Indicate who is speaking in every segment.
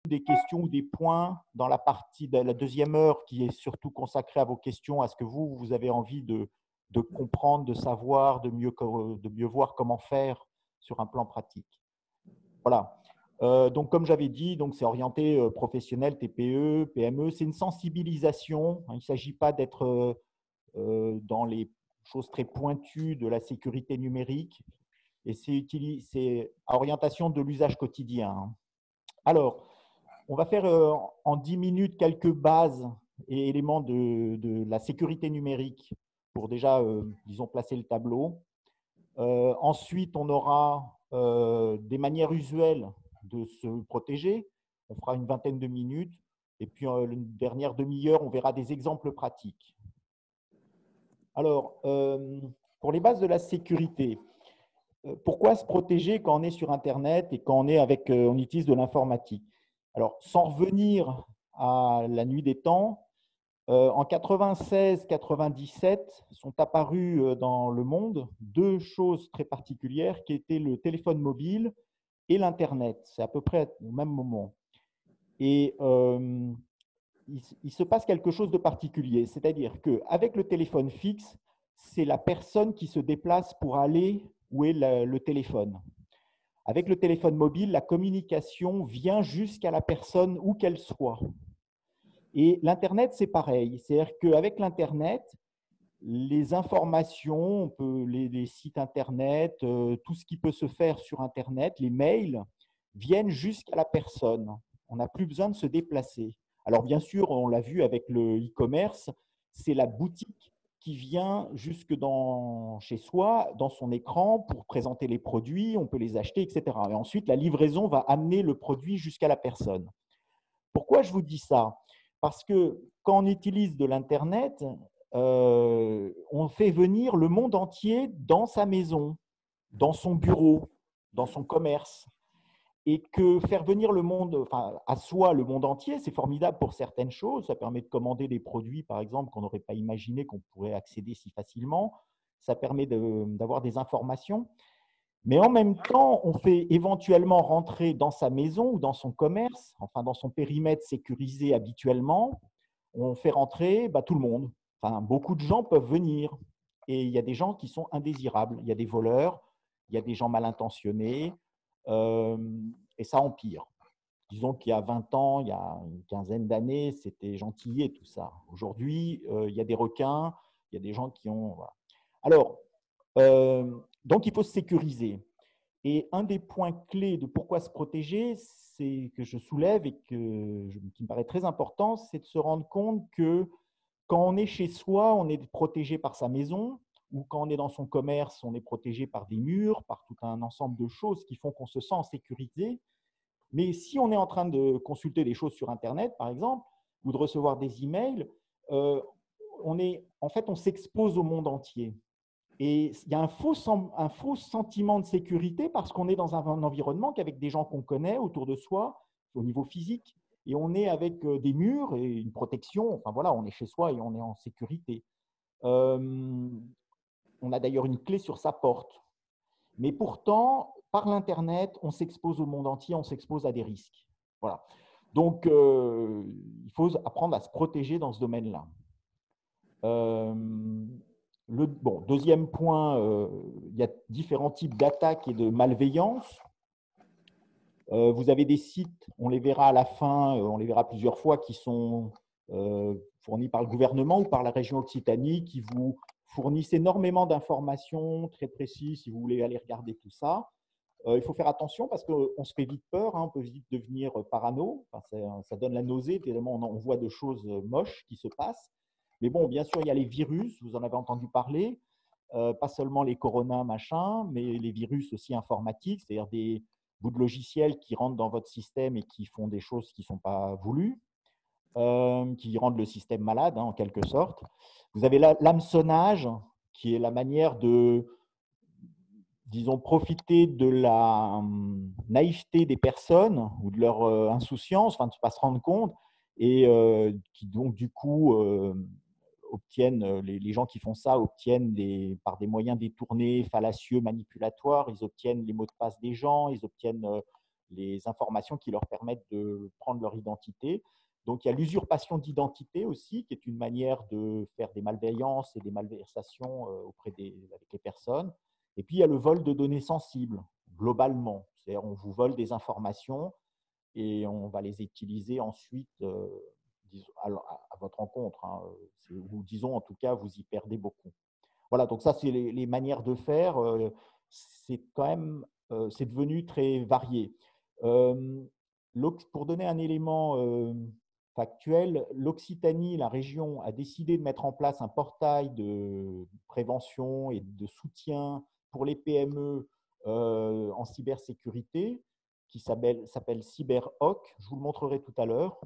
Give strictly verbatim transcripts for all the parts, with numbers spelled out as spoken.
Speaker 1: des questions ou des points dans la partie de la deuxième heure qui est surtout consacrée à vos questions, à ce que vous, vous avez envie de, de comprendre, de savoir, de mieux, de mieux voir comment faire sur un plan pratique. Voilà. Euh, donc, comme j'avais dit, donc c'est orienté euh, professionnel, T P E, P M E. C'est une sensibilisation. Il ne s'agit pas d'être euh, euh, dans les choses très pointues de la sécurité numérique. Et c'est à orientation de l'usage quotidien. Alors, on va faire euh, en dix minutes quelques bases et éléments de, de la sécurité numérique pour déjà, euh, disons, placer le tableau. Euh, ensuite, on aura euh, des manières usuelles de se protéger. On fera une vingtaine de minutes. Et puis, euh, une dernière demi-heure, on verra des exemples pratiques. Alors, euh, pour les bases de la sécurité, euh, pourquoi se protéger quand on est sur Internet et quand on, est avec, euh, on utilise de l'informatique? Alors, sans revenir à la nuit des temps, euh, en quatre-vingt-seize quatre-vingt-dix-sept sont apparues euh, dans le monde deux choses très particulières qui étaient le téléphone mobile et l'Internet. C'est à peu près au même moment. Et euh, il, il se passe quelque chose de particulier, c'est-à-dire qu'avec le téléphone fixe, c'est la personne qui se déplace pour aller où est le, le téléphone. Avec le téléphone mobile, la communication vient jusqu'à la personne où qu'elle soit. Et l'Internet, c'est pareil. C'est-à-dire qu'avec l'Internet, les informations, on peut, les, les sites Internet, euh, tout ce qui peut se faire sur Internet, les mails, viennent jusqu'à la personne. On n'a plus besoin de se déplacer. Alors bien sûr, on l'a vu avec le e-commerce, c'est la boutique qui vient jusque dans, chez soi, dans son écran, pour présenter les produits, on peut les acheter, et cetera. Et ensuite, la livraison va amener le produit jusqu'à la personne. Pourquoi je vous dis ça? Parce que quand on utilise de l'Internet, euh, on fait venir le monde entier dans sa maison, dans son bureau, dans son commerce. Et que faire venir le monde, enfin, à soi le monde entier, c'est formidable pour certaines choses. Ça permet de commander des produits, par exemple, qu'on n'aurait pas imaginé qu'on pourrait accéder si facilement. Ça permet d'avoir des informations. Mais en même temps, on fait éventuellement rentrer dans sa maison ou dans son commerce, enfin dans son périmètre sécurisé habituellement, on fait rentrer bah, tout le monde. Enfin, beaucoup de gens peuvent venir. Et il y a des gens qui sont indésirables. Il y a des voleurs, il y a des gens mal intentionnés, euh, et ça empire. Disons qu'il y a vingt ans, il y a une quinzaine d'années, c'était gentillet tout ça. Aujourd'hui, euh, il y a des requins, il y a des gens qui ont… Voilà. Alors, euh, donc il faut se sécuriser. Et un des points clés de pourquoi se protéger, c'est que je soulève et que, qui me paraît très important, c'est de se rendre compte que quand on est chez soi, on est protégé par sa maison, ou quand on est dans son commerce, on est protégé par des murs, par tout un ensemble de choses qui font qu'on se sent en sécurité. Mais si on est en train de consulter des choses sur Internet, par exemple, ou de recevoir des emails, euh, on est, en fait, on s'expose au monde entier. Et il y a un faux, un faux sentiment de sécurité parce qu'on est dans un environnement qu'avec des gens qu'on connaît autour de soi, au niveau physique, et on est avec des murs et une protection. Enfin voilà, on est chez soi et on est en sécurité. Euh, on a d'ailleurs une clé sur sa porte. Mais pourtant, par l'Internet, on s'expose au monde entier, on s'expose à des risques. Voilà. Donc, euh, il faut apprendre à se protéger dans ce domaine-là. Euh, le bon, deuxième point, euh, il y a différents types d'attaques et de malveillance. Euh, vous avez des sites, on les verra à la fin, euh, on les verra plusieurs fois, qui sont euh, fournis par le gouvernement ou par la région Occitanie, qui vous fournissent énormément d'informations très précises si vous voulez aller regarder tout ça. Euh, il faut faire attention parce qu'on se fait vite peur, hein, on peut vite devenir parano, enfin, ça, ça donne la nausée, tellement on, on voit de choses moches qui se passent. Mais bon, bien sûr, il y a les virus, vous en avez entendu parler, euh, pas seulement les corona, machin, mais les virus aussi informatiques, c'est-à-dire des bouts de logiciels qui rentrent dans votre système et qui font des choses qui ne sont pas voulues, euh, qui rendent le système malade, hein, en quelque sorte. Vous avez l'hameçonnage, qui est la manière de, disons, profiter de la hum, naïveté des personnes ou de leur euh, insouciance, enfin, de ne pas se rendre compte, et euh, qui donc, du coup, euh, obtiennent, les, les gens qui font ça obtiennent des, par des moyens détournés, fallacieux, manipulatoires, ils obtiennent les mots de passe des gens, ils obtiennent les informations qui leur permettent de prendre leur identité. Donc, il y a l'usurpation d'identité aussi, qui est une manière de faire des malveillances et des malversations auprès des, avec les personnes. Et puis, il y a le vol de données sensibles, globalement. C'est-à-dire, on vous vole des informations et on va les utiliser ensuite euh, disons, à, à, votre rencontre. Hein. Ou disons, en tout cas, vous y perdez beaucoup. Voilà, donc ça, c'est les, les manières de faire. Euh, c'est quand même, euh, c'est devenu très varié. Euh, pour donner un élément euh, factuel, l'Occitanie, la région, a décidé de mettre en place un portail de prévention et de soutien pour les P M E euh, en cybersécurité qui s'appelle CyberHawk. Je vous le montrerai tout à l'heure.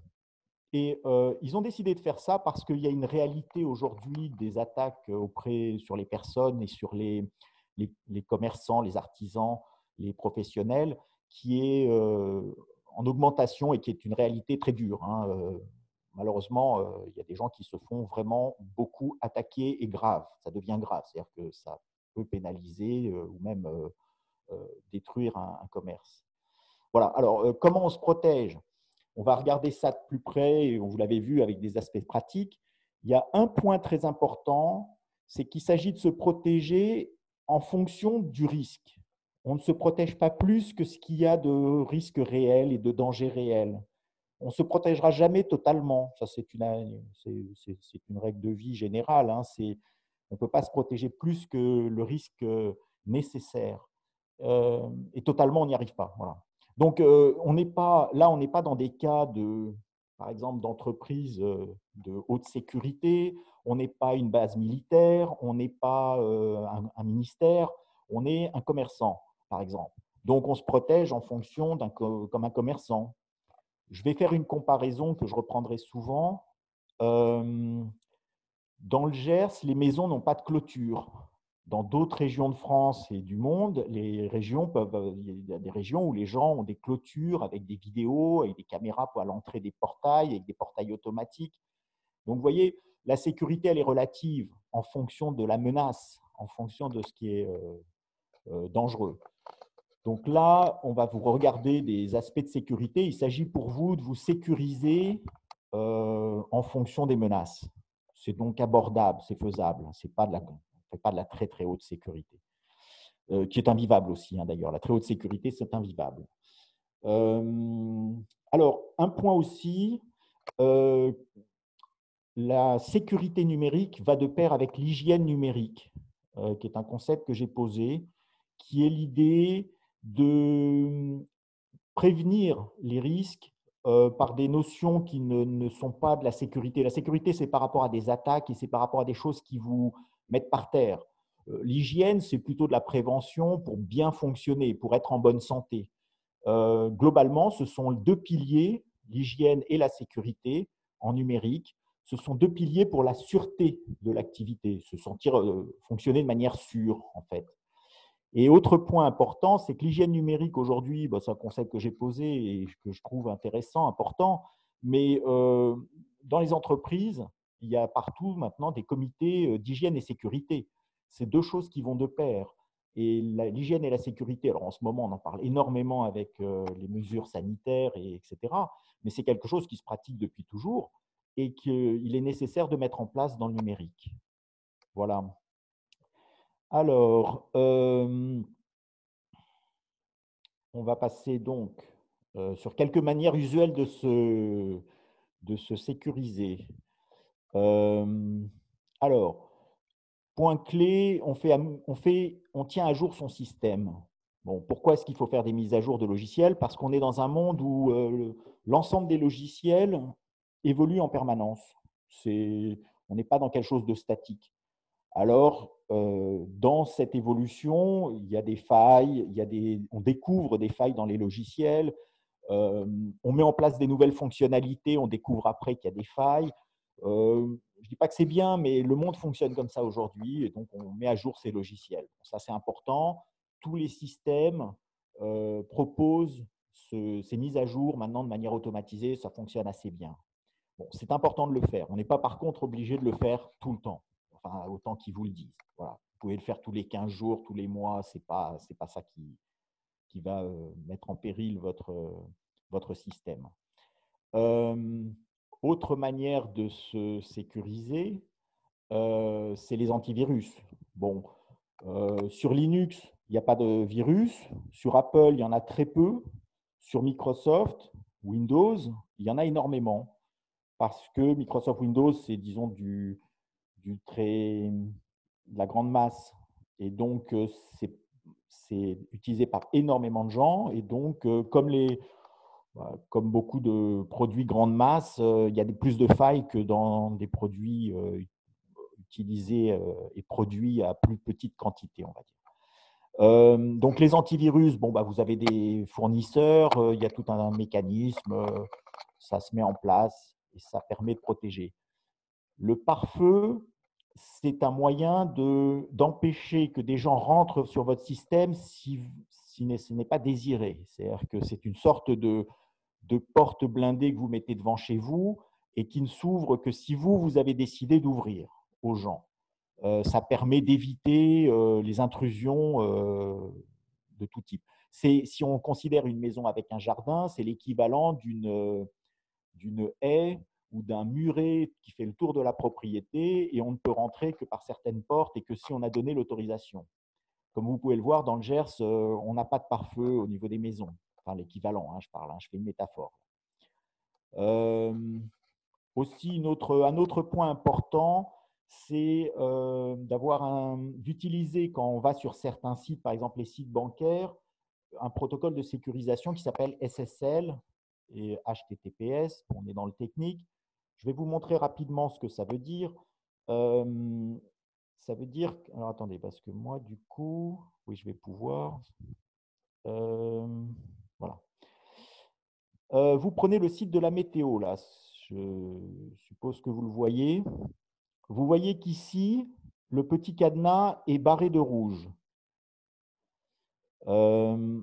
Speaker 1: Et euh, ils ont décidé de faire ça parce qu'il y a une réalité aujourd'hui des attaques auprès, sur les personnes et sur les, les, les commerçants, les artisans, les professionnels, qui est euh, en augmentation et qui est une réalité très dure. Hein. Euh, malheureusement, euh, il y a des gens qui se font vraiment beaucoup attaquer et grave. Ça devient grave, c'est-à-dire que ça peut pénaliser euh, ou même euh, euh, détruire un, un commerce. Voilà. Alors, euh, comment on se protège ? On va regarder ça de plus près, et vous l'avez vu avec des aspects pratiques. Il y a un point très important, c'est qu'il s'agit de se protéger en fonction du risque. On ne se protège pas plus que ce qu'il y a de risques réels et de dangers réels. On ne se protégera jamais totalement. Ça, c'est une, c'est, c'est une règle de vie générale. Hein. C'est, on ne peut pas se protéger plus que le risque nécessaire. Euh, et totalement, on n'y arrive pas. Voilà. Donc, euh, on n'est pas, là, on n'est pas dans des cas, de, par exemple, d'entreprises de haute sécurité, on n'est pas une base militaire, on n'est pas euh, un, un ministère, on est un commerçant, par exemple. Donc, on se protège en fonction d'un comme un commerçant. Je vais faire une comparaison que je reprendrai souvent. Euh, dans le Gers, les maisons n'ont pas de clôture. Dans d'autres régions de France et du monde, les régions peuvent, il y a des régions où les gens ont des clôtures avec des vidéos, avec des caméras à l'entrée des portails, avec des portails automatiques. Donc, vous voyez, la sécurité, elle est relative en fonction de la menace, en fonction de ce qui est euh, euh, dangereux. Donc là, on va vous regarder des aspects de sécurité. Il s'agit pour vous de vous sécuriser euh, en fonction des menaces. C'est donc abordable, c'est faisable. C'est pas de la, on ne fait pas de la très très haute sécurité, euh, qui est invivable aussi hein, d'ailleurs. La très haute sécurité, c'est invivable. Euh, alors, un point aussi, euh, la sécurité numérique va de pair avec l'hygiène numérique, euh, qui est un concept que j'ai posé, qui est l'idée de prévenir les risques euh, par des notions qui ne, ne sont pas de la sécurité. La sécurité, c'est par rapport à des attaques et c'est par rapport à des choses qui vous mettent par terre. Euh, L'hygiène, c'est plutôt de la prévention pour bien fonctionner, pour être en bonne santé. Euh, globalement, ce sont deux piliers, l'hygiène et la sécurité en numérique. Ce sont deux piliers pour la sûreté de l'activité, se sentir euh, fonctionner de manière sûre, en fait. Et autre point important, c'est que l'hygiène numérique aujourd'hui, bah, c'est un concept que j'ai posé et que je trouve intéressant, important, mais euh, dans les entreprises, il y a partout maintenant des comités d'hygiène et sécurité. C'est deux choses qui vont de pair. Et l'hygiène et la sécurité, alors en ce moment, on en parle énormément avec euh, les mesures sanitaires, et, etc. Mais c'est quelque chose qui se pratique depuis toujours et qu'il est nécessaire de mettre en place dans le numérique. Voilà. Alors, euh, on va passer donc euh, sur quelques manières usuelles de se, de se sécuriser. Euh, alors, point clé, on, fait, on, fait, on tient à jour son système. Bon, pourquoi est-ce qu'il faut faire des mises à jour de logiciels? Parce qu'on est dans un monde où euh, l'ensemble des logiciels évolue en permanence. On n'est pas dans quelque chose de statique. Alors, euh, dans cette évolution, il y a des failles, il y a des, on découvre des failles dans les logiciels, euh, on met en place des nouvelles fonctionnalités, on découvre après qu'il y a des failles. Euh, je ne dis pas que c'est bien, mais le monde fonctionne comme ça aujourd'hui, et donc on met à jour ces logiciels. Ça, c'est important. Tous les systèmes euh, proposent ce, ces mises à jour maintenant de manière automatisée, ça fonctionne assez bien. Bon, c'est important de le faire. On n'est pas par contre obligé de le faire tout le temps. Enfin, autant qu'ils vous le disent. Voilà. Vous pouvez le faire tous les quinze jours, tous les mois, ce n'est pas, c'est pas ça qui, qui va euh, mettre en péril votre, euh, votre système. Euh, autre manière de se sécuriser, euh, c'est les antivirus. Bon, euh, sur Linux, il n'y a pas de virus. Sur Apple, il y en a très peu. Sur Microsoft, Windows, il y en a énormément. Parce que Microsoft Windows, c'est, disons, du, du très, de la grande masse. Et donc, euh, c'est, c'est utilisé par énormément de gens. Et donc, euh, comme, les, bah, comme beaucoup de produits grande masse, euh, il y a des, plus de failles que dans des produits euh, utilisés euh, et produits à plus petite quantité, on va dire. Euh, donc, les antivirus, bon, bah, vous avez des fournisseurs, euh, il y a tout un mécanisme, euh, ça se met en place et ça permet de protéger. Le pare-feu, c'est un moyen de, d'empêcher que des gens rentrent sur votre système si, si ce n'est pas désiré. C'est-à-dire que c'est une sorte de, de porte blindée que vous mettez devant chez vous et qui ne s'ouvre que si vous, vous avez décidé d'ouvrir aux gens. Euh, ça permet d'éviter euh, les intrusions euh, de tout type. C'est, si on considère une maison avec un jardin, c'est l'équivalent d'une, d'une haie ou d'un muret qui fait le tour de la propriété et on ne peut rentrer que par certaines portes et que si on a donné l'autorisation. Comme vous pouvez le voir, dans le Gers, euh, on n'a pas de pare-feu au niveau des maisons. Enfin, l'équivalent, hein, je parle, hein, je fais une métaphore. Euh, aussi, une autre, un autre point important, c'est euh, d'avoir un, d'utiliser quand on va sur certains sites, par exemple les sites bancaires, un protocole de sécurisation qui s'appelle S S L et H T T P S. On est dans le technique. Je vais vous montrer rapidement ce que ça veut dire. Euh, ça veut dire… Alors, attendez, parce que moi, du coup… Oui, je vais pouvoir… Euh, voilà. Euh, vous prenez le site de la météo, là. Je suppose que vous le voyez. Vous voyez qu'ici, le petit cadenas est barré de rouge. Euh,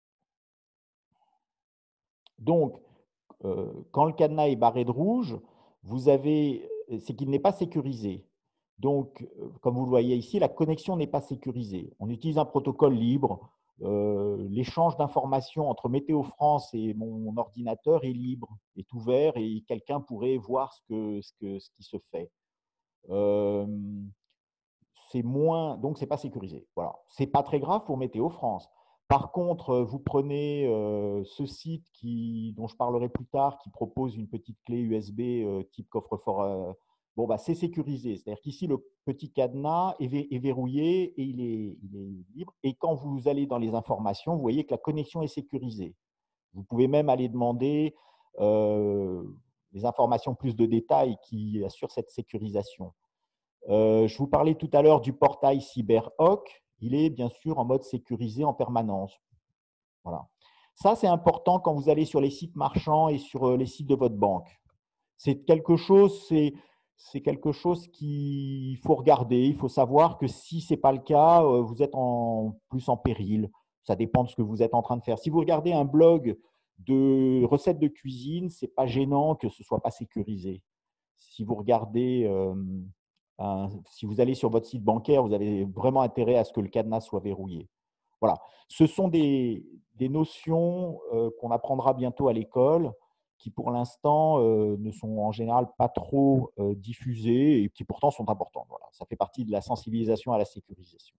Speaker 1: donc, euh, quand le cadenas est barré de rouge, vous avez, c'est qu'il n'est pas sécurisé. Donc, euh, comme vous le voyez ici, la connexion n'est pas sécurisée. On utilise un protocole libre. Euh, l'échange d'informations entre Météo France et mon ordinateur est libre, est ouvert et quelqu'un pourrait voir ce, que, ce, que, ce qui se fait. Euh, c'est moins, donc c'est pas sécurisé. Voilà, c'est pas très grave pour Météo France. Par contre, vous prenez euh, ce site qui, dont je parlerai plus tard, qui propose une petite clé U S B euh, type coffre-fort. Euh, bon, bah, c'est sécurisé. C'est-à-dire qu'ici, le petit cadenas est, est verrouillé et il est, il est libre. Et quand vous allez dans les informations, vous voyez que la connexion est sécurisée. Vous pouvez même aller demander euh, des informations plus de détails qui assurent cette sécurisation. Euh, je vous parlais tout à l'heure du portail CyberHawk. Il est bien sûr en mode sécurisé en permanence. Voilà. Ça, c'est important quand vous allez sur les sites marchands et sur les sites de votre banque. C'est quelque chose, c'est, c'est quelque chose qu'il faut regarder. Il faut savoir que si ce n'est pas le cas, vous êtes en, plus en péril. Ça dépend de ce que vous êtes en train de faire. Si vous regardez un blog de recettes de cuisine, ce n'est pas gênant que ce ne soit pas sécurisé. Si vous regardez… Euh, un, si vous allez sur votre site bancaire, vous avez vraiment intérêt à ce que le cadenas soit verrouillé. Voilà. Ce sont des, des notions euh, qu'on apprendra bientôt à l'école, qui pour l'instant euh, ne sont en général pas trop euh, diffusées et qui pourtant sont importantes. Voilà. Ça fait partie de la sensibilisation à la sécurisation.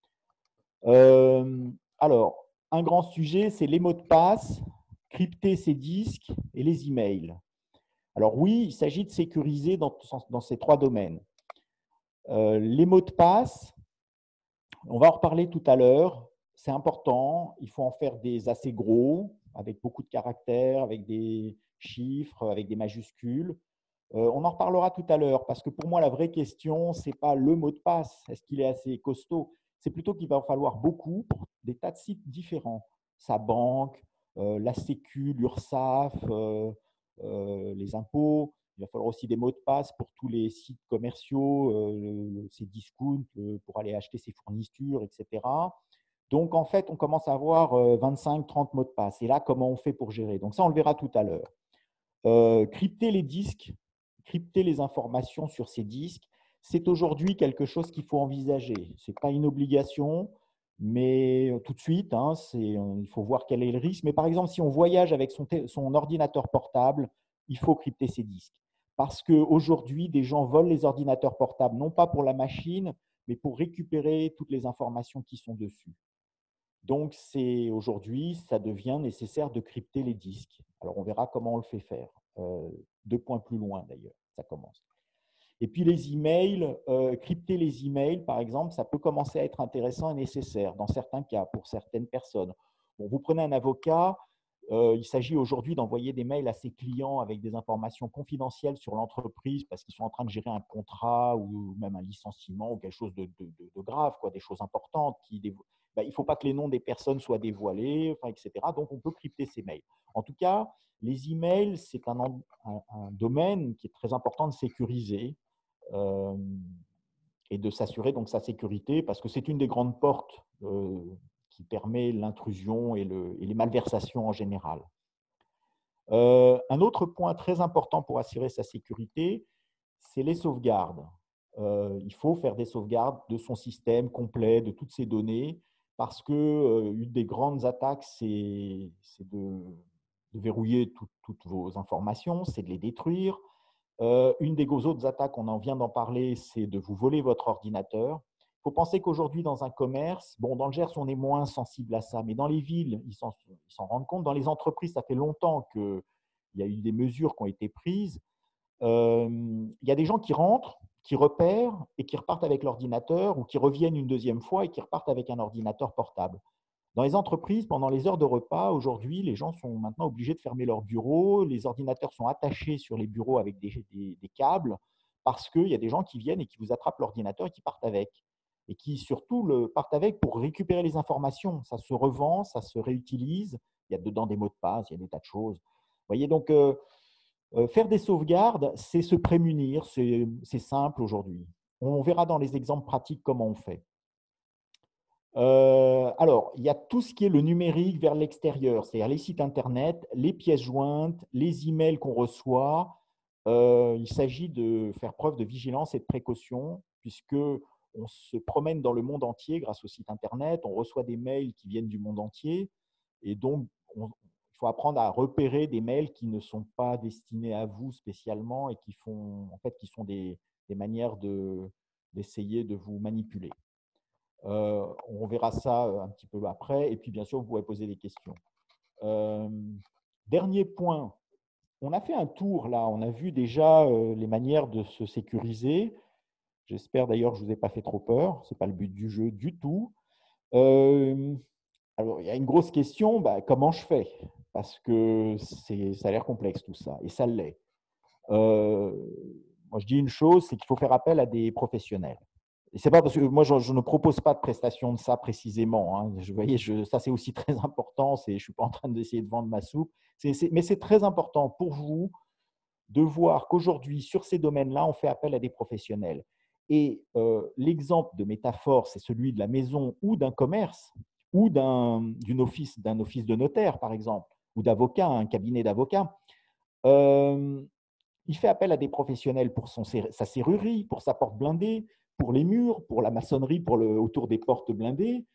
Speaker 1: Euh, alors, un grand sujet, c'est les mots de passe, crypter ces disques et les emails. Alors oui, il s'agit de sécuriser dans, dans ces trois domaines. Euh, les mots de passe, on va en reparler tout à l'heure, c'est important, il faut en faire des assez gros, avec beaucoup de caractères, avec des chiffres, avec des majuscules. Euh, on en reparlera tout à l'heure, parce que pour moi, la vraie question, ce n'est pas le mot de passe, est-ce qu'il est assez costaud, c'est plutôt qu'il va en falloir beaucoup pour des tas de sites différents. Sa banque, euh, la Sécu, l'URSSAF, euh, euh, les impôts. Il va falloir aussi des mots de passe pour tous les sites commerciaux, euh, ces discounts euh, pour aller acheter ses fournitures, et cetera. Donc, en fait, on commence à avoir euh, vingt-cinq trente mots de passe. Et là, comment on fait pour gérer? Donc, ça, on le verra tout à l'heure. Euh, crypter les disques, crypter les informations sur ces disques, c'est aujourd'hui quelque chose qu'il faut envisager. Ce n'est pas une obligation, Mais tout de suite, hein, c'est, il faut voir quel est le risque. Mais par exemple, si on voyage avec son, son ordinateur portable, il faut crypter ses disques. Parce qu'aujourd'hui, des gens volent les ordinateurs portables, non pas pour la machine, mais pour récupérer toutes les informations qui sont dessus. Donc, c'est aujourd'hui, ça devient nécessaire de crypter les disques. Alors, on verra comment on le fait faire. Euh, deux points plus loin, d'ailleurs, ça commence. Et puis les emails, euh, crypter les emails, par exemple, ça peut commencer à être intéressant et nécessaire dans certains cas, pour certaines personnes. Bon, vous prenez un avocat, euh, il s'agit aujourd'hui d'envoyer des mails à ses clients avec des informations confidentielles sur l'entreprise parce qu'ils sont en train de gérer un contrat ou même un licenciement ou quelque chose de, de, de, de grave, quoi, des choses importantes. Qui dévo... ben, il ne faut pas que les noms des personnes soient dévoilés, enfin, et cetera. Donc, on peut crypter ces mails. En tout cas, les emails, c'est un, un, un domaine qui est très important de sécuriser. Euh, et de s'assurer donc sa sécurité parce que c'est une des grandes portes euh, qui permet l'intrusion et, le, et les malversations en général. Euh, un autre point très important pour assurer sa sécurité, c'est les sauvegardes. Euh, il faut faire des sauvegardes de son système complet, de toutes ses données, parce que euh, une des grandes attaques, c'est de, de verrouiller tout, toutes vos informations, c'est de les détruire. Euh, une des autres attaques, on en vient d'en parler, c'est de vous voler votre ordinateur. Il faut penser qu'aujourd'hui, dans un commerce, bon, dans le Gers, on est moins sensible à ça, mais dans les villes, ils s'en rendent compte. Dans les entreprises, ça fait longtemps qu'il y a eu des mesures qui ont été prises. Euh, il y a des gens qui rentrent, qui repèrent et qui repartent avec l'ordinateur ou qui reviennent une deuxième fois et qui repartent avec un ordinateur portable. Dans les entreprises, pendant les heures de repas, aujourd'hui, les gens sont maintenant obligés de fermer leurs bureaux. Les ordinateurs sont attachés sur les bureaux avec des, des, des câbles parce qu'il y a des gens qui viennent et qui vous attrapent l'ordinateur et qui partent avec. Et qui surtout le partent avec pour récupérer les informations. Ça se revend, ça se réutilise. Il y a dedans des mots de passe, il y a des tas de choses. Vous voyez, donc euh, euh, faire des sauvegardes, c'est se prémunir. C'est simple aujourd'hui. On verra dans les exemples pratiques comment on fait. Euh, alors, il y a tout ce qui est le numérique vers l'extérieur, c'est-à-dire les sites Internet, les pièces jointes, les emails qu'on reçoit. Euh, il s'agit de faire preuve de vigilance et de précaution, puisque on se promène dans le monde entier grâce au site Internet, on reçoit des mails qui viennent du monde entier, et donc on, il faut apprendre à repérer des mails qui ne sont pas destinés à vous spécialement et qui, font, en fait, qui sont des, des manières d'essayer de, de vous manipuler. Euh, on verra ça un petit peu après. Et puis, bien sûr, vous pourrez poser des questions. Euh, dernier point. On a fait un tour là. On a vu déjà euh, les manières de se sécuriser. J'espère d'ailleurs que je ne vous ai pas fait trop peur. Ce n'est pas le but du jeu du tout. Euh, alors, il y a une grosse question. Bah, comment je fais? Parce que ça a l'air complexe tout ça. Et ça l'est. Euh, moi, je dis une chose, c'est qu'il faut faire appel à des professionnels. Et c'est pas parce que moi, je, je, ne propose pas de prestation de ça précisément. Hein. Je, vous voyez, je, ça, c'est aussi très important. Je ne suis pas en train d'essayer de vendre ma soupe. C'est, c'est, mais c'est très important pour vous de voir qu'aujourd'hui, sur ces domaines-là, on fait appel à des professionnels. Et euh, l'exemple de métaphore, c'est celui de la maison ou d'un commerce ou d'un, d'une office, d'un office de notaire, par exemple, ou d'avocat, un cabinet d'avocat. Euh, il fait appel à des professionnels pour son, sa serrurerie, pour sa porte blindée, pour les murs, pour la maçonnerie pour le, autour des portes blindées.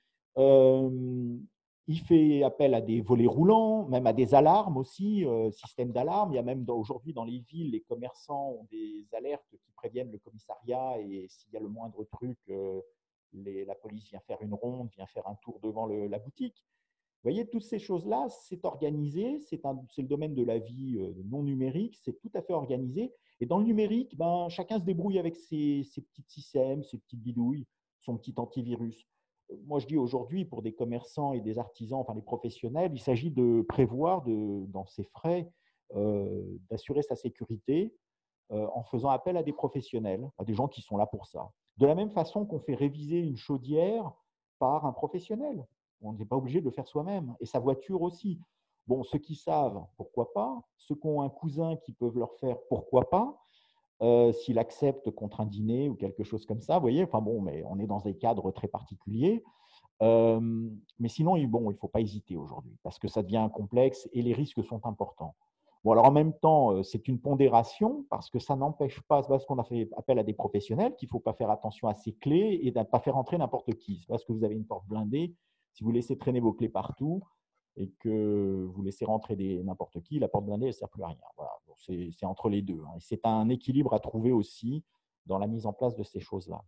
Speaker 1: Euh, il fait appel à des volets roulants, même à des alarmes aussi, euh, système d'alarme. Il y a même aujourd'hui dans les villes, les commerçants ont des alertes qui préviennent le commissariat et s'il y a le moindre truc, euh, les, la police vient faire une ronde, vient faire un tour devant le, la boutique. Vous voyez, toutes ces choses-là, c'est organisé, c'est le domaine de la vie euh, non numérique, c'est tout à fait organisé. Et dans le numérique, ben, chacun se débrouille avec ses, ses petits systèmes, ses petites bidouilles, son petit antivirus. Moi, je dis aujourd'hui, pour des commerçants et des artisans, enfin des professionnels, il s'agit de prévoir de, dans ses frais, euh, d'assurer sa sécurité euh, en faisant appel à des professionnels, à des gens qui sont là pour ça. De la même façon qu'on fait réviser une chaudière par un professionnel. On n'est pas obligé de le faire soi-même. Et sa voiture aussi. Bon, ceux qui savent, pourquoi pas. Ceux qui ont un cousin qui peuvent leur faire, pourquoi pas. Euh, S'il accepte contre un dîner ou quelque chose comme ça, vous voyez. Enfin bon, mais on est dans des cadres très particuliers. Euh, mais sinon, bon, il ne faut pas hésiter aujourd'hui parce que ça devient complexe et les risques sont importants. Bon, alors en même temps, c'est une pondération parce que ça n'empêche pas, c'est parce qu'on a fait appel à des professionnels qu'il ne faut pas faire attention à ces clés et de ne pas faire entrer n'importe qui. C'est parce que vous avez une porte blindée, si vous laissez traîner vos clés partout et que vous laissez rentrer n'importe qui, la porte blindée, elle ne sert plus à rien. Voilà. C'est entre les deux. Hein. C'est un équilibre à trouver aussi dans la mise en place de ces choses-là.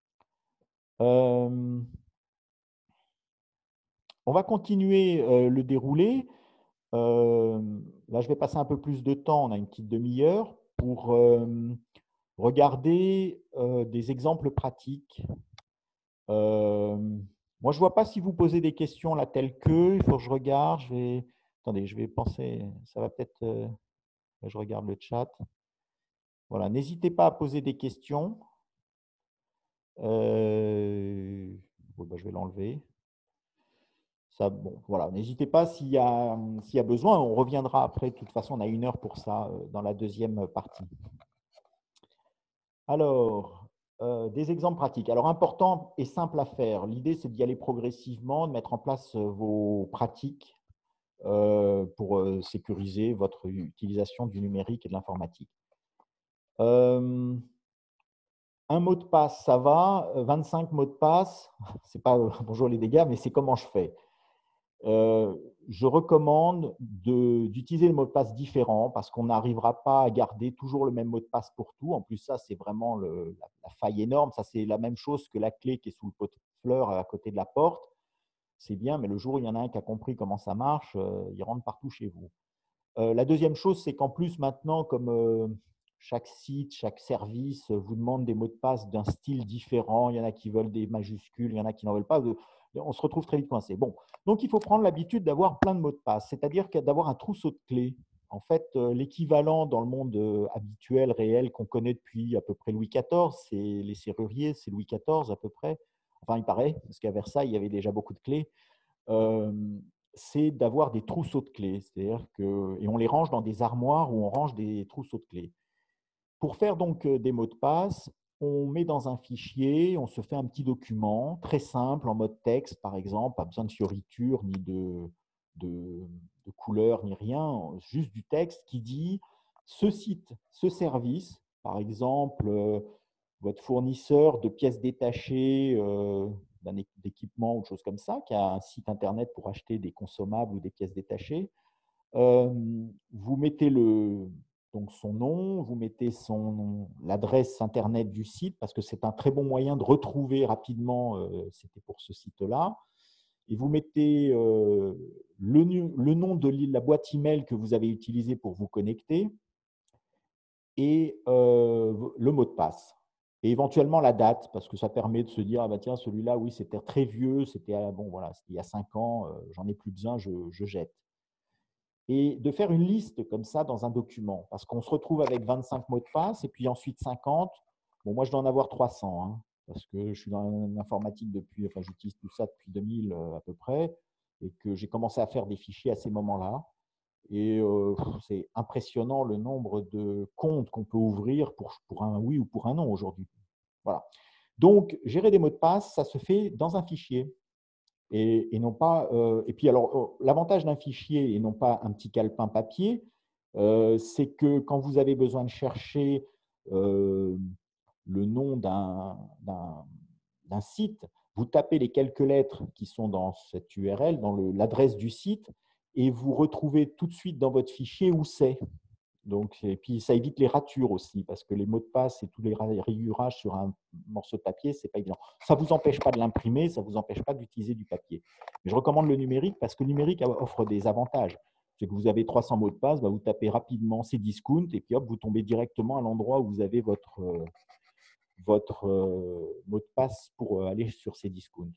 Speaker 1: Euh, on va continuer euh, le déroulé. Euh, là, je vais passer un peu plus de temps, on a une petite demi-heure, pour euh, regarder euh, des exemples pratiques. Euh, moi, je ne vois pas si vous posez des questions là telles que, il faut que je regarde, je vais… Attendez, je vais penser, ça va peut-être… Euh, je regarde le chat. Voilà, n'hésitez pas à poser des questions. Euh, bon, bah, je vais l'enlever. Ça, bon, voilà, n'hésitez pas s'il y, s'il y a besoin. On reviendra après. De toute façon, on a une heure pour ça euh, dans la deuxième partie. Alors, euh, des exemples pratiques. Alors, important et simple à faire. L'idée, c'est d'y aller progressivement, de mettre en place vos pratiques euh, pour euh, sécuriser votre utilisation du numérique et de l'informatique. Euh, un mot de passe, ça va. vingt-cinq mots de passe, c'est pas euh, bonjour les dégâts, mais c'est comment je fais. Euh, je recommande d'utiliser le mot de passe différent parce qu'on n'arrivera pas à garder toujours le même mot de passe pour tout. En plus, ça, c'est vraiment le, la, la faille énorme. Ça, c'est la même chose que la clé qui est sous le pot de fleurs à côté de la porte. C'est bien, mais le jour où il y en a un qui a compris comment ça marche, euh, il rentre partout chez vous. Euh, la deuxième chose, c'est qu'en plus, maintenant, comme euh, chaque site, chaque service vous demande des mots de passe d'un style différent, il y en a qui veulent des majuscules, il y en a qui n'en veulent pas, on se retrouve très vite coincé. Bon, donc il faut prendre l'habitude d'avoir plein de mots de passe, c'est-à-dire d'avoir un trousseau de clés. En fait, euh, l'équivalent dans le monde euh, habituel, réel, qu'on connaît depuis à peu près Louis quatorze, c'est les serruriers, c'est Louis quatorze à peu près. Enfin, il paraît, parce qu'à Versailles, il y avait déjà beaucoup de clés. Euh, c'est d'avoir des trousseaux de clés, c'est-à-dire que, et on les range dans des armoires où on range des trousseaux de clés. Pour faire donc des mots de passe, on met dans un fichier, on se fait un petit document très simple en mode texte, par exemple, pas besoin de fioritures ni de, de, de couleurs ni rien, juste du texte qui dit ce site, ce service, par exemple, euh, votre fournisseur de pièces détachées euh, d'un équipement ou chose comme ça, qui a un site internet pour acheter des consommables ou des pièces détachées. Euh, vous mettez le, donc son nom, vous mettez l'adresse internet du site, parce que c'est un très bon moyen de retrouver rapidement, euh, c'était pour ce site-là, et vous mettez euh, le, le nom de la boîte email que vous avez utilisée pour vous connecter, et euh, le mot de passe. Et éventuellement la date, parce que ça permet de se dire, ah bah tiens, celui-là, oui, c'était très vieux, c'était bon, voilà, il y a cinq ans, euh, j'en ai plus besoin, je, je jette. Et de faire une liste comme ça dans un document, parce qu'on se retrouve avec vingt-cinq mots de passe, et puis ensuite cinquante. Bon, moi, je dois en avoir trois cents, hein, parce que je suis dans l'informatique depuis, enfin, j'utilise tout ça depuis deux mille euh, à peu près, et que j'ai commencé à faire des fichiers à ces moments-là. Et euh, c'est impressionnant le nombre de comptes qu'on peut ouvrir pour, pour un oui ou pour un non aujourd'hui. Voilà. Donc, gérer des mots de passe, ça se fait dans un fichier. Et, et non pas. Euh, et puis, alors, l'avantage d'un fichier et non pas un petit calepin papier, euh, c'est que quand vous avez besoin de chercher euh, le nom d'un site, vous tapez les quelques lettres qui sont dans cette U R L, dans l'adresse du site, et vous retrouvez tout de suite dans votre fichier où c'est. Donc, et puis, ça évite les ratures aussi, parce que les mots de passe et tous les rayurages sur un morceau de papier, ce n'est pas évident. Ça ne vous empêche pas de l'imprimer, ça ne vous empêche pas d'utiliser du papier. Mais je recommande le numérique parce que le numérique offre des avantages. C'est que vous avez trois cents mots de passe, bah vous tapez rapidement Cdiscount et puis hop, vous tombez directement à l'endroit où vous avez votre, euh, votre euh, mot de passe pour aller sur Cdiscount.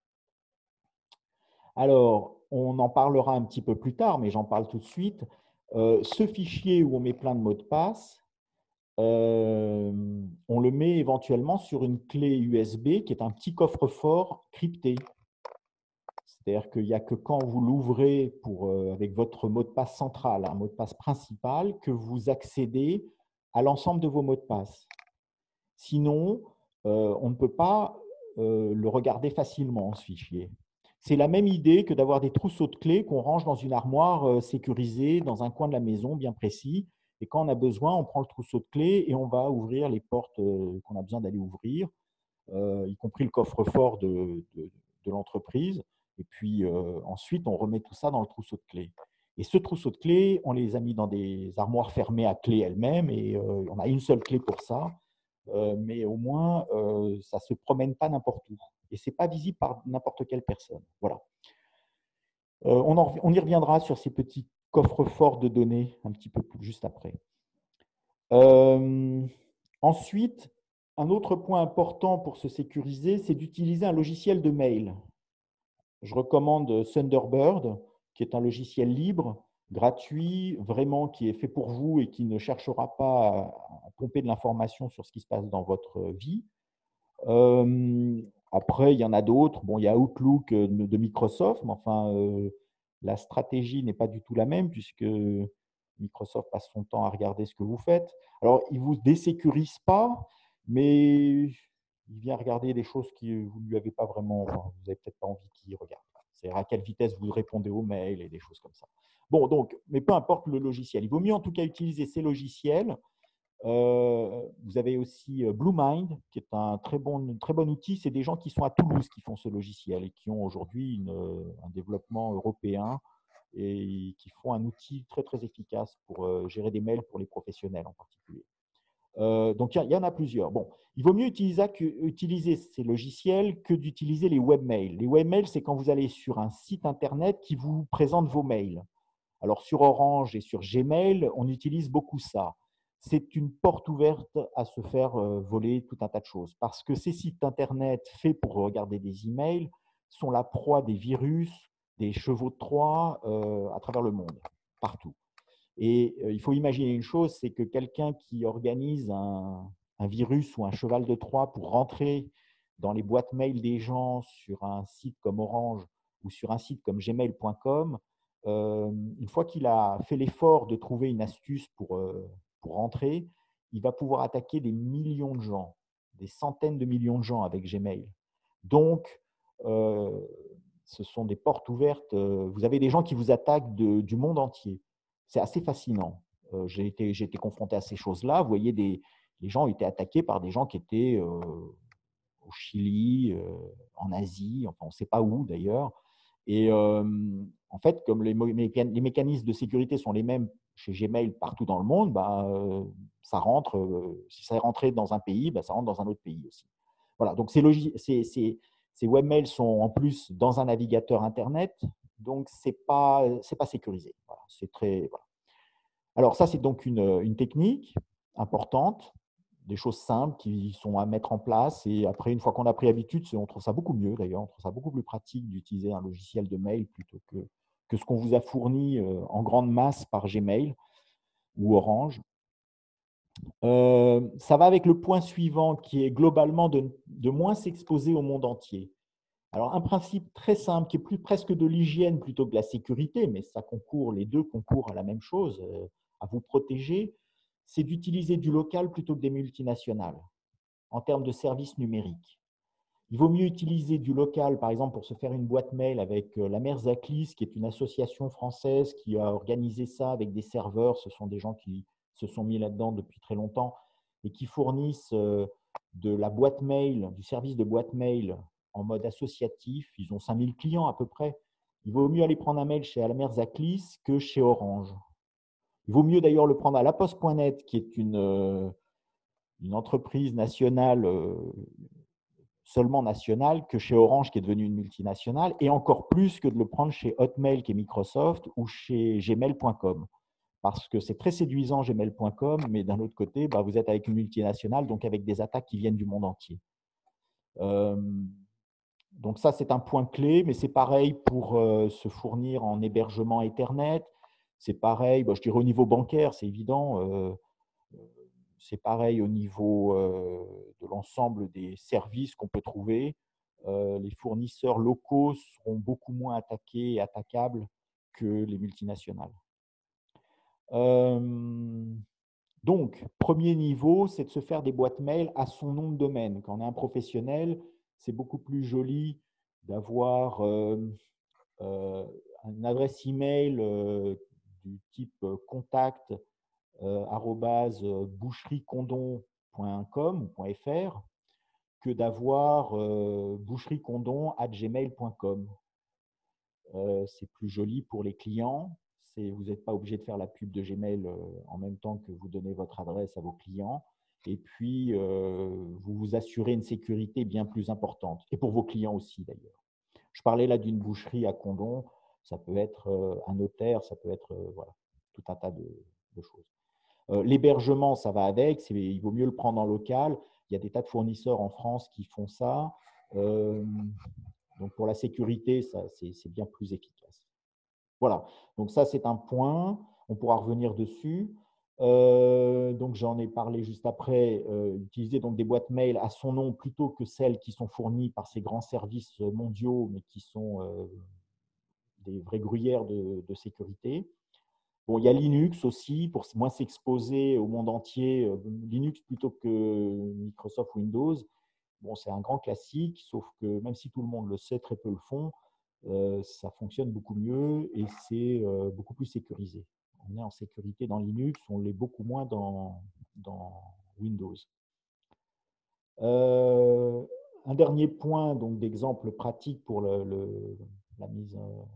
Speaker 1: Alors, on en parlera un petit peu plus tard, mais j'en parle tout de suite. Euh, ce fichier où on met plein de mots de passe, euh, on le met éventuellement sur une clé U S B qui est un petit coffre-fort crypté. C'est-à-dire qu'il n'y a que quand vous l'ouvrez euh, avec votre mot de passe central, un mot de passe principal, que vous accédez à l'ensemble de vos mots de passe. Sinon, euh, on ne peut pas euh, le regarder facilement, ce fichier. C'est la même idée que d'avoir des trousseaux de clés qu'on range dans une armoire euh, sécurisée dans un coin de la maison bien précis. Et quand on a besoin, on prend le trousseau de clés et on va ouvrir les portes euh, qu'on a besoin d'aller ouvrir, euh, y compris le coffre-fort de, de, de l'entreprise. Et puis euh, ensuite, on remet tout ça dans le trousseau de clés. Et ce trousseau de clés, on les a mis dans des armoires fermées à clé elles-mêmes et euh, on a une seule clé pour ça. Euh, mais au moins, euh, ça ne se promène pas n'importe où. Et ce n'est pas visible par n'importe quelle personne. Voilà. Euh, on, en, on, y reviendra sur ces petits coffres-forts de données un petit peu plus juste après. Euh, ensuite, un autre point important pour se sécuriser, c'est d'utiliser un logiciel de mail. Je recommande Thunderbird, qui est un logiciel libre, gratuit, vraiment qui est fait pour vous et qui ne cherchera pas à pomper de l'information sur ce qui se passe dans votre vie. Euh, après, il y en a d'autres. Bon, il y a Outlook de Microsoft, mais enfin, euh, la stratégie n'est pas du tout la même puisque Microsoft passe son temps à regarder ce que vous faites. Alors, il ne vous désécurise pas, mais il vient regarder des choses que vous ne lui avez pas vraiment, enfin, vous n'avez peut-être pas envie qu'il regarde. C'est-à-dire à quelle vitesse vous répondez aux mails et des choses comme ça. Bon, donc, mais peu importe le logiciel. Il vaut mieux en tout cas utiliser ces logiciels. Euh, vous avez aussi Bluemind, qui est un très bon, très bon outil. C'est des gens qui sont à Toulouse qui font ce logiciel et qui ont aujourd'hui un développement européen et qui font un outil très, très efficace pour euh, gérer des mails pour les professionnels en particulier. Euh, donc, il y, y en a plusieurs. Bon, il vaut mieux utiliser, que, utiliser ces logiciels que d'utiliser les webmails. Les webmails, c'est quand vous allez sur un site Internet qui vous présente vos mails. Alors, sur Orange et sur Gmail, on utilise beaucoup ça. C'est une porte ouverte à se faire euh, voler tout un tas de choses parce que ces sites Internet faits pour regarder des emails sont la proie des virus, des chevaux de Troie euh, à travers le monde, partout. Et euh, il faut imaginer une chose, c'est que quelqu'un qui organise un, un virus ou un cheval de Troie pour rentrer dans les boîtes mail des gens sur un site comme Orange ou sur un site comme gmail point com, euh, une fois qu'il a fait l'effort de trouver une astuce pour, euh, pour rentrer, il va pouvoir attaquer des millions de gens, des centaines de millions de gens avec Gmail. Donc, euh, ce sont des portes ouvertes. Vous avez des gens qui vous attaquent de, du monde entier. C'est assez fascinant. Euh, j'ai été, j'ai été confronté à ces choses-là. Vous voyez, des, les gens ont été attaqués par des gens qui étaient euh, au Chili, euh, en Asie, enfin, on ne sait pas où d'ailleurs. Et euh, en fait, comme les, les, mécanismes de sécurité sont les mêmes chez Gmail partout dans le monde, bah, euh, ça rentre, euh, si ça est rentré dans un pays, bah, ça rentre dans un autre pays aussi. Voilà, donc ces, ces, ces, ces webmails sont en plus dans un navigateur Internet, donc ce n'est pas, c'est pas sécurisé. Voilà, c'est très, voilà. Alors ça, c'est donc une, une technique importante, des choses simples qui sont à mettre en place. Et après, une fois qu'on a pris habitude, on trouve ça beaucoup mieux d'ailleurs, on trouve ça beaucoup plus pratique d'utiliser un logiciel de mail plutôt que, que ce qu'on vous a fourni en grande masse par Gmail ou Orange. Euh, ça va avec le point suivant qui est globalement de, de moins s'exposer au monde entier. Alors, un principe très simple qui est plus presque de l'hygiène plutôt que de la sécurité, mais ça concourt, les deux concourent à la même chose, euh, à vous protéger, c'est d'utiliser du local plutôt que des multinationales en termes de services numériques. Il vaut mieux utiliser du local, par exemple, pour se faire une boîte mail avec la Mère Zaclis, qui est une association française qui a organisé ça avec des serveurs. Ce sont des gens qui se sont mis là-dedans depuis très longtemps et qui fournissent de la boîte mail, du service de boîte mail en mode associatif. Ils ont cinq mille clients à peu près. Il vaut mieux aller prendre un mail chez la Mère Zaclis que chez Orange. Il vaut mieux d'ailleurs le prendre à laposte point net, qui est une, une entreprise nationale seulement nationale que chez Orange, qui est devenue une multinationale, et encore plus que de le prendre chez Hotmail, qui est Microsoft, ou chez gmail point com. Parce que c'est très séduisant, gmail point com, mais d'un autre côté, bah, vous êtes avec une multinationale, donc avec des attaques qui viennent du monde entier. Euh, donc ça, c'est un point clé, mais c'est pareil pour euh, se fournir en hébergement Ethernet. C'est pareil, bah, je dirais au niveau bancaire, c'est évident. Euh, C'est pareil au niveau euh, de l'ensemble des services qu'on peut trouver. Euh, les fournisseurs locaux seront beaucoup moins attaqués et attaquables que les multinationales. Euh, donc, premier niveau, c'est de se faire des boîtes mail à son nom de domaine. Quand on est un professionnel, c'est beaucoup plus joli d'avoir euh, euh, une adresse email euh, du type euh, contact euh, arobase boucheriecondon point com ou .fr que d'avoir euh, boucheriecondon arobase gmail point com. Euh, c'est plus joli pour les clients. Vous n'êtes pas obligé de faire la pub de Gmail euh, en même temps que vous donnez votre adresse à vos clients. Et puis, euh, vous vous assurez une sécurité bien plus importante. Et pour vos clients aussi, d'ailleurs. Je parlais là d'une boucherie à Condom. Ça peut être euh, un notaire, ça peut être euh, voilà, tout un tas de, de choses. Euh, L'hébergement, ça va avec. Il vaut mieux le prendre en local. Il y a des tas de fournisseurs en France qui font ça. Euh, donc, pour la sécurité, c'est bien plus efficace. Voilà, donc ça, c'est un point. On pourra revenir dessus. Euh, donc, j'en ai parlé juste après. Euh, utiliser donc des boîtes mail à son nom plutôt que celles qui sont fournies par ces grands services mondiaux, mais qui sont euh, des vraies gruyères de, de sécurité. Bon, il y a Linux aussi, pour moins s'exposer au monde entier. Linux plutôt que Microsoft Windows. Bon, c'est un grand classique, sauf que même si tout le monde le sait, très peu le font, euh, ça fonctionne beaucoup mieux et c'est euh, beaucoup plus sécurisé. On est en sécurité dans Linux, on l'est beaucoup moins dans, dans Windows. Euh, un dernier point donc d'exemple pratique pour le, le, la mise,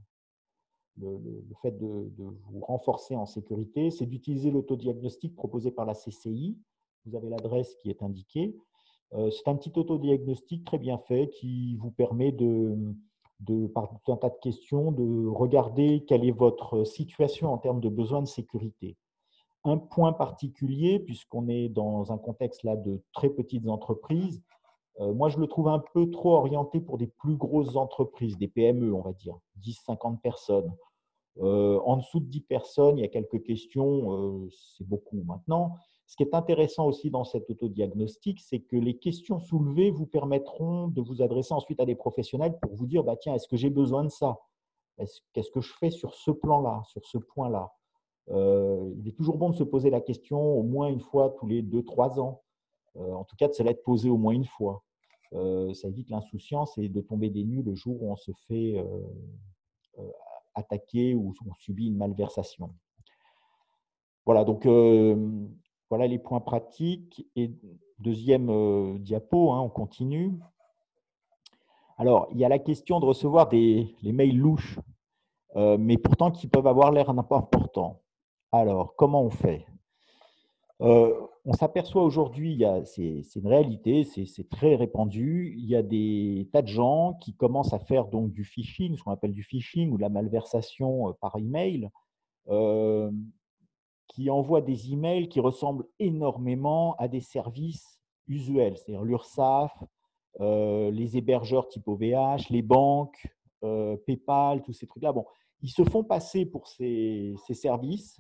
Speaker 1: le, le, le fait de, de vous renforcer en sécurité, c'est d'utiliser l'autodiagnostic proposé par la C C I. Vous avez l'adresse qui est indiquée. C'est un petit autodiagnostic très bien fait qui vous permet de, de, par tout un tas de questions, de regarder quelle est votre situation en termes de besoins de sécurité. Un point particulier, puisqu'on est dans un contexte là de très petites entreprises, euh, moi je le trouve un peu trop orienté pour des plus grosses entreprises, des P M E, on va dire, dix à cinquante personnes. Euh, en dessous de dix personnes, il y a quelques questions, euh, c'est beaucoup maintenant. Ce qui est intéressant aussi dans cet autodiagnostic, c'est que les questions soulevées vous permettront de vous adresser ensuite à des professionnels pour vous dire, bah, tiens, est-ce que j'ai besoin de ça? Qu'est-ce que je fais sur ce plan-là, sur ce point-là? euh, Il est toujours bon de se poser la question au moins une fois tous les deux, trois ans. Euh, en tout cas, de se l'être posée au moins une fois. Euh, ça évite l'insouciance et de tomber des nues le jour où on se fait euh, euh, attaquer ou on subit une malversation. Voilà, donc euh, voilà les points pratiques. Et deuxième euh, diapo, hein, on continue. Alors, il y a la question de recevoir des les mails louches, euh, mais pourtant qui peuvent avoir l'air importants. Alors, comment on fait? euh, On s'aperçoit aujourd'hui, c'est une réalité, c'est très répandu, il y a des tas de gens qui commencent à faire donc du phishing, ce qu'on appelle du phishing ou de la malversation par email, euh, qui envoient des emails qui ressemblent énormément à des services usuels, c'est-à-dire l'URSSAF, euh, les hébergeurs type O V H, les banques, euh, PayPal, tous ces trucs-là. Bon, ils se font passer pour ces, ces services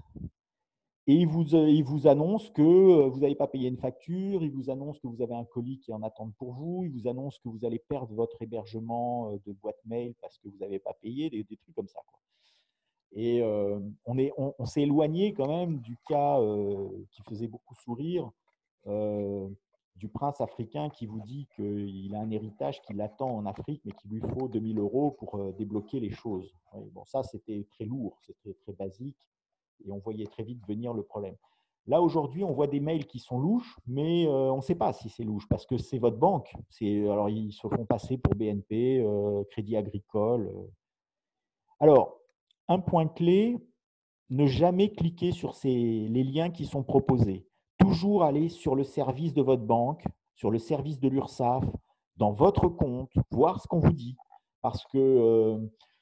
Speaker 1: et ils vous, ils vous annoncent que vous n'avez pas payé une facture, ils vous annoncent que vous avez un colis qui est en attente pour vous, ils vous annoncent que vous allez perdre votre hébergement de boîte mail parce que vous n'avez pas payé, des, des trucs comme ça, quoi. Et euh, on s'est on, on éloigné quand même du cas euh, qui faisait beaucoup sourire, euh, du prince africain qui vous dit qu'il a un héritage qui l'attend en Afrique, mais qu'il lui faut deux mille euros pour euh, débloquer les choses. Oui, bon, ça, c'était très lourd, c'était très basique, et on voyait très vite venir le problème. Là, aujourd'hui, on voit des mails qui sont louches, mais euh, on ne sait pas si c'est louche, parce que c'est votre banque. Alors, ils se font passer pour B N P, euh, Crédit Agricole. Euh. Alors, un point clé, ne jamais cliquer sur ces, les liens qui sont proposés. Toujours aller sur le service de votre banque, sur le service de l'URSSAF, dans votre compte, voir ce qu'on vous dit. Parce que, euh,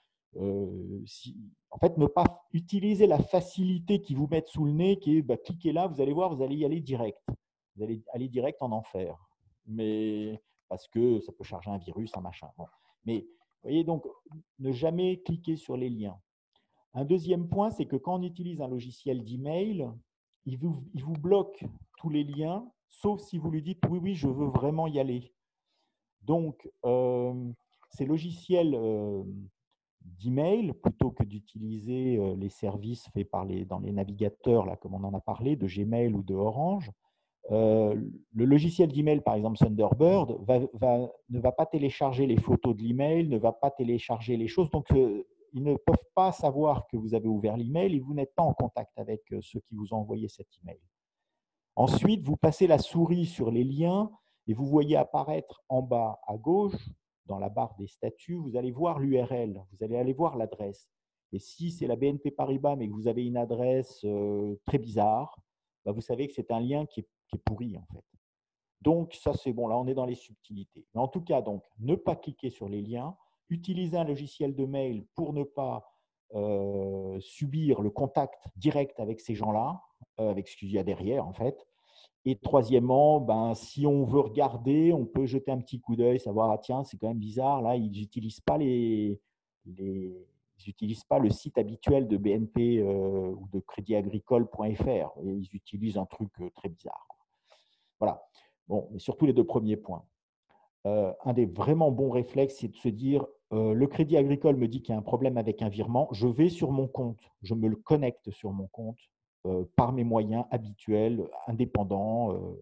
Speaker 1: euh, si, en fait, ne pas utiliser la facilité qui vous met sous le nez, qui est bah, cliquez là, vous allez voir, vous allez y aller direct. Vous allez aller direct en enfer. Mais parce que ça peut charger un virus, un machin. Bon. Mais vous voyez, donc, ne jamais cliquer sur les liens. Un deuxième point, c'est que quand on utilise un logiciel d'email, il vous, il vous bloque tous les liens, sauf si vous lui dites oui, oui, je veux vraiment y aller. Donc, euh, ces logiciels euh, d'email, plutôt que d'utiliser euh, les services faits par les, dans les navigateurs, là, comme on en a parlé, de Gmail ou de Orange, Euh, le logiciel d'email, par exemple Thunderbird, va, va, ne va pas télécharger les photos de l'email, ne va pas télécharger les choses. Donc, euh, ils ne peuvent pas savoir que vous avez ouvert l'email et vous n'êtes pas en contact avec euh, ceux qui vous ont envoyé cet email. Ensuite, vous passez la souris sur les liens et vous voyez apparaître en bas à gauche, dans la barre des statuts, vous allez voir l'U R L, vous allez aller voir l'adresse. Et si c'est la B N P Paribas, mais que vous avez une adresse euh, très bizarre, bah vous savez que c'est un lien qui est, qui est pourri en fait. Donc, ça, c'est bon. Là, on est dans les subtilités. Mais en tout cas, donc, ne pas cliquer sur les liens, utiliser un logiciel de mail pour ne pas euh, subir le contact direct avec ces gens-là, euh, avec ce qu'il y a derrière, en fait. Et troisièmement, ben, si on veut regarder, on peut jeter un petit coup d'œil, savoir, ah, tiens, c'est quand même bizarre, là, ils n'utilisent pas, les, les, ils utilisent pas le site habituel de B N P euh, ou de crédit agricole point F R. Et ils utilisent un truc euh, très bizarre. Voilà. Bon, mais surtout les deux premiers points. Euh, un des vraiment bons réflexes, c'est de se dire, euh, le Crédit Agricole me dit qu'il y a un problème avec un virement, je vais sur mon compte, je me le connecte sur mon compte euh, par mes moyens habituels, indépendants. Euh,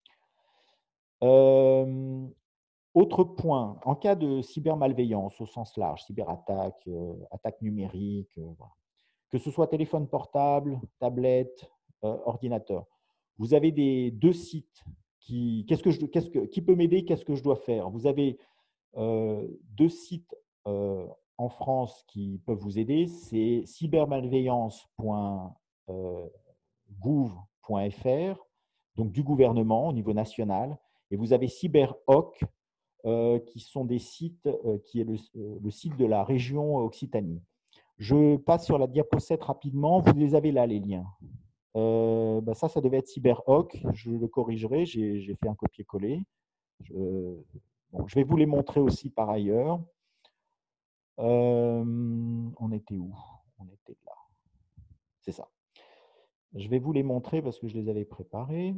Speaker 1: euh, autre point, en cas de cybermalveillance au sens large, cyberattaque, euh, attaque numérique, euh, voilà. Que ce soit téléphone portable, tablette, euh, ordinateur, vous avez des deux sites qui, qu'est-ce que je, qu'est-ce que, qui peut m'aider, qu'est-ce que je dois faire. Vous avez euh, deux sites euh, en France qui peuvent vous aider, c'est cybermalveillance point gouv point F R, donc du gouvernement au niveau national, et vous avez CyberHawk, euh, qui sont des sites, euh, qui est le, euh, le site de la région Occitanie. Je passe sur la diapo sept rapidement, vous les avez là les liens. Euh, bah ça, ça devait être CyberHawk, je le corrigerai, j'ai fait un copier-coller. Je, bon, je vais vous les montrer aussi par ailleurs. Euh, on était où? On était là. C'est ça. Je vais vous les montrer parce que je les avais préparés.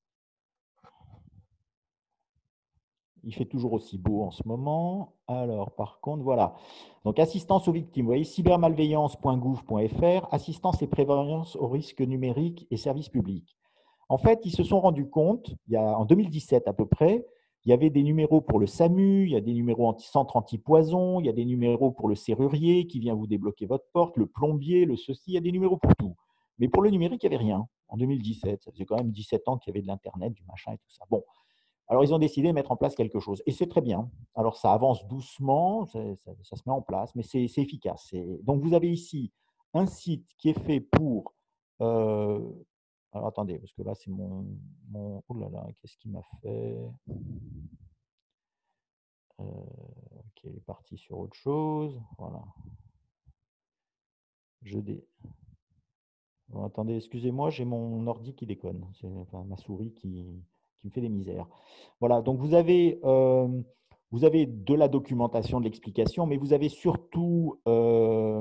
Speaker 1: Il fait toujours aussi beau en ce moment. Alors, par contre, voilà. Donc, assistance aux victimes. Vous voyez, cybermalveillance point gouv point F R, assistance et prévoyance aux risques numériques et services publics. En fait, ils se sont rendus compte, il y a, en deux mille dix-sept à peu près, il y avait des numéros pour le SAMU, il y a des numéros anti centre anti-poison, il y a des numéros pour le serrurier qui vient vous débloquer votre porte, le plombier, le ceci, il y a des numéros pour tout. Mais pour le numérique, il n'y avait rien en deux mille dix-sept. Ça faisait quand même dix-sept ans qu'il y avait de l'Internet, du machin et tout ça. Bon, alors ils ont décidé de mettre en place quelque chose. Et c'est très bien. Alors ça avance doucement, ça, ça, ça se met en place, mais c'est efficace. Donc vous avez ici un site qui est fait pour... Euh, alors attendez, parce que là c'est mon, mon... Oh là là, qu'est-ce qu'il m'a fait? euh, Ok, il est parti sur autre chose. Voilà. Je dé... Bon, attendez, excusez-moi, j'ai mon ordi qui déconne. C'est enfin, ma souris qui, qui me fait des misères. Voilà, donc vous avez, euh, vous avez de la documentation, de l'explication, mais vous avez surtout, euh,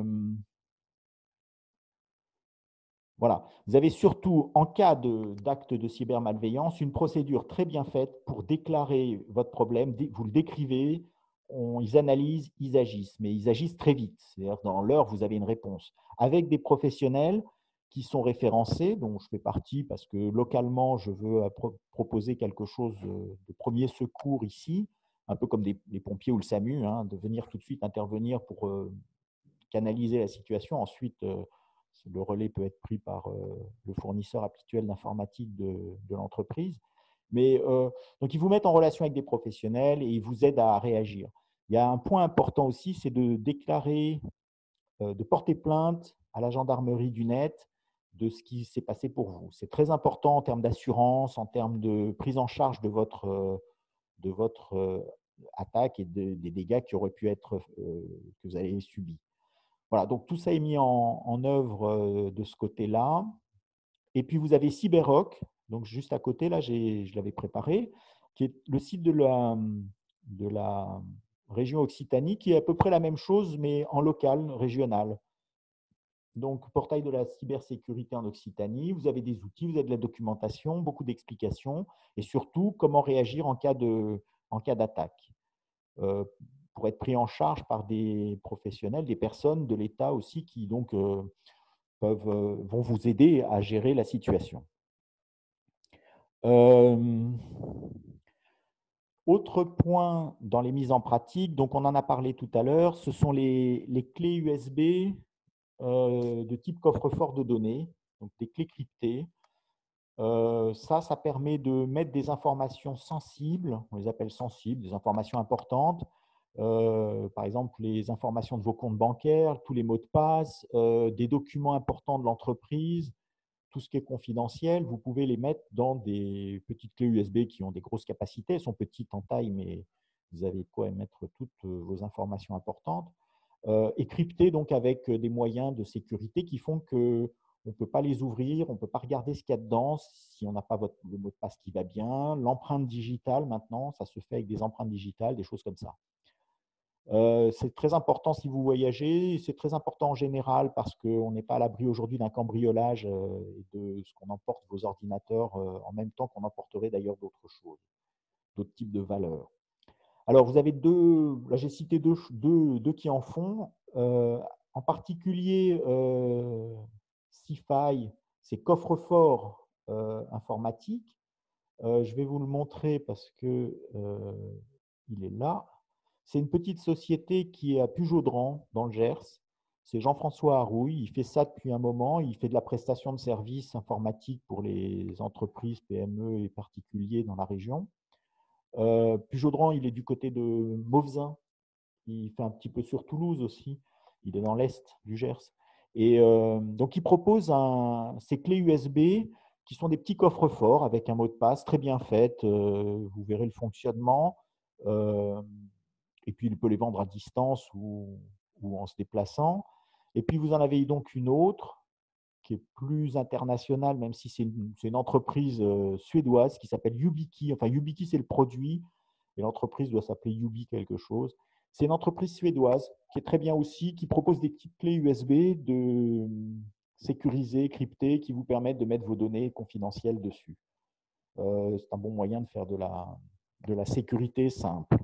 Speaker 1: voilà, vous avez surtout, en cas d'acte de, de cybermalveillance, une procédure très bien faite pour déclarer votre problème. Vous le décrivez, on, ils analysent, ils agissent, mais ils agissent très vite. C'est-à-dire dans l'heure, vous avez une réponse. Avec des professionnels qui sont référencés, dont je fais partie parce que localement, je veux pro proposer quelque chose de premier secours ici, un peu comme des, les pompiers ou le SAMU, hein, de venir tout de suite intervenir pour euh, canaliser la situation. Ensuite, euh, le relais peut être pris par euh, le fournisseur habituel d'informatique de, de l'entreprise. Mais euh, donc, ils vous mettent en relation avec des professionnels et ils vous aident à réagir. Il y a un point important aussi, c'est de déclarer, euh, de porter plainte à la gendarmerie du net de ce qui s'est passé pour vous. C'est très important en termes d'assurance, en termes de prise en charge de votre, euh, de votre euh, attaque et de, des dégâts qui auraient pu être, euh, que vous avez subis. Voilà, donc tout ça est mis en, en œuvre euh, de ce côté-là. Et puis vous avez CyberHawk, donc juste à côté, là, je l'avais préparé, qui est le site de la, de la région Occitanie, qui est à peu près la même chose, mais en local, régional. Donc, portail de la cybersécurité en Occitanie, vous avez des outils, vous avez de la documentation, beaucoup d'explications, et surtout, comment réagir en cas de, en cas d'attaque. Euh, pour être pris en charge par des professionnels, des personnes de l'État aussi qui donc euh, peuvent, euh, vont vous aider à gérer la situation. Euh, Autre point dans les mises en pratique, donc on en a parlé tout à l'heure, ce sont les, les clés U S B euh, de type coffre-fort de données, donc des clés cryptées. Euh, ça, ça permet de mettre des informations sensibles, on les appelle sensibles, des informations importantes, euh, par exemple les informations de vos comptes bancaires, tous les mots de passe, euh, des documents importants de l'entreprise, tout ce qui est confidentiel, vous pouvez les mettre dans des petites clés U S B qui ont des grosses capacités. Elles sont petites en taille, mais vous avez de quoi mettre toutes vos informations importantes. Euh, et cryptées donc avec des moyens de sécurité qui font que on ne peut pas les ouvrir, on ne peut pas regarder ce qu'il y a dedans si on n'a pas votre, le mot de passe qui va bien. L'empreinte digitale, maintenant, ça se fait avec des empreintes digitales, des choses comme ça. Euh, c'est très important si vous voyagez, c'est très important en général parce qu'on n'est pas à l'abri aujourd'hui d'un cambriolage euh, et de ce qu'on emporte vos ordinateurs euh, en même temps qu'on emporterait d'ailleurs d'autres choses, d'autres types de valeurs. Alors, vous avez deux, là j'ai cité deux, deux, deux qui en font, euh, en particulier euh, CeFi, c'est coffre-fort euh, informatique. Euh, je vais vous le montrer parce que euh, il est là. C'est une petite société qui est à Pujaudran, dans le Gers. C'est Jean-François Harouille. Il fait ça depuis un moment. Il fait de la prestation de services informatiques pour les entreprises, P M E et particuliers dans la région. Euh, Pujaudran, il est du côté de Mauvesin. Il fait un petit peu sur Toulouse aussi. Il est dans l'est du Gers. Et euh, donc, il propose un, ces clés U S B qui sont des petits coffres forts avec un mot de passe très bien fait. Euh, vous verrez le fonctionnement. Euh, et puis, il peut les vendre à distance ou, ou en se déplaçant. Et puis, vous en avez donc une autre qui est plus internationale, même si c'est une, une, entreprise euh, suédoise qui s'appelle YubiKey. Enfin, YubiKey, c'est le produit, et l'entreprise doit s'appeler Yubi quelque chose. C'est une entreprise suédoise qui est très bien aussi, qui propose des petites clés U S B de sécurisées, cryptées, qui vous permettent de mettre vos données confidentielles dessus. Euh, c'est un bon moyen de faire de la, de la sécurité simple.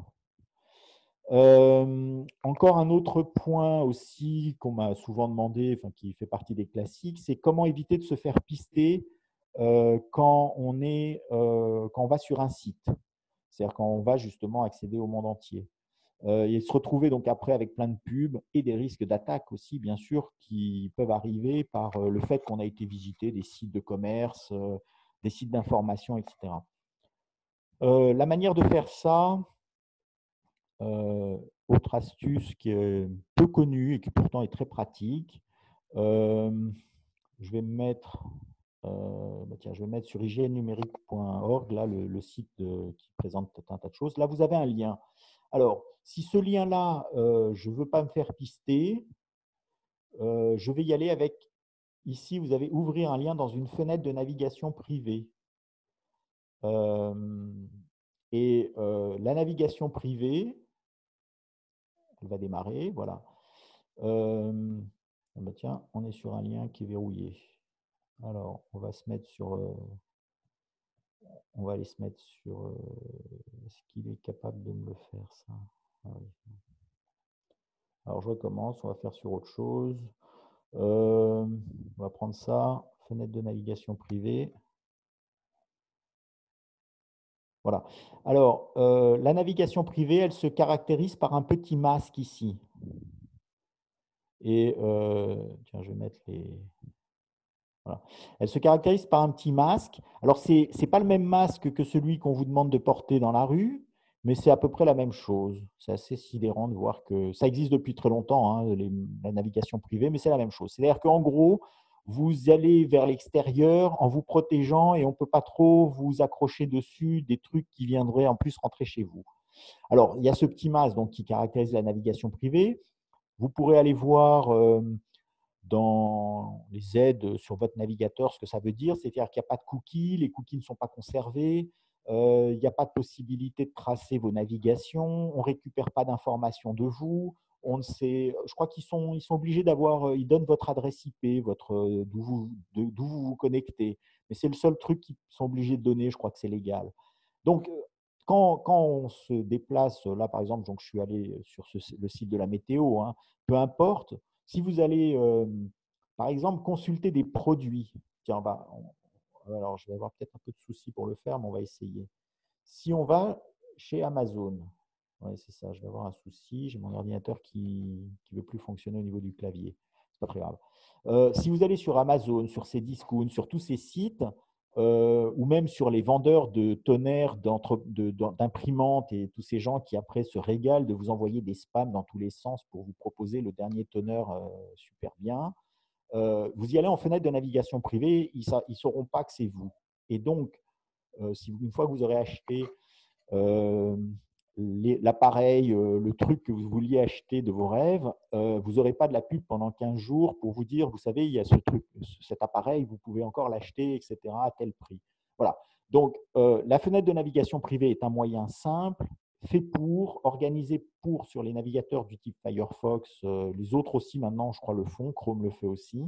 Speaker 1: Euh, encore un autre point aussi qu'on m'a souvent demandé, enfin, qui fait partie des classiques, c'est comment éviter de se faire pister euh, quand, on est, euh, quand on va sur un site, c'est-à-dire quand on va justement accéder au monde entier. Euh, et se retrouver donc après avec plein de pubs et des risques d'attaque aussi, bien sûr, qui peuvent arriver par euh, le fait qu'on a été visiter des sites de commerce, euh, des sites d'information, et cetera. Euh, la manière de faire ça, Euh, autre astuce qui est peu connue et qui pourtant est très pratique, euh, je vais me mettre, euh, bah tiens, je vais mettre sur i g n numérique point org, là, le, le site de, qui présente un tas de choses. Là, vous avez un lien. Alors, si ce lien-là, euh, je ne veux pas me faire pister, euh, je vais y aller avec, ici, vous avez ouvrir un lien dans une fenêtre de navigation privée. Euh, et euh, la navigation privée, elle va démarrer, voilà. Euh, bah tiens, on est sur un lien qui est verrouillé. Alors, on va se mettre sur. Euh, on va aller se mettre sur. Euh, Est-ce qu'il est capable de me le faire, ça? Ah oui. Alors, je recommence. On va faire sur autre chose. Euh, on va prendre ça. Fenêtre de navigation privée. Voilà. Alors, euh, la navigation privée, elle se caractérise par un petit masque ici. Et euh, tiens, je vais mettre les. Voilà. Elle se caractérise par un petit masque. Alors, ce n'est pas le même masque que celui qu'on vous demande de porter dans la rue, mais c'est à peu près la même chose. C'est assez sidérant de voir que ça existe depuis très longtemps, hein, les, la navigation privée, mais c'est la même chose. C'est-à-dire qu'en gros, vous allez vers l'extérieur en vous protégeant et on ne peut pas trop vous accrocher dessus des trucs qui viendraient en plus rentrer chez vous. Alors, il y a ce petit masque donc, qui caractérise la navigation privée. Vous pourrez aller voir euh, dans les aides sur votre navigateur ce que ça veut dire, c'est-à-dire qu'il n'y a pas de cookies, les cookies ne sont pas conservés, euh, il n'y a pas de possibilité de tracer vos navigations, on ne récupère pas d'informations de vous, on ne sait, je crois qu'ils sont, ils sont obligés d'avoir, ils donnent votre adresse I P, votre, d'où vous, d'où vous vous connectez, mais c'est le seul truc qu'ils sont obligés de donner, je crois que c'est légal. Donc, quand, quand on se déplace, là par exemple, donc je suis allé sur ce, le site de la météo, hein, peu importe, si vous allez, euh, par exemple, consulter des produits, tiens, on va, alors je vais avoir peut-être un peu de soucis pour le faire, mais on va essayer. Si on va chez Amazon, ouais, c'est ça, je vais avoir un souci. J'ai mon ordinateur qui ne veut plus fonctionner au niveau du clavier. C'est pas très grave. Euh, si vous allez sur Amazon, sur Cdiscount, sur tous ces sites, euh, ou même sur les vendeurs de tonnerres, d'imprimantes et tous ces gens qui après se régalent de vous envoyer des spams dans tous les sens pour vous proposer le dernier tonneur euh, super bien, euh, vous y allez en fenêtre de navigation privée, ils ne sauront pas que c'est vous. Et donc, euh, si une fois que vous aurez acheté euh, l'appareil, euh, le truc que vous vouliez acheter de vos rêves, euh, vous n'aurez pas de la pub pendant quinze jours pour vous dire, vous savez, il y a ce truc, cet appareil, vous pouvez encore l'acheter, et cetera, à tel prix. Voilà. Donc, euh, la fenêtre de navigation privée est un moyen simple, fait pour, organisé pour sur les navigateurs du type Firefox. Euh, les autres aussi, maintenant, je crois, le font. Chrome le fait aussi.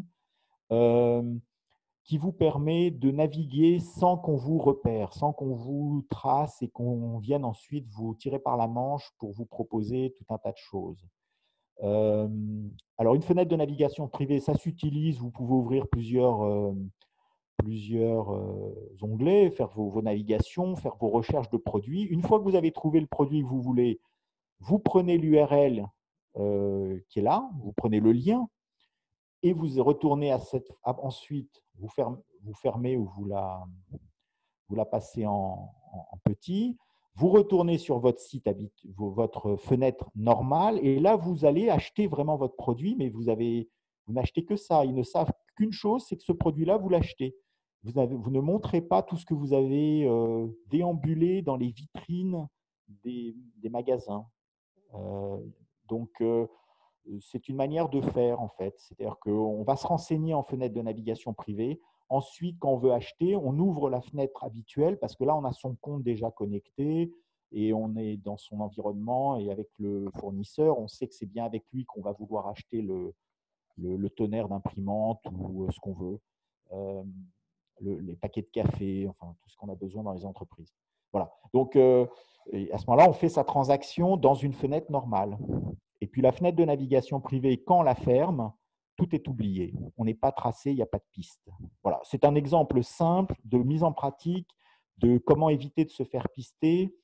Speaker 1: Euh, qui vous permet de naviguer sans qu'on vous repère, sans qu'on vous trace et qu'on vienne ensuite vous tirer par la manche pour vous proposer tout un tas de choses. Euh, alors, une fenêtre de navigation privée, ça s'utilise. Vous pouvez ouvrir plusieurs, euh, plusieurs euh, onglets, faire vos, vos navigations, faire vos recherches de produits. Une fois que vous avez trouvé le produit que vous voulez, vous prenez l'U R L euh, qui est là, vous prenez le lien, et vous retournez à cette… Ensuite, vous fermez, vous fermez ou vous la, vous la passez en, en, en petit. Vous retournez sur votre site, votre fenêtre normale, et là, vous allez acheter vraiment votre produit, mais vous, avez, vous n'achetez que ça. Ils ne savent qu'une chose, c'est que ce produit-là, vous l'achetez. Vous, avez, vous ne montrez pas tout ce que vous avez euh, déambulé dans les vitrines des, des magasins. Euh, donc, euh, c'est une manière de faire, en fait. C'est-à-dire qu'on va se renseigner en fenêtre de navigation privée. Ensuite, quand on veut acheter, on ouvre la fenêtre habituelle parce que là, on a son compte déjà connecté et on est dans son environnement et avec le fournisseur, on sait que c'est bien avec lui qu'on va vouloir acheter le, le, le tonnerre d'imprimante ou ce qu'on veut, euh, le, les paquets de café, enfin tout ce qu'on a besoin dans les entreprises. Voilà. Donc, euh, à ce moment-là, on fait sa transaction dans une fenêtre normale. Et puis la fenêtre de navigation privée, quand on la ferme, tout est oublié. On n'est pas tracé, il n'y a pas de piste. Voilà, c'est un exemple simple de mise en pratique de comment éviter de se faire pister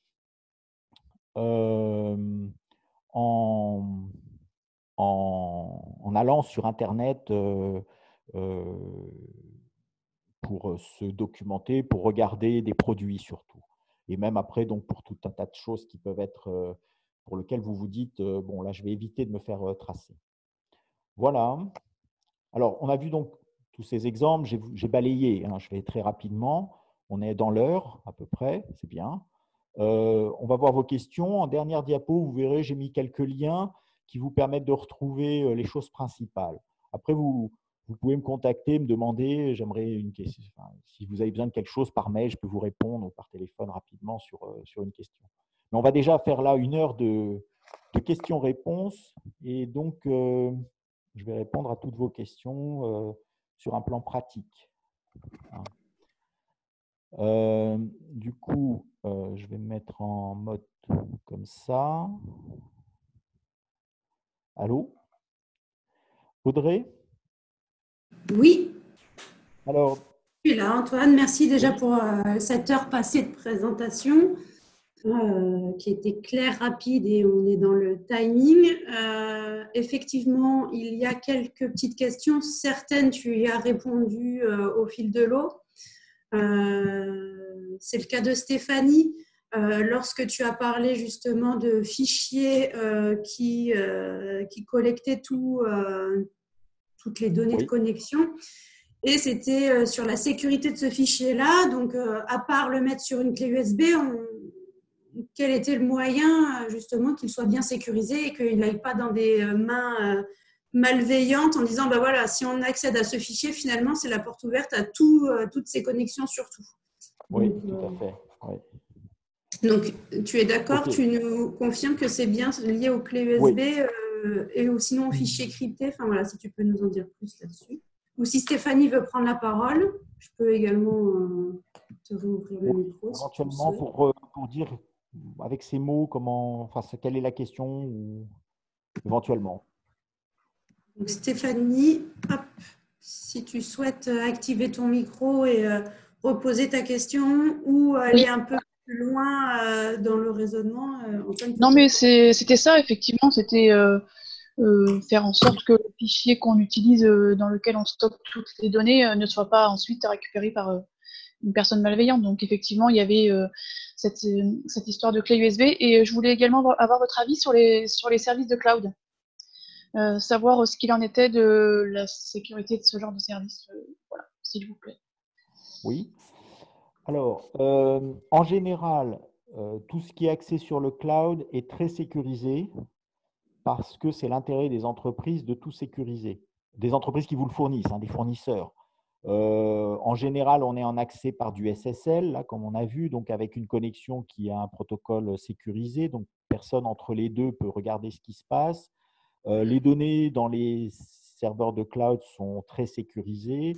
Speaker 1: euh, en, en, en, allant sur Internet euh, euh, pour se documenter, pour regarder des produits surtout. Et même après, donc, pour tout un tas de choses qui peuvent être… Euh, pour lesquelles vous vous dites, euh, bon, là, je vais éviter de me faire euh, tracer. Voilà. Alors, on a vu donc tous ces exemples. J'ai balayé, hein, je vais très rapidement. On est dans l'heure à peu près, c'est bien. Euh, on va voir vos questions. En dernière diapo, vous verrez, j'ai mis quelques liens qui vous permettent de retrouver les choses principales. Après, vous, vous pouvez me contacter, me demander, j'aimerais une question. Enfin, si vous avez besoin de quelque chose par mail, je peux vous répondre ou par téléphone rapidement sur, sur une question. Mais on va déjà faire là une heure de, de questions-réponses. Et donc, euh, je vais répondre à toutes vos questions euh, sur un plan pratique. Hein. Euh, du coup, euh, je vais me mettre en mode comme ça. Allô? Audrey?
Speaker 2: Oui.
Speaker 1: Alors,
Speaker 2: Je suis là, Antoine. Merci déjà
Speaker 1: oui.
Speaker 2: pour euh, cette heure passée de présentation euh, qui était claire, rapide et on est dans le timing. Euh, effectivement, il y a quelques petites questions. Certaines, tu y as répondu euh, au fil de l'eau. Euh, c'est le cas de Stéphanie. Euh, lorsque tu as parlé justement de fichiers euh, qui, euh, qui collectaient tout, euh, toutes les données
Speaker 1: Oui.
Speaker 2: de connexion, et c'était euh, sur la sécurité de ce fichier-là. Donc, euh, à part le mettre sur une clé U S B, on... quel était le moyen justement qu'il soit bien sécurisé et qu'il n'aille pas dans des mains euh, malveillantes en disant, bah voilà, si on accède à ce fichier, finalement, c'est la porte ouverte à tout, euh, toutes ces connexions surtout.
Speaker 1: Oui,
Speaker 2: Donc,
Speaker 1: tout
Speaker 2: euh...
Speaker 1: à fait. Oui.
Speaker 2: Donc, tu es d'accord,
Speaker 1: Okay.
Speaker 2: tu nous confirmes que c'est bien lié aux clés U S B
Speaker 1: Oui.
Speaker 2: euh, et ou sinon aux fichiers cryptés. Enfin voilà, si tu peux nous en dire plus là-dessus. Ou si Stéphanie veut prendre la parole, je peux également euh, te rouvrir le
Speaker 1: Oui,
Speaker 2: micro si tu le
Speaker 1: éventuellement
Speaker 2: souhaites.
Speaker 1: pour, pour dire avec ces mots comment, enfin, quelle est la question ou éventuellement.
Speaker 2: Donc Stéphanie, hop, si tu souhaites activer ton micro et euh, reposer ta question ou aller
Speaker 3: Oui,
Speaker 2: un peu plus loin euh, dans le raisonnement, euh, Antoine peut
Speaker 3: non,
Speaker 2: te...
Speaker 3: mais c'est- c'était ça, effectivement. C'était euh, euh, faire en sorte que le fichier qu'on utilise, euh, dans lequel on stocke toutes les données, euh, ne soit pas ensuite récupéré par euh, une personne malveillante. Donc, effectivement, il y avait euh, cette, euh, cette histoire de clé U S B. Et je voulais également avoir avoir votre avis sur les, sur les services de cloud. Euh, savoir ce qu'il en était de la sécurité de ce genre de service. Euh, voilà, s'il vous plaît.
Speaker 1: Oui. Alors, euh, en général, euh, tout ce qui est axé sur le cloud est très sécurisé parce que c'est l'intérêt des entreprises de tout sécuriser. Des entreprises qui vous le fournissent, hein, des fournisseurs. Euh, en général, on est en accès par du S S L, là, comme on a vu, donc avec une connexion qui a un protocole sécurisé. Donc, personne entre les deux peut regarder ce qui se passe. Euh, les données dans les serveurs de cloud sont très sécurisées.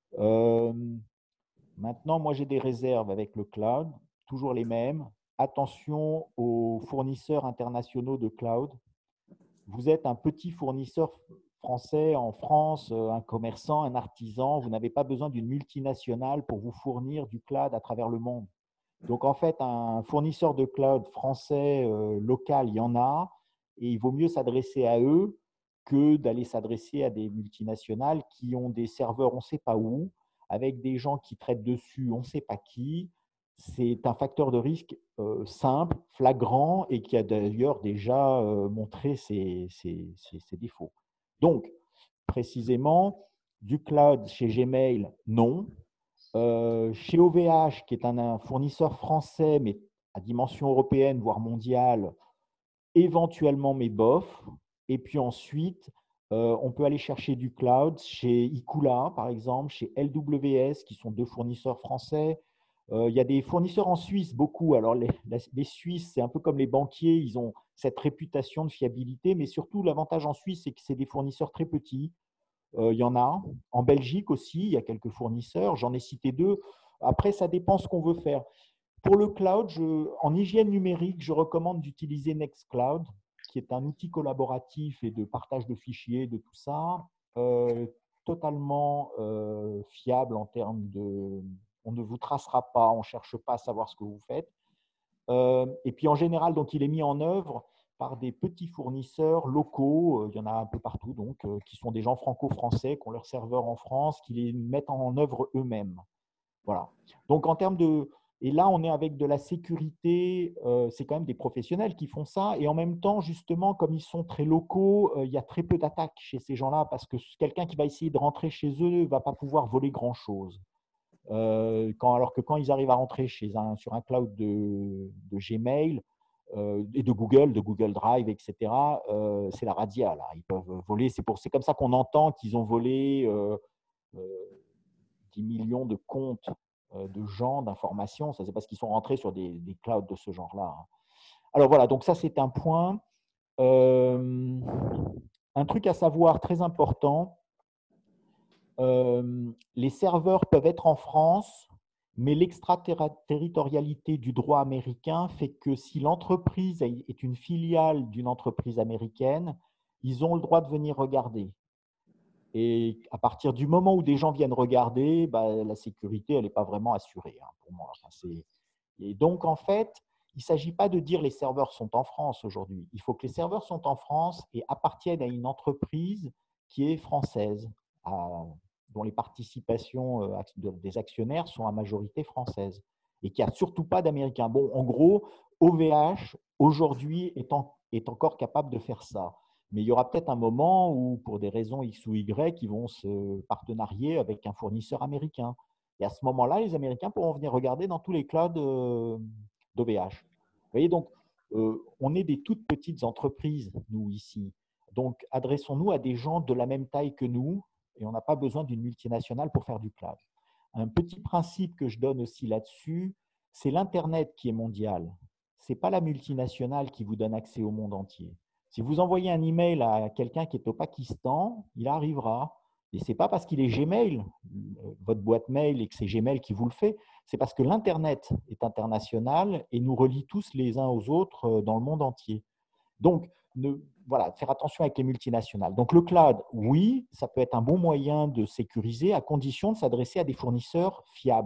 Speaker 1: Euh, Maintenant, moi, j'ai des réserves avec le cloud, toujours les mêmes. Attention aux fournisseurs internationaux de cloud. Vous êtes un petit fournisseur français en France, euh, un commerçant, un artisan. Vous n'avez pas besoin d'une multinationale pour vous fournir du cloud à travers le monde. Donc, en fait, un fournisseur de cloud français euh, local, il y en a, et il vaut mieux s'adresser à eux que d'aller s'adresser à des multinationales qui ont des serveurs on ne sait pas où, avec des gens qui traitent dessus on ne sait pas qui. C'est un facteur de risque euh, simple, flagrant, et qui a d'ailleurs déjà euh, montré ses, ses, ses, ses défauts. Donc, précisément, du cloud chez Gmail, non. Euh, chez O V H, qui est un, un fournisseur français, mais à dimension européenne, voire mondiale, éventuellement, mais bof. Et puis ensuite, euh, on peut aller chercher du cloud chez Ikula, par exemple, chez L W S, qui sont deux fournisseurs français. Euh, il y a des fournisseurs en Suisse, beaucoup. Alors, les, les Suisses, c'est un peu comme les banquiers, ils ont cette réputation de fiabilité, mais surtout, l'avantage en Suisse, c'est que c'est des fournisseurs très petits. Euh, il y en a. En Belgique aussi, il y a quelques fournisseurs. J'en ai cité deux. Après, ça dépend ce qu'on veut faire. Pour le cloud, je, en hygiène numérique, je recommande d'utiliser Nextcloud, qui est un outil collaboratif et de partage de fichiers, de tout ça, euh, totalement euh, fiable en termes de… On ne vous tracera pas, on ne cherche pas à savoir ce que vous faites. Euh, et puis en général, donc, il est mis en œuvre par des petits fournisseurs locaux, euh, il y en a un peu partout, donc, euh, qui sont des gens franco-français, qui ont leur serveur en France, qui les mettent en œuvre eux-mêmes. Voilà. Donc en termes de… Et là, on est avec de la sécurité, euh, c'est quand même des professionnels qui font ça. Et en même temps, justement, comme ils sont très locaux, euh, il y a très peu d'attaques chez ces gens-là parce que quelqu'un qui va essayer de rentrer chez eux ne va pas pouvoir voler grand-chose. Euh, quand, alors que quand ils arrivent à rentrer chez un, sur un cloud de, de Gmail euh, et de Google, de Google Drive, et cetera, euh, c'est la radia, là. Ils peuvent voler. C'est, pour, c'est comme ça qu'on entend qu'ils ont volé euh, euh, dix millions de comptes euh, de gens, d'informations. Ça, c'est parce qu'ils sont rentrés sur des, des clouds de ce genre-là. Alors voilà, donc ça, c'est un point. Euh, un truc à savoir très important, euh, les serveurs peuvent être en France, mais l'extraterritorialité du droit américain fait que si l'entreprise est une filiale d'une entreprise américaine, ils ont le droit de venir regarder. Et à partir du moment où des gens viennent regarder, bah, la sécurité, elle n'est pas vraiment assurée, hein, pour moi. Enfin, c'est… Et donc, en fait, il ne s'agit pas de dire les serveurs sont en France aujourd'hui. Il faut que les serveurs sont en France et appartiennent à une entreprise qui est française, à… dont les participations euh, des actionnaires sont à majorité française et qui n'a surtout pas d'Américains. Bon, en gros, O V H, aujourd'hui, est, en… est encore capable de faire ça. Mais il y aura peut-être un moment où, pour des raisons X ou Y, ils vont se partenarier avec un fournisseur américain. Et à ce moment-là, les Américains pourront venir regarder dans tous les clouds d'O V H. Vous voyez, donc, euh, on est des toutes petites entreprises, nous, ici. Donc, adressons-nous à des gens de la même taille que nous, et on n'a pas besoin d'une multinationale pour faire du cloud. Un petit principe que je donne aussi là-dessus, c'est l'Internet qui est mondial. Ce n'est pas la multinationale qui vous donne accès au monde entier. Si vous envoyez un email à quelqu'un qui est au Pakistan, il arrivera. Et ce n'est pas parce qu'il est Gmail, votre boîte mail, et que c'est Gmail qui vous le fait. C'est parce que l'Internet est international et nous relie tous les uns aux autres dans le monde entier. Donc, ne, voilà, faire attention avec les multinationales. Donc, le cloud, oui, ça peut être un bon moyen de sécuriser à condition de s'adresser à des fournisseurs fiables.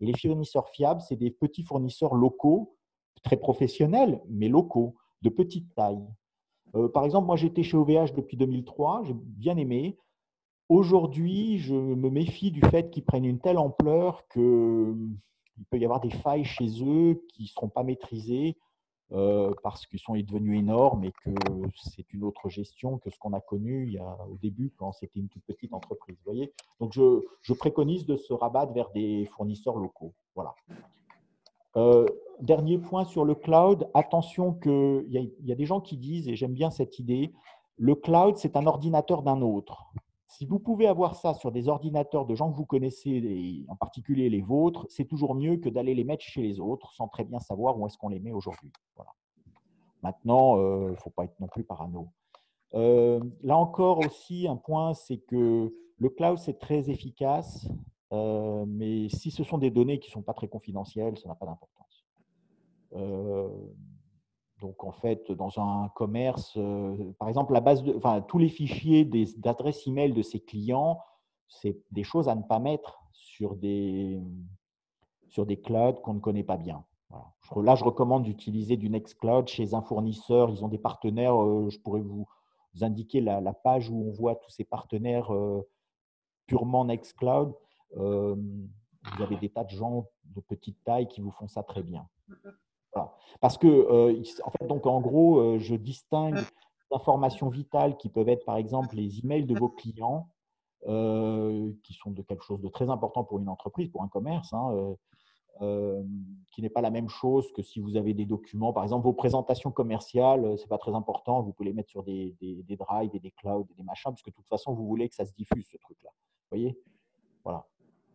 Speaker 1: Et les fournisseurs fiables, c'est des petits fournisseurs locaux, très professionnels, mais locaux, de petite taille. Euh, par exemple, moi, j'étais chez O V H depuis deux mille trois, j'ai bien aimé. Aujourd'hui, je me méfie du fait qu'ils prennent une telle ampleur qu'il peut y avoir des failles chez eux qui ne seront pas maîtrisées euh, parce qu'ils sont devenus énormes et que c'est une autre gestion que ce qu'on a connu il y a, au début quand c'était une toute petite entreprise. Vous voyez. Donc, je, je préconise de se rabattre vers des fournisseurs locaux. Voilà. Euh, dernier point sur le cloud, attention qu'il y, y a des gens qui disent, et j'aime bien cette idée, le cloud, c'est un ordinateur d'un autre. Si vous pouvez avoir ça sur des ordinateurs de gens que vous connaissez, et en particulier les vôtres, c'est toujours mieux que d'aller les mettre chez les autres sans très bien savoir où est-ce qu'on les met aujourd'hui. Voilà. Maintenant, il euh, ne faut pas être non plus parano. Euh, là encore aussi, un point, c'est que le cloud, c'est très efficace, euh, mais si ce sont des données qui ne sont pas très confidentielles, ça n'a pas d'importance. Euh, donc, en fait, dans un commerce, euh, par exemple, la base de, enfin, tous les fichiers d'adresse email de ses clients, c'est des choses à ne pas mettre sur des, sur des clouds qu'on ne connaît pas bien. Voilà. Là, je recommande d'utiliser du Nextcloud chez un fournisseur. Ils ont des partenaires. Euh, je pourrais vous, vous indiquer la, la page où on voit tous ces partenaires euh, purement Nextcloud. Euh, vous avez des tas de gens de petite taille qui vous font ça très bien. Voilà. Parce que, euh, en fait, donc en gros, euh, je distingue des informations vitales qui peuvent être, par exemple, les emails de vos clients, euh, qui sont de quelque chose de très important pour une entreprise, pour un commerce, hein, euh, euh, qui n'est pas la même chose que si vous avez des documents. Par exemple, vos présentations commerciales, ce n'est pas très important. Vous pouvez les mettre sur des, des, des drives et des clouds et des machins, parce que de toute façon, vous voulez que ça se diffuse, ce truc-là. Vous voyez? Voilà.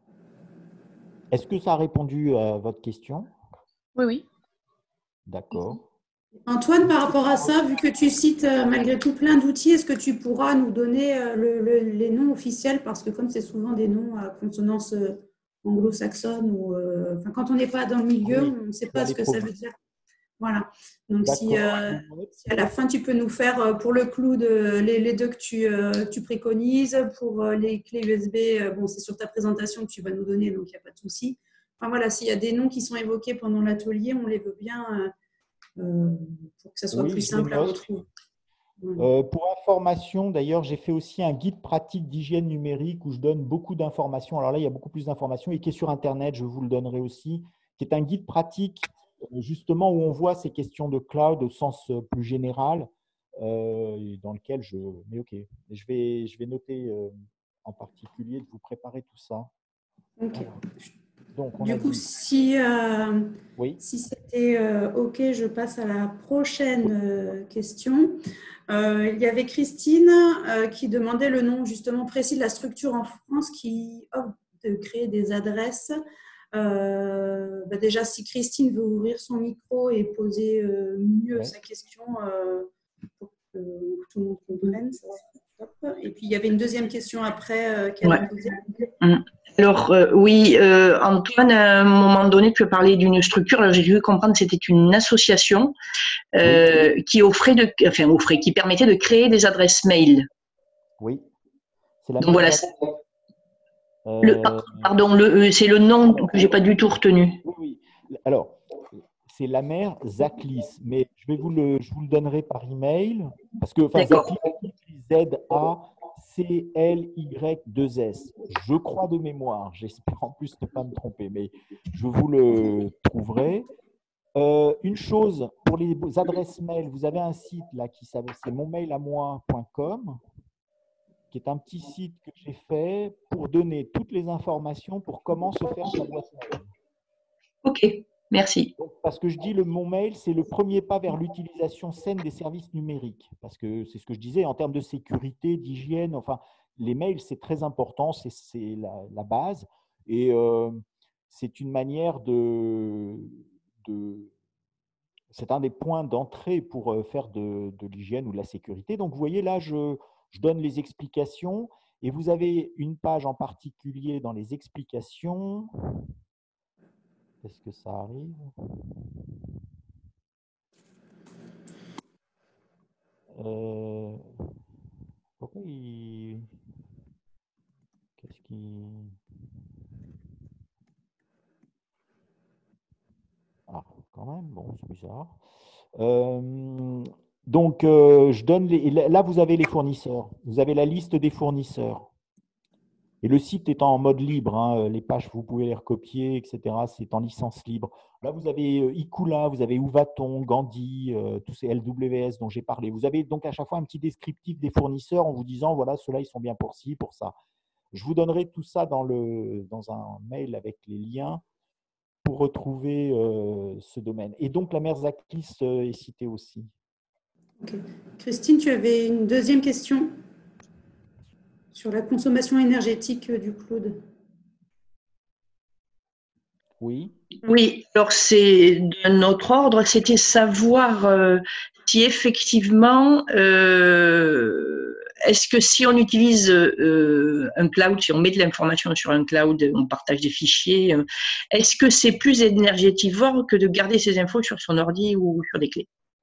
Speaker 1: Est-ce que ça a répondu à votre question?
Speaker 3: Oui, oui.
Speaker 1: D'accord.
Speaker 2: Antoine, par rapport à ça, vu que tu cites euh, malgré tout plein d'outils, est-ce que tu pourras nous donner euh, le, le, les noms officiels? Parce que comme c'est souvent des noms à consonance euh, anglo-saxonne, ou euh, enfin, quand on n'est pas dans le milieu,
Speaker 1: Oui,
Speaker 2: on ne sait
Speaker 1: je vais
Speaker 2: pas ce
Speaker 1: aller
Speaker 2: que
Speaker 1: trop
Speaker 2: ça veut
Speaker 1: vite.
Speaker 2: dire. Voilà. Donc, si,
Speaker 1: D'accord.
Speaker 2: euh, si à la fin, tu peux nous faire euh, pour le cloud de, les, les deux que tu, euh, tu préconises, pour euh, les clés U S B, euh, bon, c'est sur ta présentation que tu vas nous donner, donc il n'y a pas de souci. Enfin, voilà, s'il y a des noms qui sont évoqués pendant l'atelier, on les veut bien. Euh, euh, pour que ça soit
Speaker 1: Oui,
Speaker 2: plus
Speaker 1: je les
Speaker 2: simple à
Speaker 1: note.
Speaker 2: retrouver.
Speaker 1: Euh, pour information, d'ailleurs, j'ai fait aussi un guide pratique d'hygiène numérique où je donne beaucoup d'informations. Alors là, il y a beaucoup plus d'informations et qui est sur Internet, je vous le donnerai aussi, qui est un guide pratique euh, justement où on voit ces questions de cloud au sens euh, plus général, euh, dans lequel je… Mais ok, je vais, je vais noter euh, en particulier de vous préparer tout ça.
Speaker 2: Ok.
Speaker 1: Alors, donc, on a
Speaker 2: Du coup,
Speaker 1: dit…
Speaker 2: si, euh,
Speaker 1: Oui,
Speaker 2: si c'était euh, OK, je passe à la prochaine euh, question. Euh, il y avait Christine euh, qui demandait le nom justement précis de la structure en France qui offre de créer des adresses. Euh, bah déjà, si Christine veut ouvrir son micro et poser euh, mieux
Speaker 1: oui.
Speaker 2: sa question euh, pour que tout le monde comprenne, ça serait top. Et puis, il y avait une deuxième question après euh, qu'elle
Speaker 4: Ouais.
Speaker 2: a posée.
Speaker 4: Alors euh, oui, euh, Antoine, à un moment donné, tu as parlé d'une structure. Alors j'ai dû comprendre que c'était une association euh,
Speaker 1: Oui.
Speaker 4: qui offrait, de, enfin offrait, qui permettait de créer des adresses mail.
Speaker 1: Oui, c'est la
Speaker 4: Donc voilà.
Speaker 1: MERZAC.
Speaker 4: Le,
Speaker 1: Euh,
Speaker 4: pardon, le, c'est le nom
Speaker 1: alors,
Speaker 4: que j'ai pas du tout retenu.
Speaker 1: oui, oui. Alors, c'est la mère Zaklis, mais je vais vous le, je vous le donnerai par email parce que, enfin,
Speaker 4: D'accord.
Speaker 1: Zaklis, Z A C L Y deux S. Je crois de mémoire. J'espère en plus ne pas me tromper, mais je vous le trouverai. Euh, une chose pour les adresses mail, vous avez un site là qui s'appelle c'est mon mail à moi point com, qui est un petit site que j'ai fait pour donner toutes les informations pour comment se faire sa boîte mail.
Speaker 4: Ok, merci.
Speaker 1: Donc, parce que je dis le mon mail, c'est le premier pas vers l'utilisation saine des services numériques. Parce que c'est ce que je disais en termes de sécurité, d'hygiène. Enfin, les mails, c'est très important, c'est la, la base. Et euh, c'est une manière de, de c'est un des points d'entrée pour faire de, de l'hygiène ou de la sécurité. Donc, vous voyez, là, je, je donne les explications et vous avez une page en particulier dans les explications. Est-ce que ça arrive? euh, Pourquoi il… Qu'est-ce qui… quand même. Bon, c'est bizarre. Euh, donc, euh, je donne les, là, vous avez les fournisseurs. Vous avez la liste des fournisseurs. Et le site est en mode libre. Hein, les pages, vous pouvez les recopier, et cetera. C'est en licence libre. Là, vous avez Ikula, vous avez Uvaton, Gandhi, euh, tous ces L W S dont j'ai parlé. Vous avez donc à chaque fois un petit descriptif des fournisseurs en vous disant, voilà, ceux-là, ils sont bien pour ci, pour ça. Je vous donnerai tout ça dans, le, dans un mail avec les liens pour retrouver euh, ce domaine. Et donc, la Merzaklis euh, est citée aussi.
Speaker 2: Okay. Christine, tu avais une deuxième question sur la consommation énergétique du cloud.
Speaker 1: Oui.
Speaker 4: Oui, alors c'est d'un autre ordre, c'était savoir euh, si effectivement, euh, est-ce que si on utilise euh, un cloud, si on met de l'information sur un cloud, on partage des fichiers, euh, est-ce que c'est plus énergétivore que de garder ces infos sur son ordi ou sur des clés?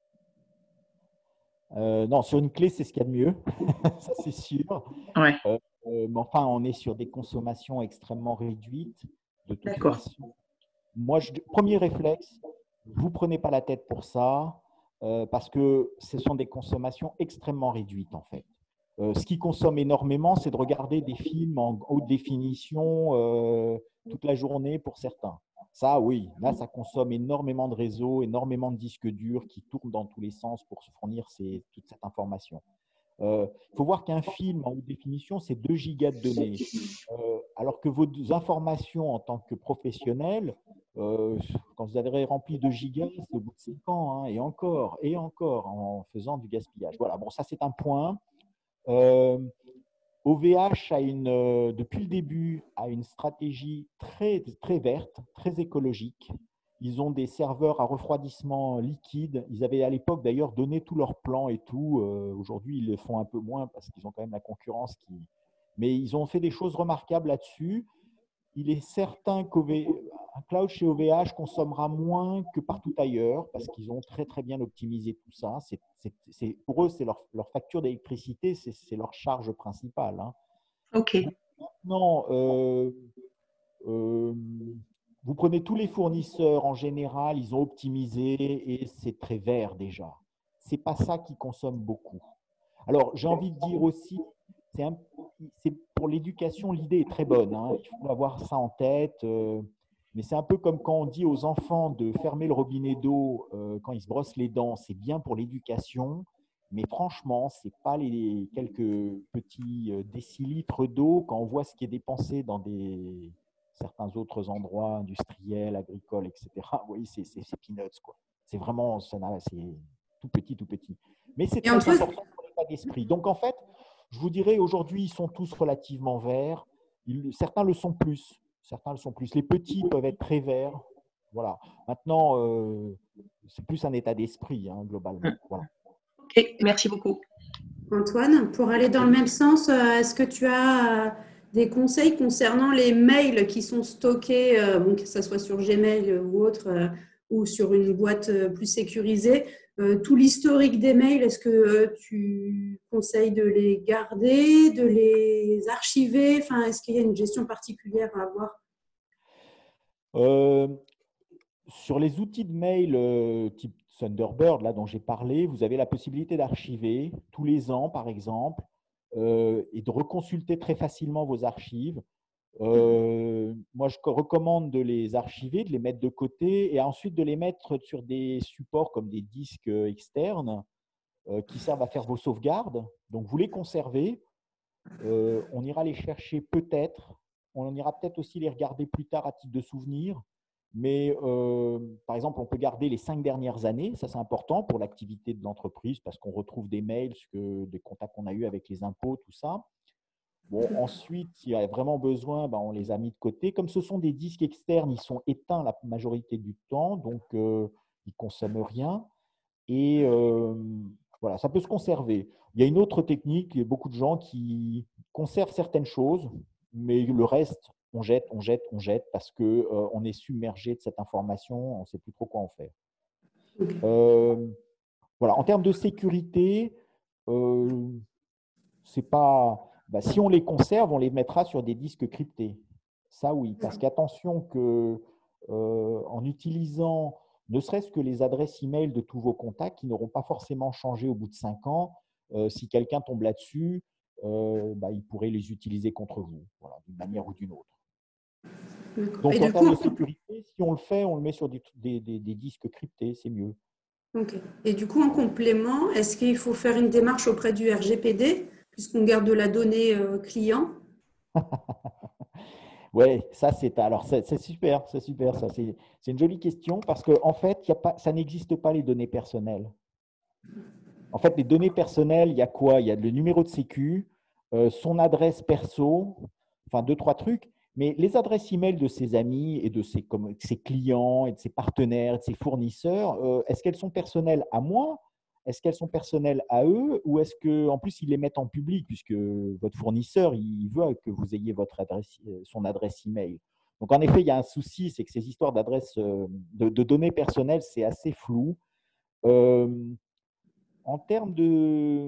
Speaker 1: Euh, non, sur une clé, c'est ce qu'il y a de mieux, ça c'est sûr.
Speaker 4: Ouais.
Speaker 1: Euh, euh, mais enfin, on est sur des consommations extrêmement réduites. De toute
Speaker 4: D'accord.
Speaker 1: façon, moi, je, premier réflexe, vous ne prenez pas la tête pour ça, euh, parce que ce sont des consommations extrêmement réduites en fait. Euh, ce qui consomme énormément, c'est de regarder des films en haute définition euh, toute la journée pour certains. Ça, oui, là, ça consomme énormément de réseaux, énormément de disques durs qui tournent dans tous les sens pour se fournir ces, toute cette information. Il euh, faut voir qu'un film en haute définition, c'est deux gigas de données. Euh, alors que vos informations en tant que professionnel, euh, quand vous avez rempli deux gigas, c'est au bout de cinq ans, hein, et encore, et encore, en faisant du gaspillage. Voilà, bon, ça c'est un point. Euh, O V H, a une, euh, depuis le début, a une stratégie très, très verte, très écologique. Ils ont des serveurs à refroidissement liquide. Ils avaient à l'époque d'ailleurs donné tous leurs plans et tout. Euh, Aujourd'hui, ils le font un peu moins parce qu'ils ont quand même la concurrence qui… Mais ils ont fait des choses remarquables là-dessus. Il est certain qu'un cloud chez O V H consommera moins que partout ailleurs parce qu'ils ont très très bien optimisé tout ça. C'est, c'est, c'est, pour eux, c'est leur, leur facture d'électricité, c'est, c'est leur charge principale. Hein.
Speaker 4: Ok.
Speaker 1: Maintenant, euh, euh, vous prenez tous les fournisseurs en général, ils ont optimisé et c'est très vert déjà. C'est pas ça qui consomme beaucoup. Alors, j'ai envie de dire aussi, c'est, un, c'est pour l'éducation, l'idée est très bonne. Hein, il faut avoir ça en tête. Euh, mais c'est un peu comme quand on dit aux enfants de fermer le robinet d'eau euh, quand ils se brossent les dents. C'est bien pour l'éducation. Mais franchement, ce n'est pas les quelques petits décilitres d'eau quand on voit ce qui est dépensé dans des, certains autres endroits industriels, agricoles, et cetera. Vous voyez, c'est, c'est, c'est peanuts, quoi. C'est vraiment, c'est tout petit, tout petit. Mais c'est très
Speaker 2: Antoine,
Speaker 1: important pour l'état d'esprit. Donc, en fait, je vous dirais, aujourd'hui, ils sont tous relativement verts. Ils, certains le sont plus. Certains le sont plus. Les petits peuvent être très verts. Voilà. Maintenant, euh, c'est plus un état d'esprit, hein, globalement. Voilà.
Speaker 4: Ok, merci beaucoup.
Speaker 2: Antoine, pour aller dans le même sens, est-ce que tu as des conseils concernant les mails qui sont stockés, bon, que ce soit sur Gmail ou autre, ou sur une boîte plus sécurisée, tout l'historique des mails, est-ce que tu conseilles de les garder, de les archiver? Enfin, est-ce qu'il y a une gestion particulière à avoir?
Speaker 1: euh, Sur les outils de mail euh, type Thunderbird, là dont j'ai parlé, vous avez la possibilité d'archiver tous les ans, par exemple, euh, et de reconsulter très facilement vos archives. Euh, moi, je recommande de les archiver, de les mettre de côté et ensuite de les mettre sur des supports comme des disques externes euh, qui servent à faire vos sauvegardes. Donc, vous les conservez. Euh, on ira les chercher peut-être. On ira peut-être aussi les regarder plus tard à titre de souvenir. Mais euh, par exemple, on peut garder les cinq dernières années. Ça, c'est important pour l'activité de l'entreprise parce qu'on retrouve des mails, que, des contacts qu'on a eus avec les impôts, tout ça. Bon, ensuite, s'il y a vraiment besoin, ben, on les a mis de côté. Comme ce sont des disques externes, ils sont éteints la majorité du temps, donc euh, ils ne consomment rien. Et euh, voilà, ça peut se conserver. Il y a une autre technique, il y a beaucoup de gens qui conservent certaines choses, mais le reste, on jette, on jette, on jette, parce qu'on euh, est submergé de cette information, on ne sait plus trop quoi en faire. Euh, voilà. En termes de sécurité, euh, c'est pas… Bah, si on les conserve, on les mettra sur des disques cryptés. Ça, oui, parce qu'attention que euh, en utilisant ne serait-ce que les adresses email de tous vos contacts qui n'auront pas forcément changé au bout de cinq ans. Euh, si quelqu'un tombe là-dessus, euh, bah, il pourrait les utiliser contre vous, voilà, d'une manière ou d'une autre. Donc,
Speaker 2: et
Speaker 1: en
Speaker 2: du
Speaker 1: termes
Speaker 2: coup,
Speaker 1: de sécurité, si on le fait, on le met sur des, des, des, des disques cryptés, c'est mieux.
Speaker 2: okay. Et du coup, en complément, est-ce qu'il faut faire une démarche auprès du R G P D, puisqu'on garde la donnée euh, client?
Speaker 1: Oui, ça c'est alors c'est super, c'est super ça. C'est une jolie question parce qu'en en fait, y a pas, ça n'existe pas les données personnelles. En fait, les données personnelles, il y a quoi? Il y a le numéro de sécu, euh, son adresse perso, enfin deux, trois trucs. Mais les adresses email de ses amis et de ses, comme, ses clients et de ses partenaires et de ses fournisseurs, euh, est-ce qu'elles sont personnelles à moi? Est-ce qu'elles sont personnelles à eux? Ou est-ce qu'en plus, ils les mettent en public puisque votre fournisseur, il veut que vous ayez votre adresse, son adresse email. Donc, en effet, il y a un souci, c'est que ces histoires d'adresses, de, de données personnelles, c'est assez flou. Euh, en termes de,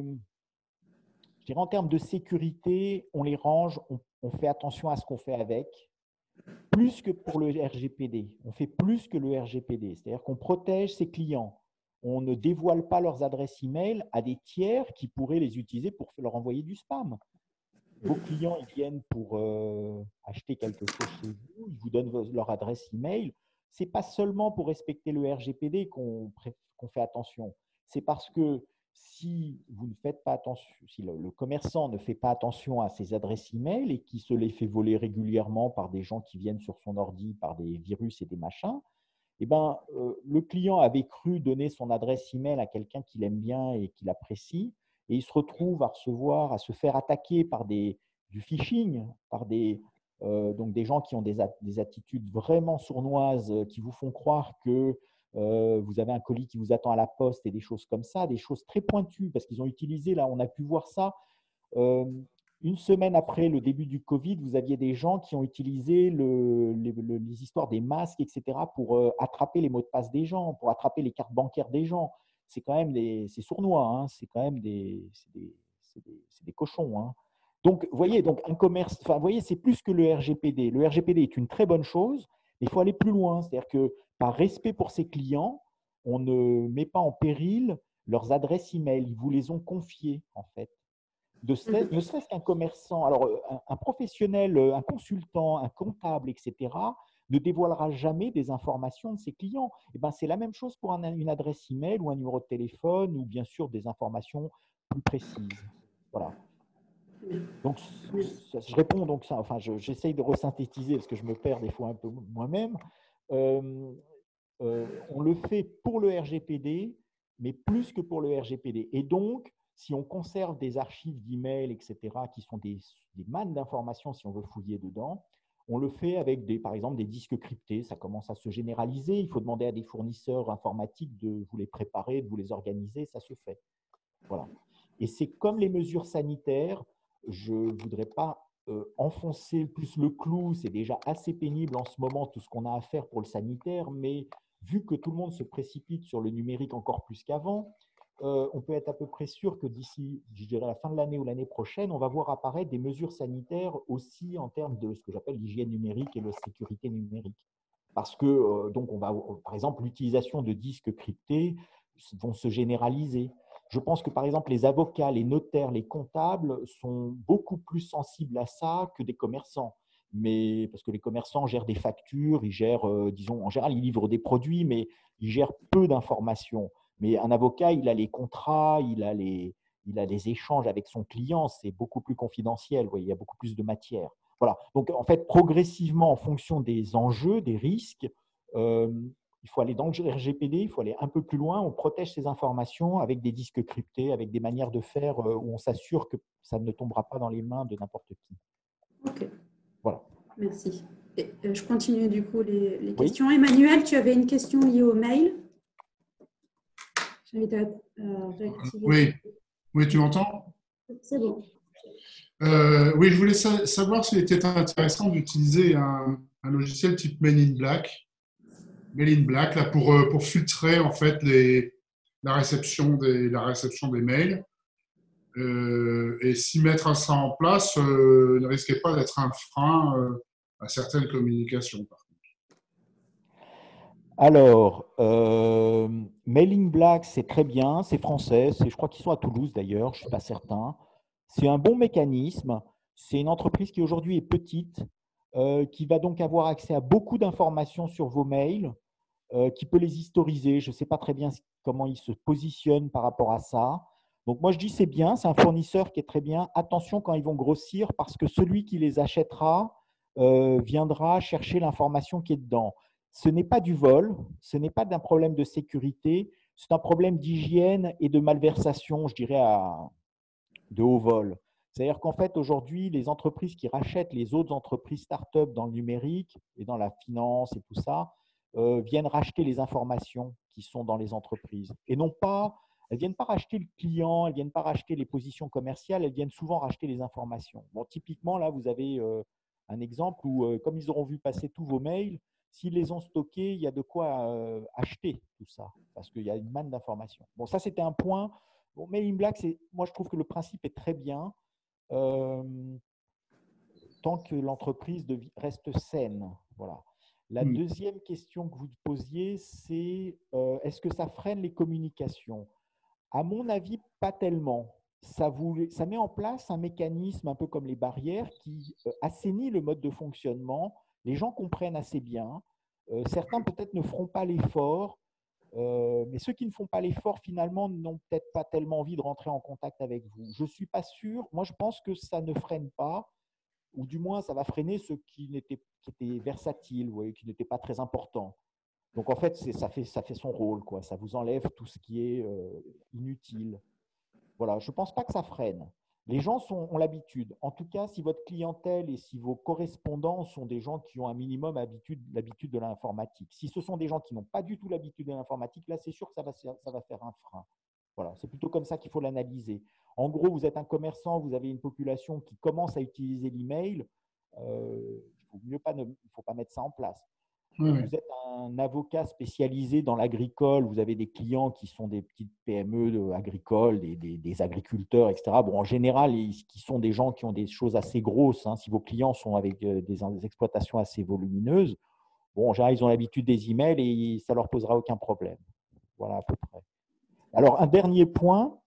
Speaker 1: je dirais en termes de sécurité, on les range, on, on fait attention à ce qu'on fait avec. Plus que pour le R G P D. On fait plus que le R G P D. C'est-à-dire qu'on protège ses clients. On ne dévoile pas leurs adresses email à des tiers qui pourraient les utiliser pour leur envoyer du spam. Vos clients, ils viennent pour euh, acheter quelque chose chez vous, ils vous donnent leur adresse email. Ce n'est pas seulement pour respecter le R G P D qu'on qu'on fait attention. C'est parce que si vous ne faites pas attention, si le, le commerçant ne fait pas attention à ses adresses email et qui se les fait voler régulièrement par des gens qui viennent sur son ordi, par des virus et des machins, eh ben, euh, le client avait cru donner son adresse email à quelqu'un qu'il aime bien et qu'il apprécie, et il se retrouve à recevoir, à se faire attaquer par des, du phishing, par des, euh, donc des gens qui ont des, des attitudes vraiment sournoises, qui vous font croire que euh, vous avez un colis qui vous attend à la poste et des choses comme ça, des choses très pointues, parce qu'ils ont utilisé, là on a pu voir ça, euh, une semaine après le début du Covid, vous aviez des gens qui ont utilisé le, les, le, les histoires des masques, et cetera, pour euh, attraper les mots de passe des gens, pour attraper les cartes bancaires des gens. C'est quand même des, c'est sournois, hein, c'est quand même des, c'est des, c'est des, c'est des cochons. Hein. Donc, vous voyez, donc un commerce, enfin, vous voyez, c'est plus que le R G P D. Le R G P D est une très bonne chose, mais il faut aller plus loin. C'est-à-dire que par respect pour ses clients, on ne met pas en péril leurs adresses email. Ils vous les ont confiées, en fait. De ce, ne serait-ce qu'un commerçant, alors un, un professionnel, un consultant, un comptable, et cetera, ne dévoilera jamais des informations de ses clients. Et ben, c'est la même chose pour un, une adresse email ou un numéro de téléphone ou bien sûr des informations plus précises. Voilà. Donc, je réponds donc ça, enfin, j'essaye de resynthétiser parce que je me perds des fois un peu moi-même. Euh, euh, on le fait pour le R G P D, mais plus que pour le R G P D. Et donc, si on conserve des archives d'emails, et cetera, qui sont des, des mannes d'informations, si on veut fouiller dedans, on le fait avec, des, par exemple, des disques cryptés. Ça commence à se généraliser. Il faut demander à des fournisseurs informatiques de vous les préparer, de vous les organiser. Ça se fait. Voilà. Et c'est comme les mesures sanitaires. Je ne voudrais pas euh, enfoncer plus le clou. C'est déjà assez pénible en ce moment, tout ce qu'on a à faire pour le sanitaire. Mais vu que tout le monde se précipite sur le numérique encore plus qu'avant, Euh, on peut être à peu près sûr que d'ici, je dirais, la fin de l'année ou l'année prochaine, on va voir apparaître des mesures sanitaires aussi en termes de ce que j'appelle l'hygiène numérique et la sécurité numérique. Parce que, euh, donc, on va, par exemple, l'utilisation de disques cryptés vont se généraliser. Je pense que, par exemple, les avocats, les notaires, les comptables sont beaucoup plus sensibles à ça que des commerçants. Mais parce que les commerçants gèrent des factures, ils gèrent, euh, disons, en général, ils livrent des produits, mais ils gèrent peu d'informations. Mais un avocat, il a les contrats, il a les, il a les échanges avec son client, c'est beaucoup plus confidentiel, vous voyez, il y a beaucoup plus de matière. Voilà. Donc, en fait, progressivement, en fonction des enjeux, des risques, euh, il faut aller dans le R G P D, il faut aller un peu plus loin, on protège ces informations avec des disques cryptés, avec des manières de faire où on s'assure que ça ne tombera pas dans les mains de n'importe qui.
Speaker 2: Ok.
Speaker 1: Voilà.
Speaker 2: Merci. Et, euh, je continue du coup les, les questions.
Speaker 1: Oui.
Speaker 2: Emmanuel, tu avais une question liée au mail. J'invite à euh, réactiver.
Speaker 5: Oui, oui, tu m'entends?
Speaker 2: C'est bon.
Speaker 5: Euh, oui, je voulais sa savoir s'il était intéressant d'utiliser un, un logiciel type Men in Black, Men in Black là, pour, pour filtrer en fait les, la, réception des, la réception des mails. Euh, et si mettre ça en place euh, ne risquait pas d'être un frein euh, à certaines communications. Par contre.
Speaker 1: Alors, euh, Mailing Black, c'est très bien, c'est français, c'est- je crois qu'ils sont à Toulouse d'ailleurs, je ne suis pas certain. C'est un bon mécanisme, c'est une entreprise qui aujourd'hui est petite, euh, qui va donc avoir accès à beaucoup d'informations sur vos mails, euh, qui peut les historiser. Je ne sais pas très bien comment ils se positionnent par rapport à ça. Donc moi je dis c'est bien, c'est un fournisseur qui est très bien. Attention quand ils vont grossir parce que celui qui les achètera euh, viendra chercher l'information qui est dedans. Ce n'est pas du vol, ce n'est pas d'un problème de sécurité, c'est un problème d'hygiène et de malversation, je dirais, à, de haut vol. C'est-à-dire qu'en fait, aujourd'hui, les entreprises qui rachètent les autres entreprises start-up dans le numérique et dans la finance et tout ça, euh, viennent racheter les informations qui sont dans les entreprises. Et non pas, elles ne viennent pas racheter le client, elles ne viennent pas racheter les positions commerciales, elles viennent souvent racheter les informations. Bon, typiquement, là, vous avez euh, un exemple où, euh, comme ils auront vu passer tous vos mails, s'ils les ont stockés, il y a de quoi euh, acheter tout ça, parce qu'il y a une manne d'informations. Bon, ça, c'était un point. Bon, Mailing Black, moi, je trouve que le principe est très bien euh, tant que l'entreprise reste saine. Voilà. La
Speaker 5: Hmm.
Speaker 1: deuxième question que vous posiez, c'est euh, est-ce que ça freine les communications? À mon avis, pas tellement. Ça, vous, ça met en place un mécanisme un peu comme les barrières qui euh, assainit le mode de fonctionnement. Les gens comprennent assez bien. Euh, certains peut-être ne feront pas l'effort, euh, mais ceux qui ne font pas l'effort, finalement, n'ont peut-être pas tellement envie de rentrer en contact avec vous. Je ne suis pas sûr. Moi, je pense que ça ne freine pas, ou du moins, ça va freiner ceux qui, n'étaient, qui étaient versatiles, vous voyez, qui n'étaient pas très importants. Donc, en fait, ça fait, ça fait son rôle, quoi. Ça vous enlève tout ce qui est euh, inutile. Voilà, je ne pense pas que ça freine. Les gens sont, ont l'habitude. En tout cas, si votre clientèle et si vos correspondants sont des gens qui ont un minimum habitude, l'habitude de l'informatique. Si ce sont des gens qui n'ont pas du tout l'habitude de l'informatique, là, c'est sûr que ça va, ça va faire un frein. Voilà, c'est plutôt comme ça qu'il faut l'analyser. En gros, vous êtes un commerçant, vous avez une population qui commence à utiliser l'email. Euh, il faut mieux pas, ne, il faut pas mettre ça en place.
Speaker 5: Ouais, ouais.
Speaker 1: Vous êtes un avocat spécialisé dans l'agricole, vous avez des clients qui sont des petites P M E agricoles, des, des, des agriculteurs, et cetera. Bon, en général, qui sont des gens qui ont des choses assez grosses. Hein. Si vos clients sont avec des, des exploitations assez volumineuses, bon, en général, ils ont l'habitude des emails et ça ne leur posera aucun problème. Voilà à peu près. Alors, un dernier point,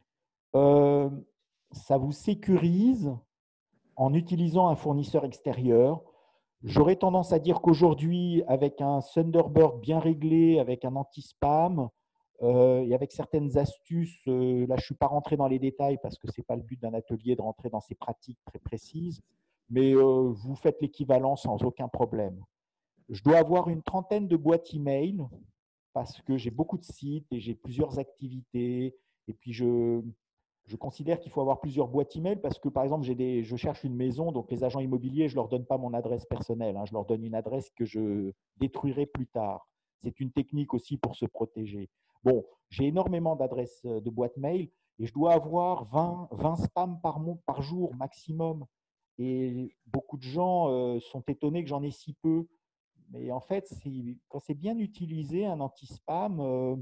Speaker 1: euh, ça vous sécurise en utilisant un fournisseur extérieur. J'aurais tendance à dire qu'aujourd'hui, avec un Thunderbird bien réglé, avec un anti-spam euh, et avec certaines astuces, euh, là je ne suis pas rentré dans les détails parce que ce n'est pas le but d'un atelier de rentrer dans ces pratiques très précises, mais euh, vous faites l'équivalent sans aucun problème. Je dois avoir une trentaine de boîtes email parce que j'ai beaucoup de sites et j'ai plusieurs activités. Et puis, je, je considère qu'il faut avoir plusieurs boîtes email parce que, par exemple, j'ai des, je cherche une maison, donc les agents immobiliers, je ne leur donne pas mon adresse personnelle. Hein, je leur donne une adresse que je détruirai plus tard. C'est une technique aussi pour se protéger. Bon, j'ai énormément d'adresses de boîtes mail et je dois avoir vingt, vingt spams par, mois, par jour maximum. Et beaucoup de gens euh, sont étonnés que j'en ai si peu. Mais en fait, quand c'est bien utilisé, un anti-spam, euh,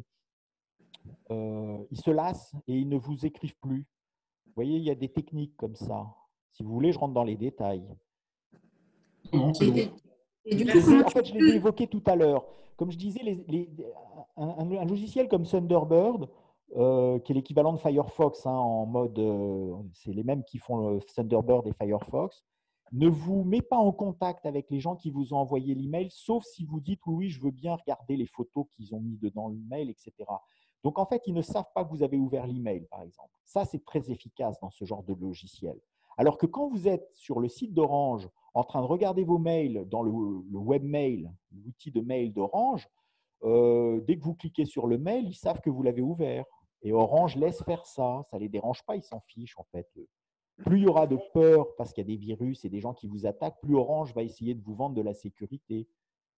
Speaker 1: euh, ils se lassent et ils ne vous écrivent plus. Vous voyez, il y a des techniques comme ça. Si vous voulez, je rentre dans les détails.
Speaker 5: Non, c'est bon.
Speaker 2: Et, et du
Speaker 1: Je
Speaker 2: coup,
Speaker 1: les ai,
Speaker 2: comment
Speaker 1: en
Speaker 2: tu
Speaker 1: fait, je les ai évoqués tout à l'heure. Comme je disais, les, les, un, un, logiciel comme Thunderbird, euh, qui est l'équivalent de Firefox, hein, en mode, euh, c'est les mêmes qui font le Thunderbird et Firefox, ne vous met pas en contact avec les gens qui vous ont envoyé l'email, sauf si vous dites oui, oui, je veux bien regarder les photos qu'ils ont mis dedans l'email, et cetera. Donc, en fait, ils ne savent pas que vous avez ouvert l'email, par exemple. Ça, c'est très efficace dans ce genre de logiciel. Alors que quand vous êtes sur le site d'Orange, en train de regarder vos mails dans le, le webmail, l'outil de mail d'Orange, euh, dès que vous cliquez sur le mail, ils savent que vous l'avez ouvert. Et Orange laisse faire ça. Ça ne les dérange pas, ils s'en fichent en fait. Plus il y aura de peur parce qu'il y a des virus et des gens qui vous attaquent, plus Orange va essayer de vous vendre de la sécurité.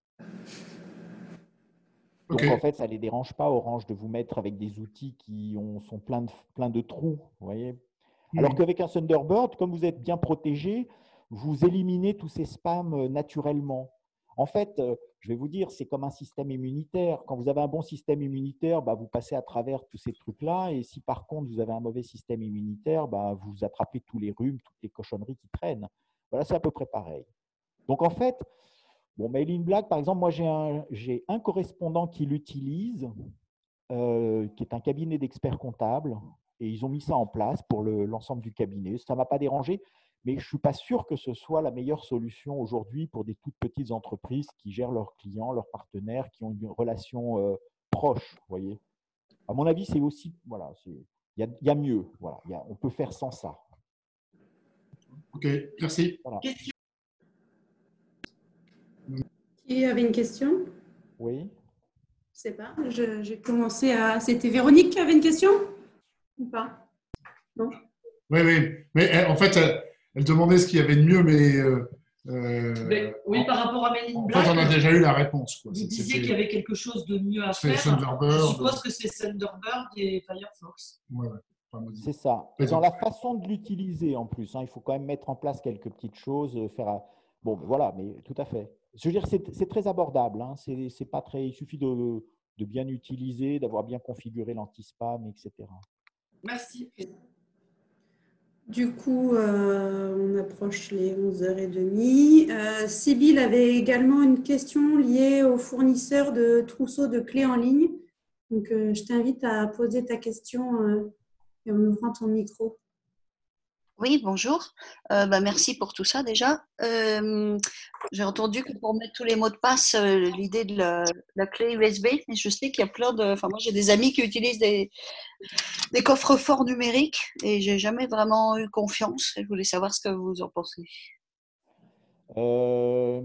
Speaker 1: Donc
Speaker 5: Ok.
Speaker 1: en fait, ça ne les dérange pas, Orange, de vous mettre avec des outils qui ont, sont pleins de, plein de trous. Vous voyez. Alors
Speaker 5: Hmm.
Speaker 1: qu'avec un Thunderbird, comme vous êtes bien protégé, vous éliminez tous ces spams naturellement. En fait, je vais vous dire, c'est comme un système immunitaire. Quand vous avez un bon système immunitaire, bah, vous passez à travers tous ces trucs-là. Et si par contre, vous avez un mauvais système immunitaire, bah, vous attrapez tous les rhumes, toutes les cochonneries qui traînent. Voilà, c'est à peu près pareil. Donc en fait, Bon, Mail in Black, par exemple, moi, j'ai un, j'ai un correspondant qui l'utilise, euh, qui est un cabinet d'experts comptables, et ils ont mis ça en place pour le, l'ensemble du cabinet. Ça ne m'a pas dérangé, mais je ne suis pas sûr que ce soit la meilleure solution aujourd'hui pour des toutes petites entreprises qui gèrent leurs clients, leurs partenaires, qui ont une relation euh, proche, vous voyez. À mon avis, c'est aussi, voilà, il y a, y a mieux, voilà, y a, on peut faire sans ça.
Speaker 5: Ok, merci.
Speaker 1: Voilà.
Speaker 2: Qui avait une question?
Speaker 1: Oui.
Speaker 2: Je sais pas. Je- J'ai commencé à. C'était Véronique qui avait une question ou pas? Non.
Speaker 5: Oui, oui. Mais elle- en fait, elle, elle demandait ce qu'il y avait de mieux, mais, euh, euh,
Speaker 6: Mais, oui, par rapport à Men in
Speaker 5: en
Speaker 6: Black,
Speaker 5: fait, on a déjà eu la réponse, quoi.
Speaker 6: vous
Speaker 5: C'était-
Speaker 6: disiez qu'il y avait quelque chose de mieux à
Speaker 5: C'est
Speaker 6: faire.
Speaker 5: Thunderbird.
Speaker 6: Je suppose que c'est Thunderbird et Firefox.
Speaker 5: Ouais, ouais. Enfin, moi,
Speaker 1: C'est ça. Et dans la façon de l'utiliser en plus, hein, il faut quand même mettre en place quelques petites choses, euh, faire. un- Bon, ben voilà, mais tout à fait. Je veux dire, c'est c'est très abordable. Hein, c'est c'est pas très. Il suffit de, de bien utiliser, d'avoir bien configuré l'anti-spam, et cetera.
Speaker 6: Merci.
Speaker 2: Du coup, euh, on approche les onze heures trente. Euh, Sybille avait également une question liée au fournisseur de trousseaux de clés en ligne. Donc, euh, je t'invite à poser ta question euh, et en ouvrant ton micro.
Speaker 7: Oui, bonjour. Euh, bah, merci pour tout ça déjà. Euh, j'ai entendu que pour mettre tous les mots de passe, euh, l'idée de la, la clé U S B, mais je sais qu'il y a plein de. Enfin, moi j'ai des amis qui utilisent des, des coffres-forts numériques et j'ai jamais vraiment eu confiance. Je voulais savoir ce que vous en pensez.
Speaker 1: Euh,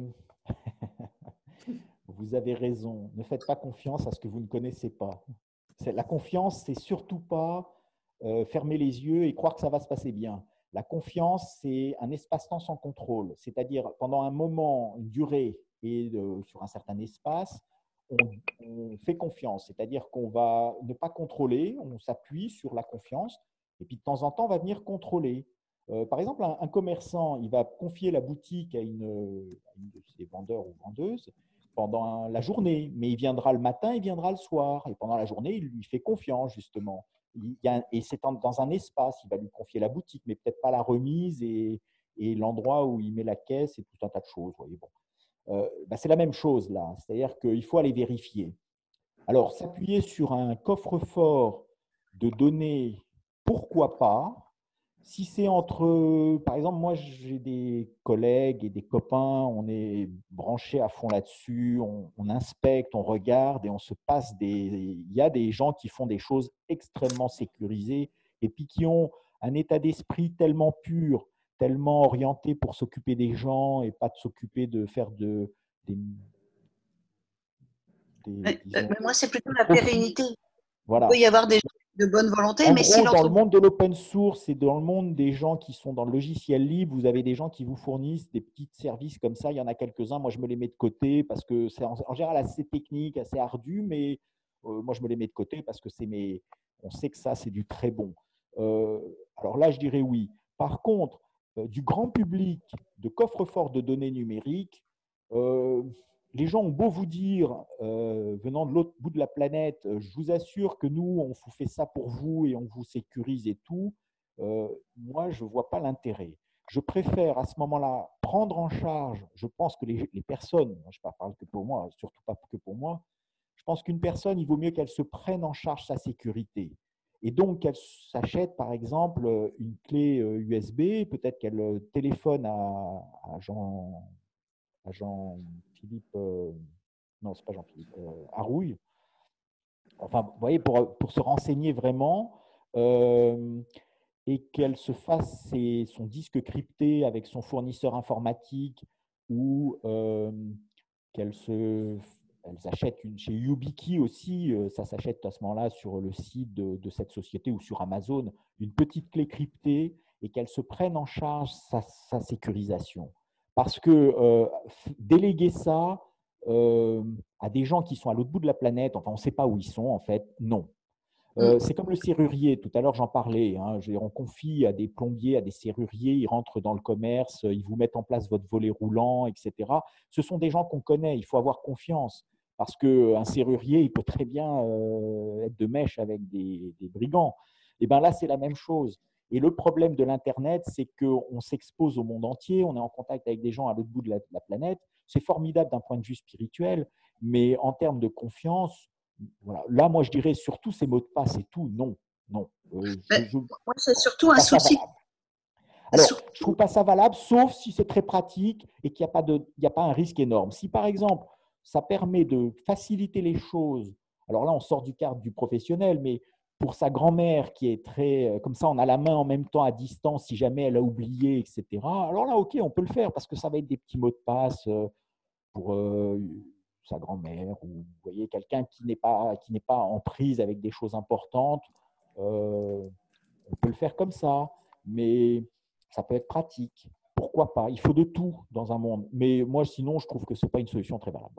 Speaker 1: Vous avez raison. Ne faites pas confiance à ce que vous ne connaissez pas. C'est- La confiance, c'est surtout pas euh, fermer les yeux et croire que ça va se passer bien. La confiance, c'est un espace-temps sans contrôle. C'est-à-dire, pendant un moment, une durée et euh, sur un certain espace, on, on fait confiance. C'est-à-dire qu'on va ne pas contrôler, on s'appuie sur la confiance et puis de temps en temps, on va venir contrôler. Euh, par exemple, un, un commerçant, il va confier la boutique à une, à une de ses vendeurs ou vendeuses pendant la journée, mais il viendra le matin, il viendra le soir, et pendant la journée, il lui fait confiance, justement. Il y a, et c'est dans un espace, il va lui confier la boutique, mais peut-être pas la remise et, et l'endroit où il met la caisse et tout un tas de choses. Voyez, bon. euh, ben c'est la même chose là, c'est-à-dire qu'il faut aller vérifier. Alors, s'appuyer sur un coffre-fort de données, pourquoi pas? Si c'est entre, par exemple, moi j'ai des collègues et des copains, on est branchés à fond là-dessus, on, on inspecte, on regarde et on se passe des. Il y a des gens qui font des choses extrêmement sécurisées et puis qui ont un état d'esprit tellement pur, tellement orienté pour s'occuper des gens et pas de s'occuper de faire de, des, des,
Speaker 7: Mais,
Speaker 1: disons,
Speaker 7: mais moi, c'est plutôt la
Speaker 1: profits.
Speaker 7: pérennité.
Speaker 1: Voilà.
Speaker 7: Il peut y avoir des gens de bonne volonté,
Speaker 1: En
Speaker 7: mais si
Speaker 1: gros, dans le
Speaker 7: l'entreprise.
Speaker 1: monde de l'open source et dans le monde des gens qui sont dans le logiciel libre, vous avez des gens qui vous fournissent des petits services comme ça. Il y en a quelques-uns. Moi, je me les mets de côté parce que c'est en, en général assez technique, assez ardu, mais euh, moi, je me les mets de côté parce que c'est mes, on sait que ça, c'est du très bon. Euh, alors là, je dirais oui. Par contre, euh, du grand public, de coffre-fort de données numériques, euh, les gens ont beau vous dire, euh, venant de l'autre bout de la planète, euh, je vous assure que nous, on vous fait ça pour vous et on vous sécurise et tout, euh, moi, je ne vois pas l'intérêt. Je préfère à ce moment-là prendre en charge, je pense que les, les personnes, je ne parle que pour moi, surtout pas que pour moi, je pense qu'une personne, il vaut mieux qu'elle se prenne en charge sa sécurité. Et donc, qu'elle s'achète, par exemple, une clé U S B, peut-être qu'elle téléphone à, à Jean, à Jean-Philippe, euh, non, c'est pas Jean-Philippe, euh, Arouille. Enfin, vous voyez, pour, pour se renseigner vraiment euh, et qu'elle se fasse ses, son disque crypté avec son fournisseur informatique ou euh, qu'elle se, elle s'achète une chez YubiKey aussi, euh, ça s'achète à ce moment-là sur le site de, de cette société ou sur Amazon, une petite clé cryptée et qu'elle se prenne en charge sa, sa sécurisation. Parce que euh, déléguer ça euh, à des gens qui sont à l'autre bout de la planète, enfin on ne sait pas où ils sont en fait, non. Euh, c'est comme le serrurier, tout à l'heure j'en parlais, hein, on confie à des plombiers, à des serruriers, ils rentrent dans le commerce, ils vous mettent en place votre volet roulant, et cetera. Ce sont des gens qu'on connaît, il faut avoir confiance, parce qu'un serrurier, il peut très bien euh, être de mèche avec des, des brigands. Et bien là, c'est la même chose. Et le problème de l'Internet, c'est qu'on s'expose au monde entier, on est en contact avec des gens à l'autre bout de la, de la planète. c'est formidable d'un point de vue spirituel, mais en termes de confiance, voilà. Là, moi, je dirais surtout ces mots de passe et tout, non, non. Euh, je, je,
Speaker 7: moi, c'est surtout un
Speaker 1: pas ça
Speaker 7: souci.
Speaker 1: valable. Alors,
Speaker 7: Surtout-
Speaker 1: je ne trouve pas ça valable, sauf si c'est très pratique et qu'il n'y a pas de, il n'y a pas un risque énorme. Si, par exemple, ça permet de faciliter les choses, alors là, on sort du cadre du professionnel, mais pour sa grand-mère qui est très, comme ça, on a la main en même temps à distance si jamais elle a oublié, et cetera. Alors là, ok, on peut le faire parce que ça va être des petits mots de passe pour euh, sa grand-mère ou vous voyez quelqu'un qui n'est pas qui n'est pas en prise avec des choses importantes. Euh, on peut le faire comme ça, mais ça peut être pratique. Pourquoi pas? Il faut de tout dans un monde. Mais moi, sinon, je trouve que ce n'est pas une solution très valable.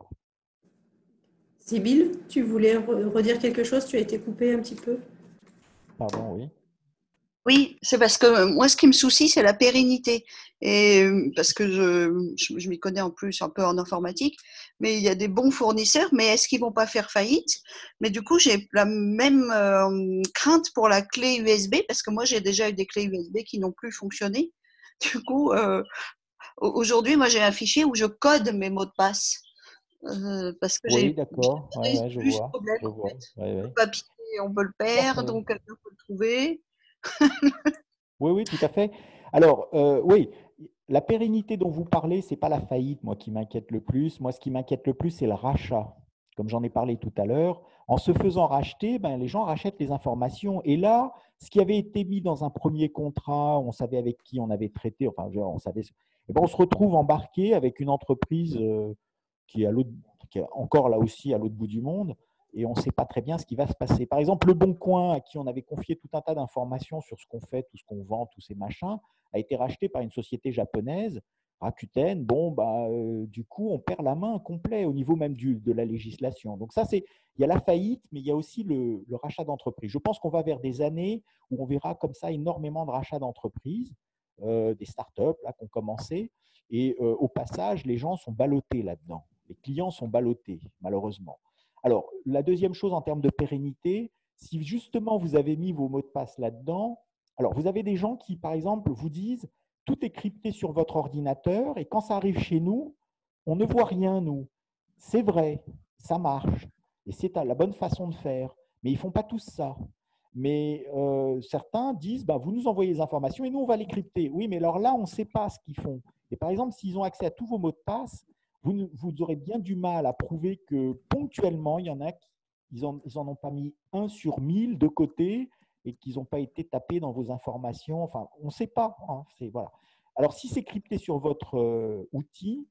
Speaker 2: Sybille, tu voulais redire quelque chose? Tu as été coupée un petit peu.
Speaker 1: Pardon, oui.
Speaker 7: Oui, c'est parce que moi, ce qui me soucie, c'est la pérennité. Et parce que je, je, je m'y connais en plus un peu en informatique, mais il y a des bons fournisseurs, mais est-ce qu'ils vont pas faire faillite? Mais du coup, j'ai la même euh, crainte pour la clé U S B, parce que moi, j'ai déjà eu des clés U S B qui n'ont plus fonctionné. Du coup, euh, aujourd'hui, moi, j'ai un fichier où je code mes mots de passe. Euh, parce que
Speaker 1: Oui,
Speaker 7: j'ai
Speaker 1: d'accord. Ouais, ouais, je
Speaker 7: plus ce
Speaker 1: vois.
Speaker 7: problème,
Speaker 1: Je
Speaker 7: en
Speaker 1: vois.
Speaker 7: fait.
Speaker 1: Ouais,
Speaker 7: Le
Speaker 1: ouais.
Speaker 7: papier, on peut le
Speaker 1: Tout à
Speaker 7: perdre,
Speaker 1: fait.
Speaker 7: donc quelqu'un peut le trouver.
Speaker 1: Oui, oui, tout à fait. Alors, euh, oui, la pérennité dont vous parlez, ce n'est pas la faillite, moi, qui m'inquiète le plus. Moi, ce qui m'inquiète le plus, c'est le rachat. Comme j'en ai parlé tout à l'heure, en se faisant racheter, ben, les gens rachètent les informations. Et là, ce qui avait été mis dans un premier contrat, on savait avec qui on avait traité, enfin, on savait, et ben, on se retrouve embarqué avec une entreprise euh, qui est, à l'autre, qui est encore là aussi à l'autre bout du monde, et on ne sait pas très bien ce qui va se passer. Par exemple, Le Bon Coin, à qui on avait confié tout un tas d'informations sur ce qu'on fait, tout ce qu'on vend, tous ces machins, a été racheté par une société japonaise, Rakuten. Bon, bah, euh, du coup, on perd la main complet au niveau même du, de la législation. Donc ça, c'est, il y a la faillite, mais il y a aussi le, le rachat d'entreprises. Je pense qu'on va vers des années où on verra comme ça énormément de rachats d'entreprises, euh, des startups là qui ont commencé, et euh, au passage, les gens sont ballottés là-dedans. Les clients sont ballottés, malheureusement. Alors, la deuxième chose en termes de pérennité, si justement vous avez mis vos mots de passe là-dedans, alors vous avez des gens qui, par exemple, vous disent tout est crypté sur votre ordinateur et quand ça arrive chez nous, on ne voit rien, nous. C'est vrai, ça marche et c'est la bonne façon de faire, mais ils ne font pas tous ça. Mais euh, certains disent, bah, vous nous envoyez les informations et nous, on va les crypter. Oui, mais alors là, on ne sait pas ce qu'ils font. Et par exemple, s'ils ont accès à tous vos mots de passe, vous, vous aurez bien du mal à prouver que ponctuellement, il y en a qui ils en, ils en ont pas mis un sur mille de côté et qu'ils n'ont pas été tapés dans vos informations. Enfin, on ne sait pas. Hein, c'est, voilà. Alors, si c'est crypté sur votre euh, outil,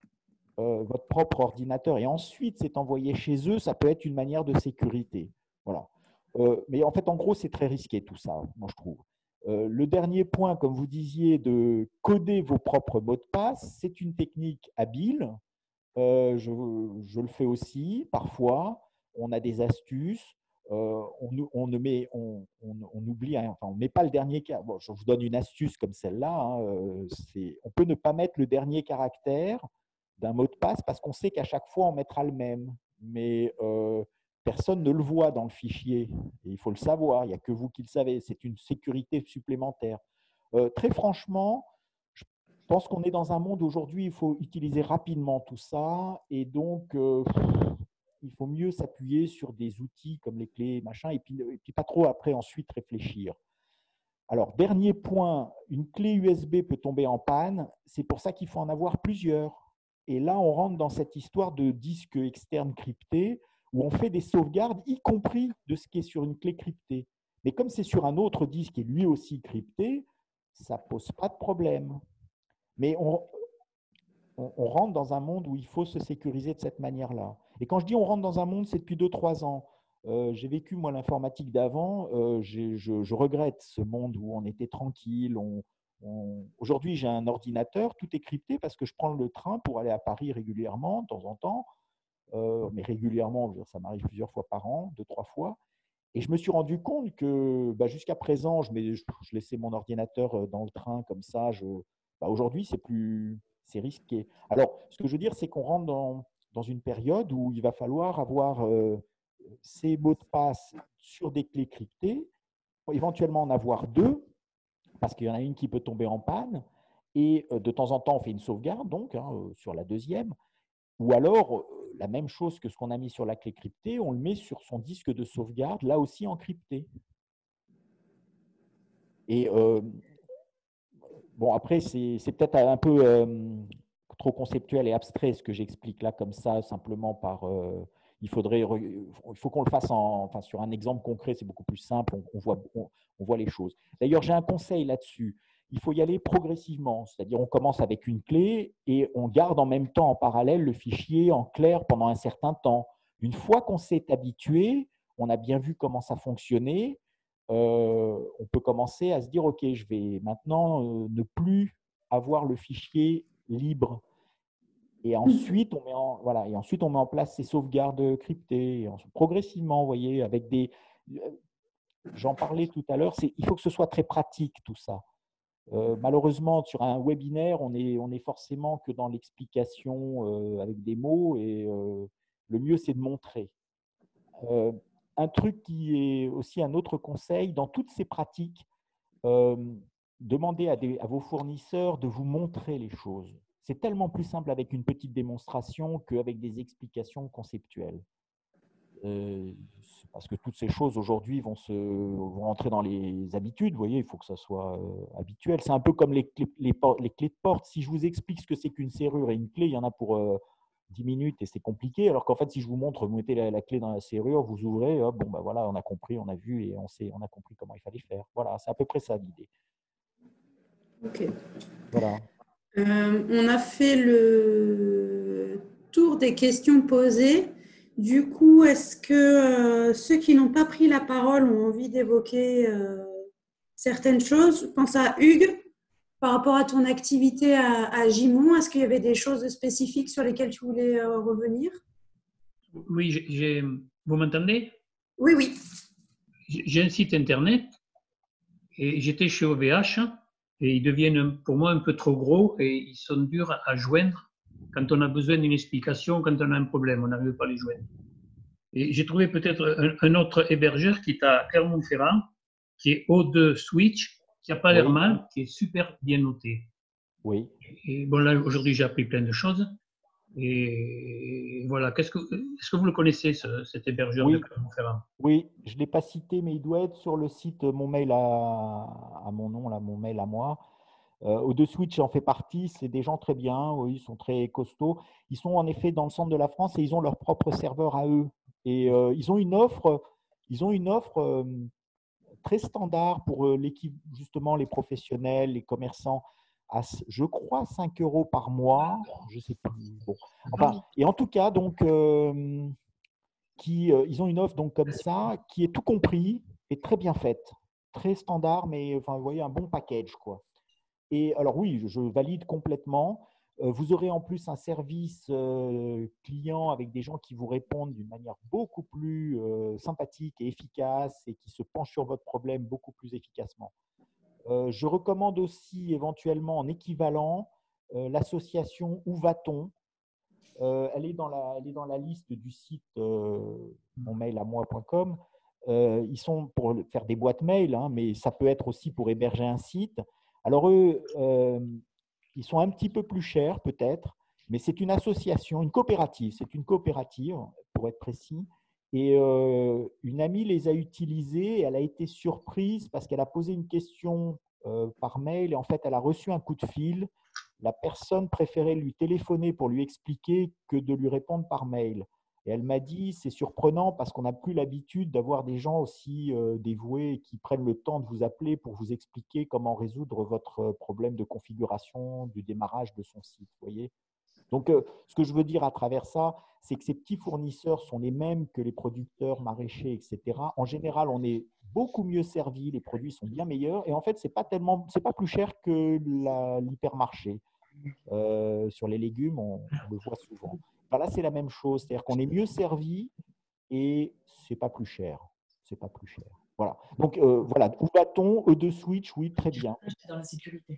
Speaker 1: euh, votre propre ordinateur, et ensuite c'est envoyé chez eux, ça peut être une manière de sécurité. Voilà. Euh, mais en fait, en gros, c'est très risqué tout ça, moi je trouve. Euh, le dernier point, comme vous disiez, de coder vos propres mots de passe, c'est une technique habile. Euh, je, je, le fais aussi parfois. On a des astuces. Euh, on, on, ne met, on, on, on oublie, hein, enfin, on ne met pas le dernier caractère. Bon, je vous donne une astuce comme celle-là. Hein, euh, on peut ne pas mettre le dernier caractère d'un mot de passe parce qu'on sait qu'à chaque fois, on mettra le même. Mais euh, personne ne le voit dans le fichier. Et il faut le savoir. Il n'y a que vous qui le savez. C'est une sécurité supplémentaire. Euh, très franchement, je pense qu'on est dans un monde où aujourd'hui, il faut utiliser rapidement tout ça. Et donc, euh, il faut mieux s'appuyer sur des outils comme les clés, machin, et puis, et puis pas trop après ensuite réfléchir. Alors, dernier point, une clé U S B peut tomber en panne. C'est pour ça qu'il faut en avoir plusieurs. Et là, on rentre dans cette histoire de disque externe crypté où on fait des sauvegardes, y compris de ce qui est sur une clé cryptée. Mais comme c'est sur un autre disque et lui aussi crypté, ça ne pose pas de problème. Mais on, on, on rentre dans un monde où il faut se sécuriser de cette manière-là. Et quand je dis on rentre dans un monde, c'est depuis deux trois ans. Euh, j'ai vécu, moi, l'informatique d'avant. Euh, je, je regrette ce monde où on était tranquille. On, on... Aujourd'hui, j'ai un ordinateur, tout est crypté parce que je prends le train pour aller à Paris régulièrement, de temps en temps. Euh, mais régulièrement, ça m'arrive plusieurs fois par an, deux, trois fois. Et je me suis rendu compte que bah, jusqu'à présent, je, mets, je, je laissais mon ordinateur dans le train comme ça. Je... Bah, aujourd'hui, c'est plus, c'est risqué. Alors, ce que je veux dire, c'est qu'on rentre dans, dans une période où il va falloir avoir euh, ces mots de passe sur des clés cryptées, éventuellement en avoir deux, parce qu'il y en a une qui peut tomber en panne. Et euh, de temps en temps, on fait une sauvegarde donc hein, sur la deuxième. ou alors, la même chose que ce qu'on a mis sur la clé cryptée, on le met sur son disque de sauvegarde, là aussi encrypté. Et euh, bon, après, c'est peut-être un peu euh, trop conceptuel et abstrait ce que j'explique là comme ça, simplement par… Euh, il faudrait, il faut qu'on le fasse en, enfin, sur un exemple concret, c'est beaucoup plus simple, on, on, voit, on, on voit les choses. D'ailleurs, j'ai un conseil là-dessus. Il faut y aller progressivement, c'est-à-dire on commence avec une clé et on garde en même temps en parallèle le fichier en clair pendant un certain temps. Une fois qu'on s'est habitué, on a bien vu comment ça fonctionnait, euh, on peut commencer à se dire, OK, je vais maintenant euh, ne plus avoir le fichier libre. Et ensuite, on met en, voilà, et ensuite, on met en place ces sauvegardes cryptées, et ensuite, progressivement, vous voyez, avec des… J'en parlais tout à l'heure, il faut que ce soit très pratique, tout ça. Euh, malheureusement, sur un webinaire, on est, on est forcément que dans l'explication euh, avec des mots, et euh, le mieux, c'est de montrer. Euh, un truc qui est aussi un autre conseil, dans toutes ces pratiques, euh, demandez à, des, à vos fournisseurs de vous montrer les choses. C'est tellement plus simple avec une petite démonstration qu'avec des explications conceptuelles. Euh, parce que toutes ces choses aujourd'hui vont, se, vont entrer dans les habitudes, vous voyez, il faut que ça soit euh, habituel. C'est un peu comme les clés, les, les clés de porte. Si je vous explique ce que c'est qu'une serrure et une clé, il y en a pour euh, dix minutes et c'est compliqué. Alors qu'en fait, si je vous montre, vous mettez la, la clé dans la serrure, vous ouvrez, hop, bon, ben voilà, on a compris, on a vu et on, sait, on a compris comment il fallait faire. Voilà, c'est à peu près ça l'idée.
Speaker 2: Ok.
Speaker 1: Voilà.
Speaker 2: Euh, on a fait le tour des questions posées. Du coup, est-ce que euh, ceux qui n'ont pas pris la parole ont envie d'évoquer euh, certaines choses? Je pense à Hugues, par rapport à ton activité à, à Gimont. Est-ce qu'il y avait des choses spécifiques sur lesquelles tu voulais euh, revenir?
Speaker 8: Oui, j'ai, vous m'entendez?
Speaker 2: Oui, oui.
Speaker 8: J'ai un site internet et j'étais chez O V H et ils deviennent pour moi un peu trop gros et ils sont durs à joindre quand on a besoin d'une explication, quand on a un problème, on n'arrive pas à les joindre. Et j'ai trouvé peut-être un, un autre hébergeur qui est à Clermont-Ferrand, qui est O deux Switch, qui n'a pas l'air
Speaker 1: Oui.
Speaker 8: mal, qui est super bien noté.
Speaker 1: Oui.
Speaker 8: Et bon, là, aujourd'hui, j'ai appris plein de choses. Et voilà, qu'est-ce que, est-ce que vous le connaissez, ce, cet hébergeur
Speaker 1: Oui.
Speaker 8: de Clermont-Ferrand?
Speaker 1: Oui, je ne l'ai pas cité, mais il doit être sur le site, mon mail à, à mon nom, là, mon mail à moi. Euh, O deux Switch en fait partie, c'est des gens très bien, oui, ils sont très costauds. Ils sont en effet dans le centre de la France et ils ont leur propre serveur à eux. Et euh, ils ont une offre, ils ont une offre euh, très standard pour euh, l'équipe, justement les professionnels, les commerçants, à, je crois, cinq euros par mois. Je ne sais plus. Bon. Enfin, et en tout cas, donc, euh, qui, euh, ils ont une offre donc comme ça, qui est tout compris et très bien faite. Très standard, mais enfin, vous voyez, un bon package, quoi. Et alors oui, je valide complètement. Vous aurez en plus un service client avec des gens qui vous répondent d'une manière beaucoup plus sympathique et efficace et qui se penchent sur votre problème beaucoup plus efficacement. Je recommande aussi éventuellement en équivalent l'association Où va-t-on ? Elle est dans la, elle est dans la liste du site mon mail à moi point com. Ils sont pour faire des boîtes mail, hein, mais ça peut être aussi pour héberger un site. Alors eux, euh, ils sont un petit peu plus chers peut-être, mais c'est une association, une coopérative, c'est une coopérative pour être précis. Et euh, une amie les a utilisés, et elle a été surprise parce qu'elle a posé une question euh, par mail et en fait elle a reçu un coup de fil. La personne préférait lui téléphoner pour lui expliquer que de lui répondre par mail. Et elle m'a dit, c'est surprenant parce qu'on n'a plus l'habitude d'avoir des gens aussi euh, dévoués qui prennent le temps de vous appeler pour vous expliquer comment résoudre votre problème de configuration, du démarrage de son site. Voyez. Donc, euh, ce que je veux dire à travers ça, c'est que ces petits fournisseurs sont les mêmes que les producteurs maraîchers, et cetera. En général, on est beaucoup mieux servi, les produits sont bien meilleurs et en fait, ce n'est pas tellement, c'est pas plus cher que l'hypermarché. Euh, sur les légumes, on, on le voit souvent. Ben là, c'est la même chose, c'est-à-dire qu'on est mieux servi et c'est pas plus cher. C'est pas plus cher. Voilà. Donc euh, voilà. Où va-t-on? E deux Switch, oui, très bien.
Speaker 6: Dans la sécurité.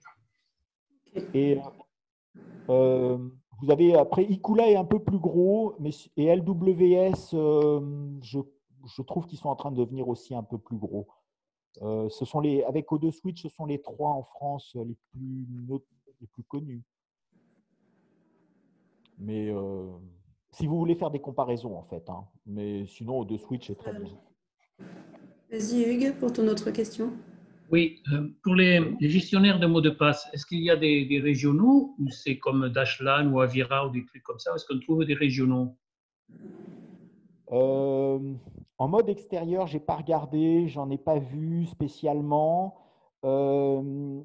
Speaker 1: Et euh, vous avez après Ikula est un peu plus gros, mais et L W S, euh, je, je trouve qu'ils sont en train de devenir aussi un peu plus gros. Euh, ce sont les avec O deux Switch, ce sont les trois en France les plus les plus connus. Mais euh, si vous voulez faire des comparaisons, en fait. Hein. Mais sinon, O deux Switch est très bien.
Speaker 2: Vas-y, Hugues, pour ton autre question.
Speaker 8: Oui, euh, pour les, les gestionnaires de mots de passe, est-ce qu'il y a des, des régionaux ou c'est comme Dashlan ou Avira ou des trucs comme ça? Est-ce qu'on trouve des régionaux?
Speaker 1: Euh, en mode extérieur, je n'ai pas regardé, j'en ai pas vu spécialement. Euh,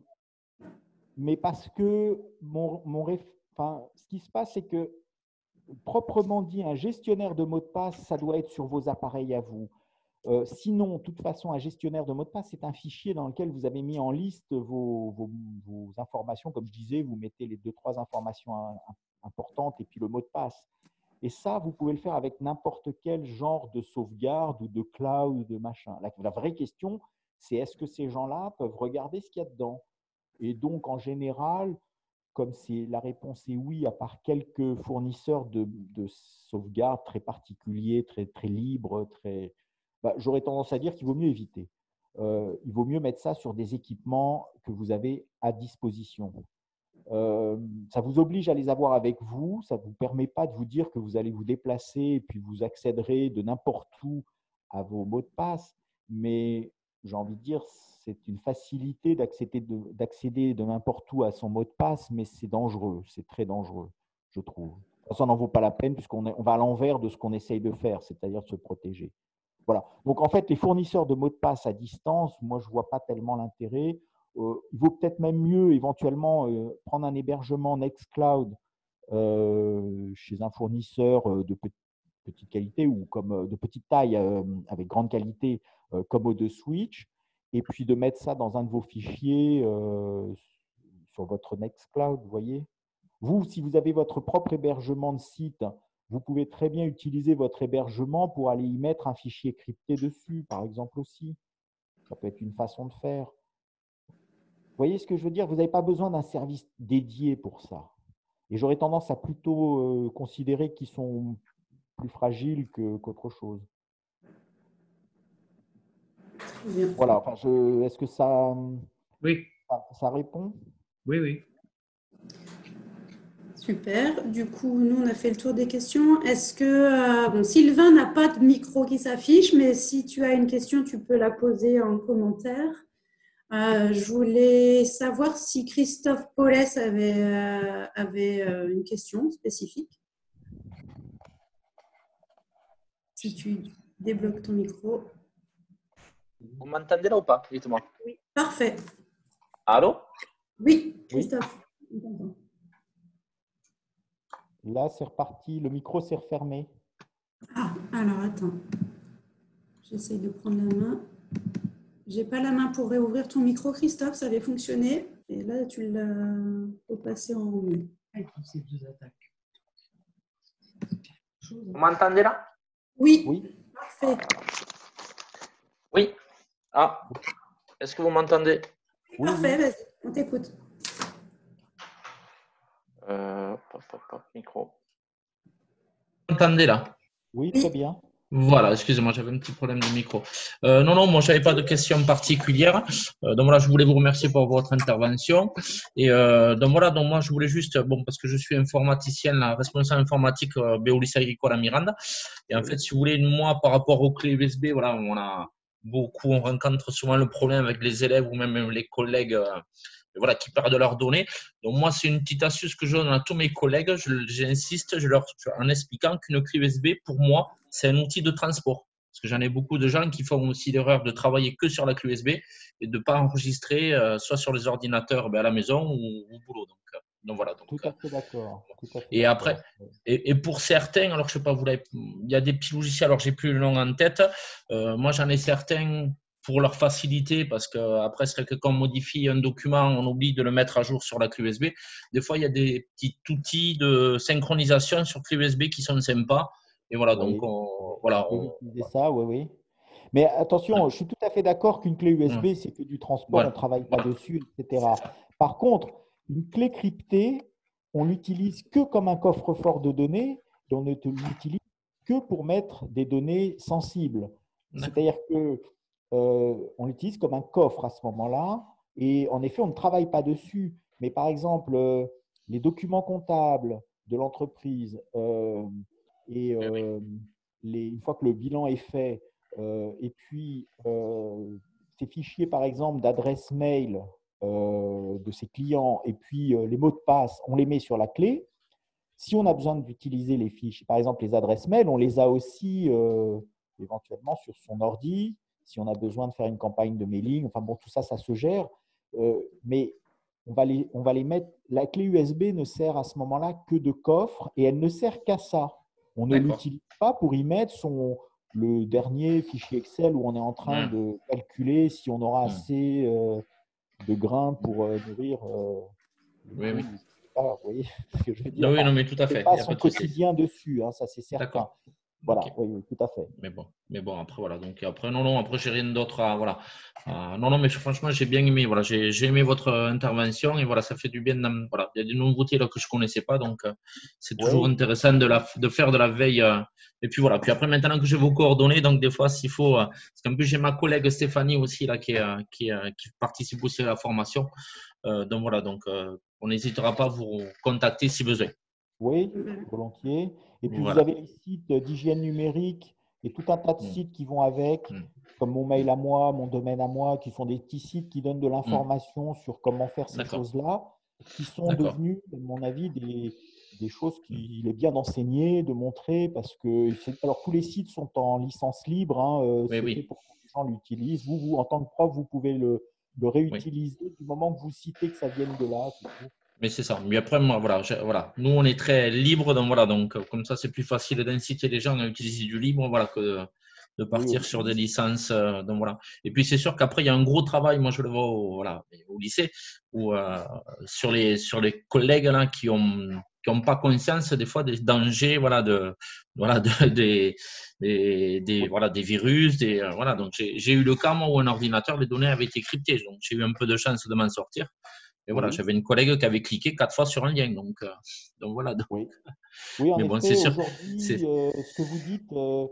Speaker 1: mais parce que mon, mon réf... enfin, ce qui se passe, c'est que proprement dit, un gestionnaire de mots de passe, ça doit être sur vos appareils à vous. Euh, sinon, de toute façon, un gestionnaire de mots de passe, c'est un fichier dans lequel vous avez mis en liste vos, vos, vos informations. Comme je disais, vous mettez les deux, trois informations importantes et puis le mot de passe. Et ça, vous pouvez le faire avec n'importe quel genre de sauvegarde ou de cloud ou de machin. La, la vraie question, c'est est-ce que ces gens-là peuvent regarder ce qu'il y a dedans? Et donc, en général, comme la réponse est oui, à part quelques fournisseurs de, de sauvegarde très particuliers, très, très libres, très, bah, j'aurais tendance à dire qu'il vaut mieux éviter. Euh, il vaut mieux mettre ça sur des équipements que vous avez à disposition. Euh, ça vous oblige à les avoir avec vous, ça ne vous permet pas de vous dire que vous allez vous déplacer et puis vous accéderez de n'importe où à vos mots de passe, mais j'ai envie de dire c'est une facilité d'accéder de, d'accéder de n'importe où à son mot de passe, mais c'est dangereux, c'est très dangereux, je trouve. Ça n'en vaut pas la peine puisqu'on on va à l'envers de ce qu'on essaye de faire, c'est-à-dire de se protéger. Voilà. Donc en fait, les fournisseurs de mots de passe à distance, moi je ne vois pas tellement l'intérêt. Euh, il vaut peut-être même mieux éventuellement euh, prendre un hébergement Nextcloud euh, chez un fournisseur euh, de pe petite qualité ou comme euh, de petite taille euh, avec grande qualité euh, comme O deux Switch, et puis de mettre ça dans un de vos fichiers euh, sur votre Nextcloud, vous voyez. Vous, si vous avez votre propre hébergement de site, vous pouvez très bien utiliser votre hébergement pour aller y mettre un fichier crypté dessus, par exemple aussi. Ça peut être une façon de faire. Vous voyez ce que je veux dire? Vous n'avez pas besoin d'un service dédié pour ça. Et j'aurais tendance à plutôt euh, considérer qu'ils sont plus fragiles qu'autre chose. Voilà. Enfin, je, est-ce que ça,
Speaker 8: oui.
Speaker 1: ça, ça répond?
Speaker 8: Oui, oui.
Speaker 2: Super. Du coup, nous, on a fait le tour des questions. Est-ce que… Euh, bon, Sylvain n'a pas de micro qui s'affiche, mais si tu as une question, tu peux la poser en commentaire. Euh, je voulais savoir si Christophe Paulès avait, euh, avait euh, une question spécifique. Si tu débloques ton micro.
Speaker 9: Vous m'entendez là ou pas? Dites-moi.
Speaker 2: Oui, parfait.
Speaker 9: Allô?
Speaker 2: Oui, Christophe. Oui.
Speaker 1: Là, c'est reparti. Le micro s'est refermé.
Speaker 2: Ah, alors attends. J'essaie de prendre la main. J'ai pas la main pour réouvrir ton micro, Christophe. Ça avait fonctionné. Et là, tu l'as repassé en muet.
Speaker 9: Vous m'entendez là?
Speaker 2: Oui.
Speaker 1: Oui.
Speaker 2: Parfait.
Speaker 9: Oui. Ah, est-ce que vous m'entendez?
Speaker 2: Oui, parfait, oui. Vas-y, on t'écoute.
Speaker 9: Euh, pop, pop, pop, micro. Vous m'entendez là?
Speaker 1: Oui, très bien.
Speaker 9: Voilà, excusez-moi, j'avais un petit problème de micro. Euh, non, non, moi, je n'avais pas de questions particulières. Euh, donc voilà, je voulais vous remercier pour votre intervention. Et euh, donc voilà, donc moi, je voulais juste, bon, parce que je suis informaticien, la responsable informatique euh, B O Lycée agricole à Mirande. Et en fait, si vous voulez, moi, par rapport aux clés U S B, voilà, on a beaucoup, on rencontre souvent le problème avec les élèves ou même les collègues euh, voilà, qui perdent leurs données. Donc moi, c'est une petite astuce que je donne à tous mes collègues. J'insiste, je leur, en expliquant qu'une clé U S B, pour moi, c'est un outil de transport. Parce que j'en ai beaucoup de gens qui font aussi l'erreur de travailler que sur la clé U S B et de ne pas enregistrer euh, soit sur les ordinateurs ben, à la maison ou au boulot. Donc, euh, donc voilà. Donc,
Speaker 1: tout à fait d'accord.
Speaker 9: Et après, et, et pour certains, alors je sais pas, vous l'avez, il y a des petits logiciels, alors j'ai plus le nom en tête. Euh, moi, j'en ai certains pour leur facilité, parce qu'après, c'est que quand on modifie un document, on oublie de le mettre à jour sur la clé U S B. Des fois, il y a des petits outils de synchronisation sur clé U S B qui sont sympas. Et voilà,
Speaker 1: oui.
Speaker 9: donc on, voilà.
Speaker 1: On... ça, oui, oui. Mais attention, je suis tout à fait d'accord qu'une clé U S B, c'est que du transport, voilà. On ne travaille pas dessus, et cetera. Par contre, une clé cryptée, on l'utilise que comme un coffre-fort de données et on ne l'utilise que pour mettre des données sensibles. C'est-à-dire que euh, on l'utilise comme un coffre à ce moment-là et en effet, on ne travaille pas dessus. Mais par exemple, euh, les documents comptables, de l'entreprise euh, et euh, les, une fois que le bilan est fait, euh, et puis euh, ces fichiers, par exemple, d'adresse mail euh, de ses clients et puis euh, les mots de passe, on les met sur la clé. Si on a besoin d'utiliser les fiches, par exemple les adresses mail, on les a aussi euh, éventuellement sur son ordi. Si on a besoin de faire une campagne de mailing, enfin bon, tout ça, ça se gère. Euh, mais on va, les, on va les mettre. La clé U S B ne sert à ce moment-là que de coffre et elle ne sert qu'à ça. On ne l'utilise pas pour y mettre son, le dernier fichier Excel où on est en train mmh. de calculer si on aura mmh. assez euh, de grains pour euh, nourrir. Euh,
Speaker 9: oui, oui.
Speaker 1: Ah, vous voyez ce que je veux dire.
Speaker 9: Non, oui, non, mais tout à fait.
Speaker 1: Il n'y a pas son quotidien dessus, hein, ça c'est certain. Voilà, okay. oui, oui, tout à fait.
Speaker 9: Mais bon, mais bon, après voilà. Donc après, non, non, après j'ai rien d'autre à voilà. Euh, non, non, mais franchement, j'ai bien aimé. Voilà, j'ai, j'ai aimé votre intervention et voilà, ça fait du bien. De, voilà, il y a des nouveautés là que je connaissais pas, donc euh, c'est toujours oui. intéressant de la, de faire de la veille. Euh, et puis voilà. Puis après, maintenant que j'ai vos coordonnées, donc des fois, s'il faut, euh, parce qu'en plus j'ai ma collègue Stéphanie aussi là qui, euh, qui, euh, qui participe aussi à la formation. Euh, donc voilà, donc euh, on n'hésitera pas à vous contacter si besoin.
Speaker 1: Oui, volontiers. Et puis,
Speaker 9: voilà.
Speaker 1: vous avez les sites d'hygiène numérique et tout un tas de sites qui vont avec, mmh. comme mon mail à moi, mon domaine à moi, qui sont des petits sites qui donnent de l'information mmh. sur comment faire ces choses-là, qui sont D'accord. devenus, à mon avis, des, des choses qu'il est bien d'enseigner, de montrer, parce que alors tous les sites sont en licence libre, hein, euh,
Speaker 9: oui,
Speaker 1: c'est
Speaker 9: oui.
Speaker 1: fait pour que les gens l'utilisent. Vous, vous, en tant que prof, vous pouvez le, le réutiliser oui. du moment que vous citez que ça vienne de là. C'est tout.
Speaker 9: Mais c'est ça. Mais après, moi, voilà, je, voilà, nous, on est très libre. Donc, voilà, donc, comme ça, c'est plus facile d'inciter les gens à utiliser du libre voilà, que de, de partir oui, sur des licences. Euh, donc, voilà. Et puis, c'est sûr qu'après, il y a un gros travail. Moi, je le vois au, voilà, au lycée où, euh, sur, les, sur les collègues là, qui ont qui n'ont pas conscience des fois des dangers voilà, de, voilà, de, des, des, des, voilà, des virus. Des, euh, voilà. Donc, j'ai, j'ai eu le cas, moi, où un ordinateur, les données avaient été cryptées. Donc, j'ai eu un peu de chance de m'en sortir. Et voilà, oui. j'avais une collègue qui avait cliqué quatre fois sur un lien. Donc, euh, donc voilà. Donc.
Speaker 1: Oui. oui, en
Speaker 9: Mais
Speaker 1: effet,
Speaker 9: bon, c'est sûr.
Speaker 1: Aujourd'hui,
Speaker 9: c'est...
Speaker 1: Euh, ce que vous dites, euh,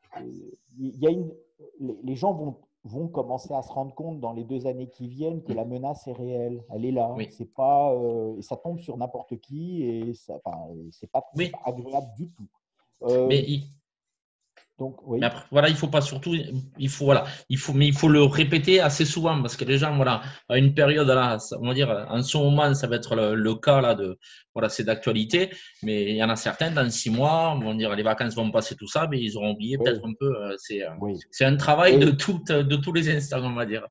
Speaker 1: il y a une, les, les gens vont, vont commencer à se rendre compte dans les deux années qui viennent que mmh. la menace est réelle. Elle est là.
Speaker 9: Oui.
Speaker 1: C'est pas, euh, et ça tombe sur n'importe qui et ça, enfin, c'est pas,
Speaker 9: oui.
Speaker 1: pas agréable du tout. Euh,
Speaker 9: Mais il...
Speaker 1: Donc, oui.
Speaker 9: Mais après, voilà, il faut pas surtout, il faut voilà, il faut, mais il faut le répéter assez souvent parce que les gens, voilà, à une période là, on va dire, en ce moment, ça va être le, le cas là de, voilà, c'est d'actualité, mais il y en a certains dans six mois, on va dire, les vacances vont passer tout ça, mais ils auront oublié oui. peut-être un peu. Euh, c'est, oui. c'est un travail oui. de tout, de tous les instants, on va dire.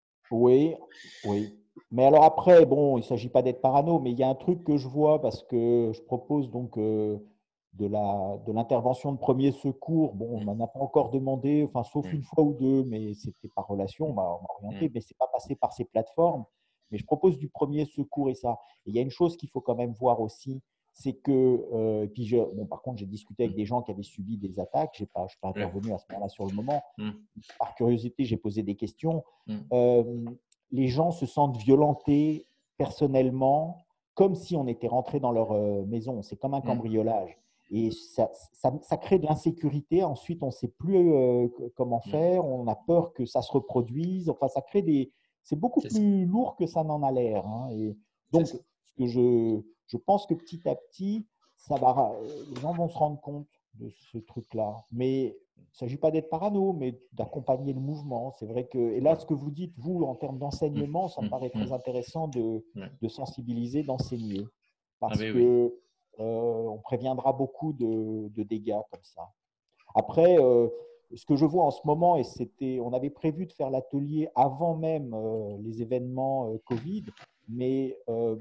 Speaker 1: Oui, oui. Mais alors après, bon, il ne s'agit pas d'être parano, mais il y a un truc que je vois parce que je propose donc. Euh, de, la, de l'intervention de premier secours. Bon, on n'en a pas encore demandé, enfin, sauf mmh. une fois ou deux, mais c'était par relation, on m'a, on m'a orienté, mmh. mais ce n'est pas passé par ces plateformes. Mais je propose du premier secours et ça. Et il y a une chose qu'il faut quand même voir aussi, c'est que, euh, et puis je, bon, par contre, j'ai discuté avec des gens qui avaient subi des attaques, je n'ai pas, pas intervenu à ce moment-là sur le moment. Mmh. Par curiosité, j'ai posé des questions. Mmh. Euh, les gens se sentent violentés personnellement, comme si on était rentré dans leur euh, maison. C'est comme un cambriolage. Et ça, ça, ça crée de l'insécurité. Ensuite, on ne sait plus euh, comment faire. On a peur que ça se reproduise. Enfin, ça crée des… C'est beaucoup c'est plus ça. lourd que ça n'en a l'air. Hein. Et donc, ce que je, je pense que petit à petit, ça va, les gens vont se rendre compte de ce truc-là. Mais il ne s'agit pas d'être parano, mais d'accompagner le mouvement. C'est vrai que… Et là, ce que vous dites, vous, en termes d'enseignement, ça me paraît très intéressant de, de sensibiliser, d'enseigner. Parce ah, oui, que… Oui. Euh, on préviendra beaucoup de, de dégâts comme ça. Après, euh, ce que je vois en ce moment, et c'était, on avait prévu de faire l'atelier avant même euh, les événements euh, Covid, mais euh,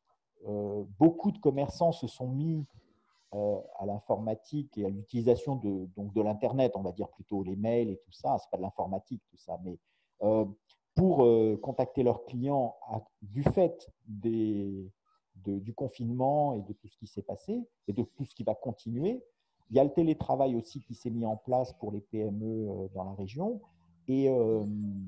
Speaker 1: euh, beaucoup de commerçants se sont mis euh, à l'informatique et à l'utilisation de, donc de l'Internet, on va dire plutôt les mails et tout ça, c'est pas de l'informatique tout ça, mais euh, pour euh, contacter leurs clients à, du fait des… De, du confinement et de tout ce qui s'est passé et de tout ce qui va continuer. Il y a le télétravail aussi qui s'est mis en place pour les P M E dans la région. Et euh,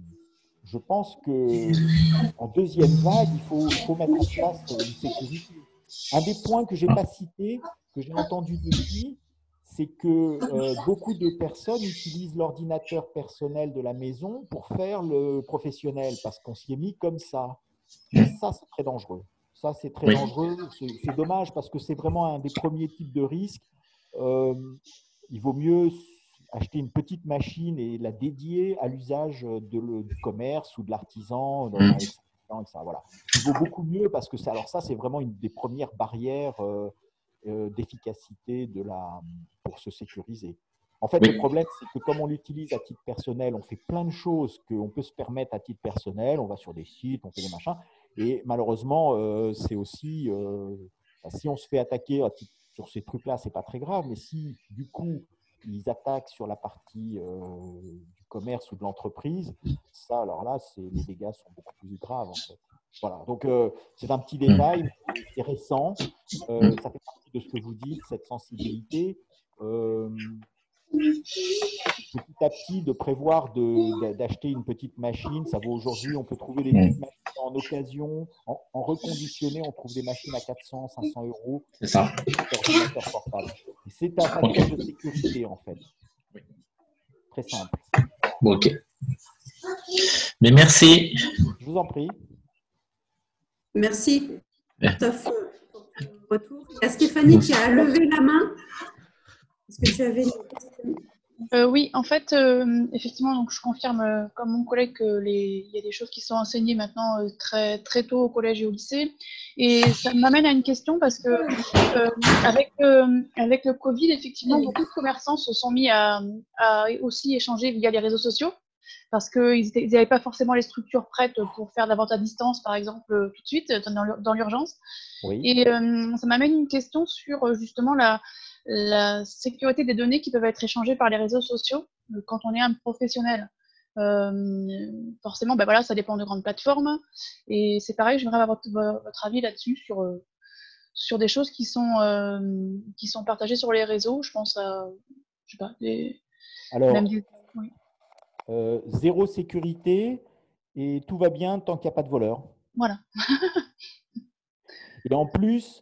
Speaker 1: je pense qu'en deuxième vague, il faut, il faut mettre en place une sécurité. Un des points que je n'ai pas cité, que j'ai entendu depuis, c'est que euh, beaucoup de personnes utilisent l'ordinateur personnel de la maison pour faire le professionnel parce qu'on s'y est mis comme ça. Et ça, c'est très dangereux. Ça, c'est très
Speaker 9: Oui.
Speaker 1: dangereux. C'est c'est dommage parce que c'est vraiment un des premiers types de risques. Euh, il vaut mieux acheter une petite machine et la dédier à l'usage de le- du commerce ou de l'artisan dans,
Speaker 9: Mm.
Speaker 1: avec son client, et cetera. Voilà. Il vaut beaucoup mieux parce que ça, alors ça, c'est vraiment une des premières barrières euh, euh, d'efficacité de la, pour se sécuriser. En fait,
Speaker 9: Oui.
Speaker 1: le problème, c'est que comme on l'utilise à titre personnel, on fait plein de choses qu'on peut se permettre à titre personnel. On va sur des sites, on fait des machins. Et malheureusement, euh, c'est aussi, euh, si on se fait attaquer à titre- sur ces trucs-là, c'est pas très grave. Mais si, du coup, ils attaquent sur la partie euh, du commerce ou de l'entreprise, ça, alors là, c'est- les dégâts sont beaucoup plus graves, en fait. Voilà. Donc, euh, c'est un petit détail, mais c'est récent. Euh, ça fait partie de ce que vous dites, cette sensibilité. Euh, petit à petit, de prévoir de- de- d'acheter une petite machine. Ça vaut aujourd'hui, on peut trouver des petites machines en occasion, en, en reconditionné, on trouve des machines à quatre cents, cinq cents euros.
Speaker 9: C'est ça.
Speaker 1: Ordinateur portable. Et c'est un facteur de sécurité, en fait. Très simple.
Speaker 9: Bon, ok. Mais merci.
Speaker 1: Je vous en prie.
Speaker 2: Merci,
Speaker 9: Bien.
Speaker 2: Christophe, pour ton retour. Il y a Stéphanie qui a levé la main. Est-ce que tu avais une question?
Speaker 3: Euh, oui, en fait, euh, effectivement, donc je confirme, euh, comme mon collègue, que les, il y a des choses qui sont enseignées maintenant euh, très, très tôt au collège et au lycée. Et ça m'amène à une question parce que euh, avec, euh, avec le Covid, effectivement, beaucoup de commerçants se sont mis à, à aussi échanger via les réseaux sociaux parce qu'ils n'avaient pas forcément les structures prêtes pour faire de la vente à distance, par exemple, euh, tout de suite, dans l'ur- dans l'urgence.
Speaker 1: Oui.
Speaker 3: Et euh, ça m'amène une question sur euh, justement la, la sécurité des données qui peuvent être échangées par les réseaux sociaux euh, quand on est un professionnel. Euh, forcément, ben voilà, ça dépend de grandes plateformes. Et c'est pareil, j'aimerais avoir votre, votre avis là-dessus sur, euh, sur des choses qui sont, euh, qui sont partagées sur les réseaux. Je pense à, je sais pas, des,
Speaker 1: Alors,
Speaker 3: même des, oui,
Speaker 1: euh, zéro sécurité et tout va bien tant qu'il n'y a pas de voleur.
Speaker 3: voilà.
Speaker 1: Et en plus,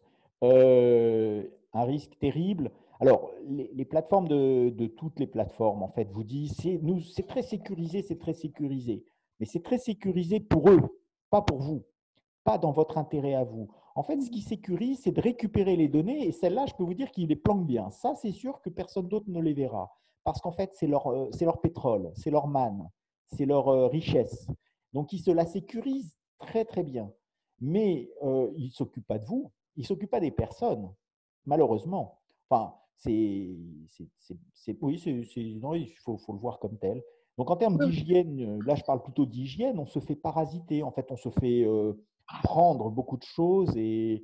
Speaker 1: euh, un risque terrible. Alors, les, les plateformes de, de toutes les plateformes, en fait, vous disent, c'est nous, c'est très sécurisé, c'est très sécurisé. Mais c'est très sécurisé pour eux, pas pour vous, pas dans votre intérêt à vous. En fait, ce qui sécurise, c'est de récupérer les données et celles-là, je peux vous dire qu'ils les planquent bien. Ça, c'est sûr que personne d'autre ne les verra. Parce qu'en fait, c'est leur, euh, c'est leur pétrole, c'est leur manne, c'est leur euh, richesse. Donc, ils se la sécurisent très, très bien. Mais euh, ils ne s'occupent pas de vous, ils ne s'occupent pas des personnes, malheureusement. Enfin, c'est, c'est, c'est, c'est- oui, c'est, c'est- non, il faut, faut le voir comme tel. Donc, en termes d'hygiène, euh, là, je parle plutôt d'hygiène, on se fait parasiter. En fait, on se fait euh, prendre beaucoup de choses et,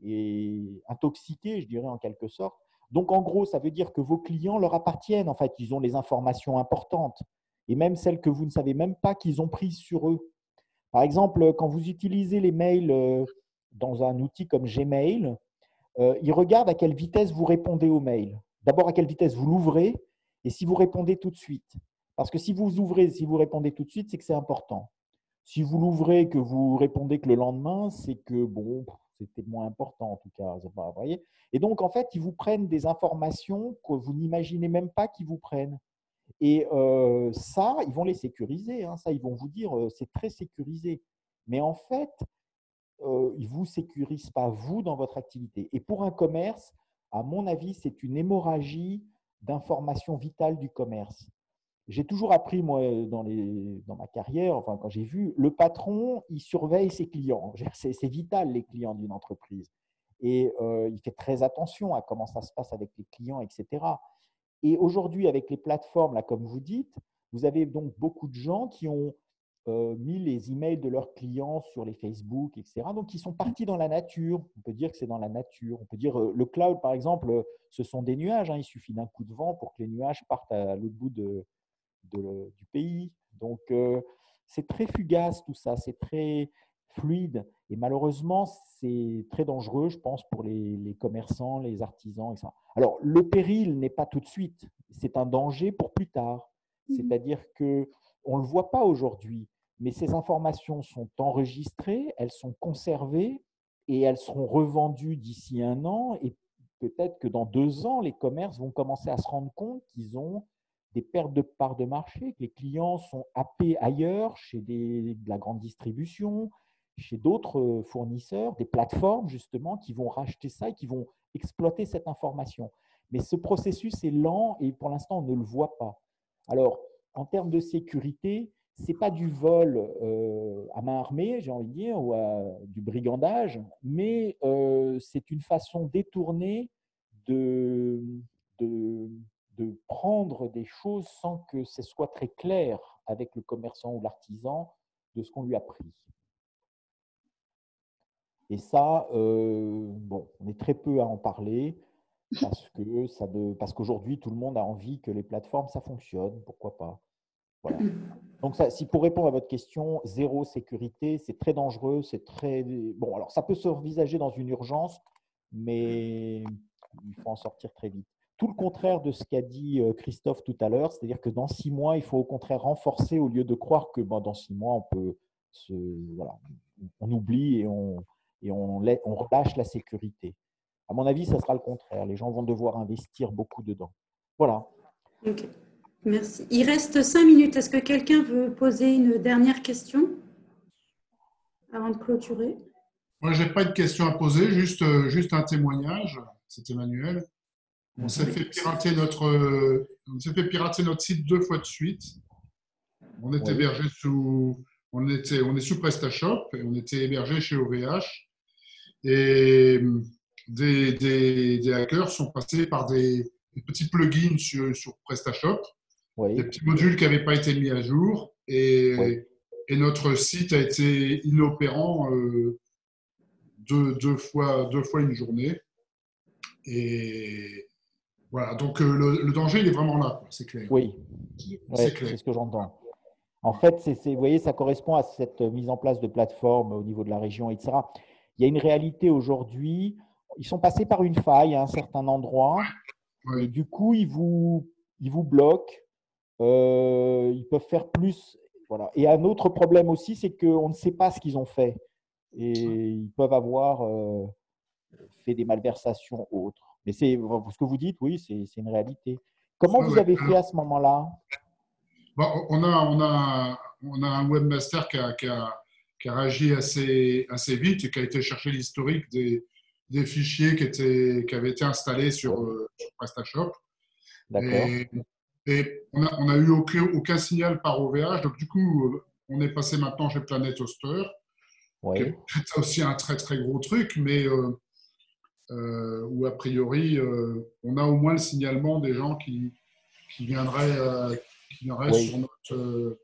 Speaker 1: et intoxiquer, je dirais, en quelque sorte. Donc, en gros, ça veut dire que vos clients leur appartiennent. En fait, ils ont les informations importantes et même celles que vous ne savez même pas qu'ils ont prises sur eux. Par exemple, quand vous utilisez les mails euh, dans un outil comme Gmail, euh, il regarde à quelle vitesse vous répondez aux mails. D'abord, à quelle vitesse vous l'ouvrez et si vous répondez tout de suite. Parce que si vous ouvrez, si vous répondez tout de suite, c'est que c'est important. Si vous l'ouvrez et que vous répondez que le lendemain, c'est que bon, c'était moins important en tout cas. Vous voyez. Et donc, en fait, ils vous prennent des informations que vous n'imaginez même pas qu'ils vous prennent. Et euh, ça, ils vont les sécuriser. Hein, ça, ils vont vous dire, euh, c'est très sécurisé. Mais en fait, euh, ils ne vous sécurisent pas, vous, dans votre activité. Et pour un commerce, à mon avis, c'est une hémorragie d'informations vitales du commerce. J'ai toujours appris, moi, dans, les, dans ma carrière, enfin, quand j'ai vu, le patron, il surveille ses clients. C'est, c'est vital, les clients d'une entreprise. Et euh, il fait très attention à comment ça se passe avec les clients, et cetera. Et aujourd'hui, avec les plateformes, là, comme vous dites, vous avez donc beaucoup de gens qui ont euh, mis les emails de leurs clients sur les Facebook, et cetera. Donc, ils sont partis dans la nature. On peut dire que c'est dans la nature. On peut dire euh, le cloud, par exemple, euh, ce sont des nuages. Hein. Il suffit d'un coup de vent pour que les nuages partent à l'autre bout de, de, du pays. Donc, euh, c'est très fugace tout ça. C'est très fluide. Et malheureusement, c'est très dangereux, je pense, pour les, les commerçants, les artisans, et cetera. Alors, le péril n'est pas tout de suite. C'est un danger pour plus tard. C'est-à-dire qu'on ne le voit pas aujourd'hui, mais ces informations sont enregistrées, elles sont conservées et elles seront revendues d'ici un an. Et peut-être que dans deux ans, les commerces vont commencer à se rendre compte qu'ils ont des pertes de parts de marché, que les clients sont happés ailleurs, chez des, de la grande distribution, chez d'autres fournisseurs, des plateformes justement, qui vont racheter ça et qui vont exploiter cette information. Mais ce processus est lent et pour l'instant, on ne le voit pas. Alors, en termes de sécurité, ce n'est pas du vol euh, à main armée, j'ai envie de dire, ou à, du brigandage, mais euh, c'est une façon détournée de, de, de prendre des choses sans que ce soit très clair avec le commerçant ou l'artisan de ce qu'on lui a pris. Et ça, euh, bon, on est très peu à en parler parce que ça de, parce qu'aujourd'hui, tout le monde a envie que les plateformes, ça fonctionne, pourquoi pas. Voilà. Donc, ça, si pour répondre à votre question, zéro sécurité, c'est très dangereux, c'est très… Bon, alors ça peut s'envisager dans une urgence, mais il faut en sortir très vite. Tout le contraire de ce qu'a dit Christophe tout à l'heure, c'est-à-dire que dans six mois, il faut au contraire renforcer au lieu de croire que ben, dans six mois, on peut se… Voilà, on oublie et on… et on, on relâche la sécurité. À mon avis, ça sera le contraire. Les gens vont devoir investir beaucoup dedans. Voilà.
Speaker 2: Ok, merci. Il reste cinq minutes. Est-ce que quelqu'un veut poser une dernière question avant de clôturer?
Speaker 5: Moi, je n'ai pas de question à poser, juste, juste un témoignage. C'est Emmanuel. On s'est fait pirater notre, on s'est fait pirater notre site deux fois de suite. On est oui. hébergé sous… On, était, on est sous PrestaShop et on était hébergé chez O V H. Et des, des, des hackers sont passés par des, des petits plugins sur, sur PrestaShop, oui. des petits modules qui n'avaient pas été mis à jour. Et, oui. et notre site a été inopérant euh, deux, deux, fois, deux fois une journée. Et voilà, donc euh, le, le danger, il est vraiment là, c'est clair.
Speaker 1: Oui, c'est ouais, ce que j'entends. En fait, c'est, c'est, vous voyez, ça correspond à cette mise en place de plateformes au niveau de la région, et cetera. Il y a une réalité aujourd'hui. Ils sont passés par une faille à un certain endroit, oui. et du coup, ils vous, ils vous bloquent. Euh, ils peuvent faire plus. Voilà. Et un autre problème aussi, c'est qu'on ne sait pas ce qu'ils ont fait. Et ils peuvent avoir euh, fait des malversations autres. Mais c'est ce que vous dites, oui, c'est, c'est une réalité. Comment oui, vous avez oui. fait à ce moment-là?
Speaker 5: Bon, on, a, on, a, on a un webmaster qui a, qui a, qui a réagi assez, assez vite et qui a été chercher l'historique des, des fichiers qui, étaient, qui avaient été installés sur, euh, sur PrestaShop.
Speaker 1: D'accord.
Speaker 5: Et, et on n'a on a eu aucun, aucun signal par O V H. Donc, du coup, on est passé maintenant chez Planet Hoster.
Speaker 1: Oui.
Speaker 5: C'est aussi un très, très gros truc, mais euh, euh, où, a priori, euh, on a au moins le signalement des gens qui, qui viendraient… Euh, qui viendraient oui. sur notre… Euh,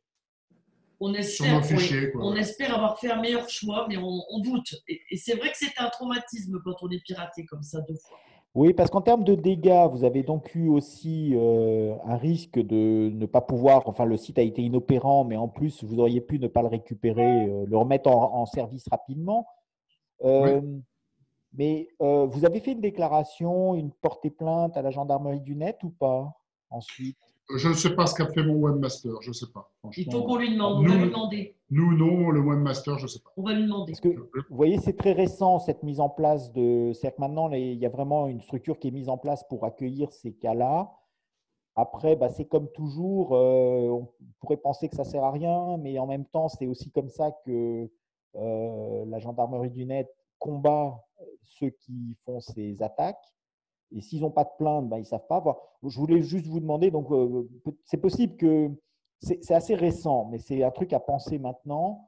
Speaker 6: On espère, oui. on espère avoir fait un meilleur choix, mais on, on doute. Et, et c'est vrai que c'est un traumatisme quand on est piraté comme ça deux fois.
Speaker 1: Oui, parce qu'en termes de dégâts, vous avez donc eu aussi euh, un risque de ne pas pouvoir… Enfin, le site a été inopérant, mais en plus, vous auriez pu ne pas le récupérer, euh, le remettre en, en service rapidement. Euh, oui. Mais euh, vous avez fait une déclaration, une portée plainte à la gendarmerie du net ou pas ensuite?
Speaker 5: Je ne sais pas ce qu'a fait mon webmaster, je ne sais pas.
Speaker 6: Il faut qu'on lui demande,
Speaker 5: nous,
Speaker 6: on va lui demander.
Speaker 5: Nous, non, le webmaster, je ne sais pas.
Speaker 6: On va lui demander.
Speaker 1: Parce que, vous voyez, c'est très récent cette mise en place de… C'est-à-dire que maintenant, il y a vraiment une structure qui est mise en place pour accueillir ces cas-là. Après, bah, c'est comme toujours, euh, on pourrait penser que ça ne sert à rien, mais en même temps, c'est aussi comme ça que euh, la gendarmerie du net combat ceux qui font ces attaques. Et s'ils n'ont pas de plainte, ben, ils ne savent pas. Bon, je voulais juste vous demander, donc euh, c'est possible que c'est, c'est assez récent, mais c'est un truc à penser maintenant.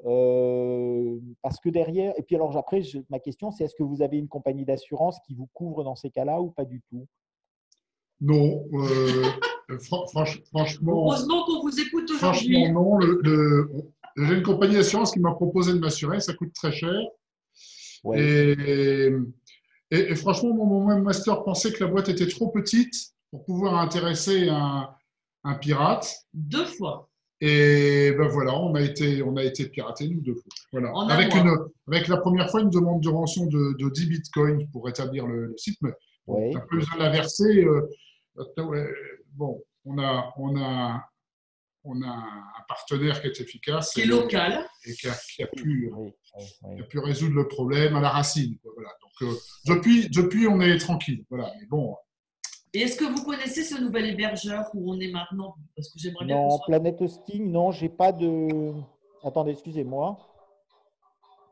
Speaker 1: Euh, parce que derrière, et puis alors après, je, ma question, c'est est-ce que vous avez une compagnie d'assurance qui vous couvre dans ces cas-là ou pas du tout?
Speaker 5: Non, euh, fr- franch, franchement.
Speaker 6: Heureusement qu'on vous écoute aujourd'hui.
Speaker 5: Franchement, non. Le, le, j'ai une compagnie d'assurance qui m'a proposé de m'assurer, ça coûte très cher. Ouais. Et. Et, et franchement, mon webmaster pensait que la boîte était trop petite pour pouvoir intéresser un, un pirate.
Speaker 6: Deux fois.
Speaker 5: Et ben voilà, on a été, on a été piratés, nous, deux fois. Voilà. Avec, une, avec la première fois, une demande de rançon de, de dix bitcoins pour rétablir le, le site. Mais ouais. On n'a pas besoin de la verser. Euh, bon, on a, on, a, on a un partenaire qui est efficace.
Speaker 6: Qui est local.
Speaker 5: Et qui a, qui a pu… Oui. Oui, oui. Il a pu résoudre le problème à la racine. Voilà. Donc, euh, depuis, depuis, on est tranquille. Voilà. Mais bon.
Speaker 6: Et est-ce que vous connaissez ce nouvel hébergeur où on est maintenant? Parce que j'aimerais bien.
Speaker 1: Non, Planet Hosting, non, j'ai pas de. Attendez, excusez-moi.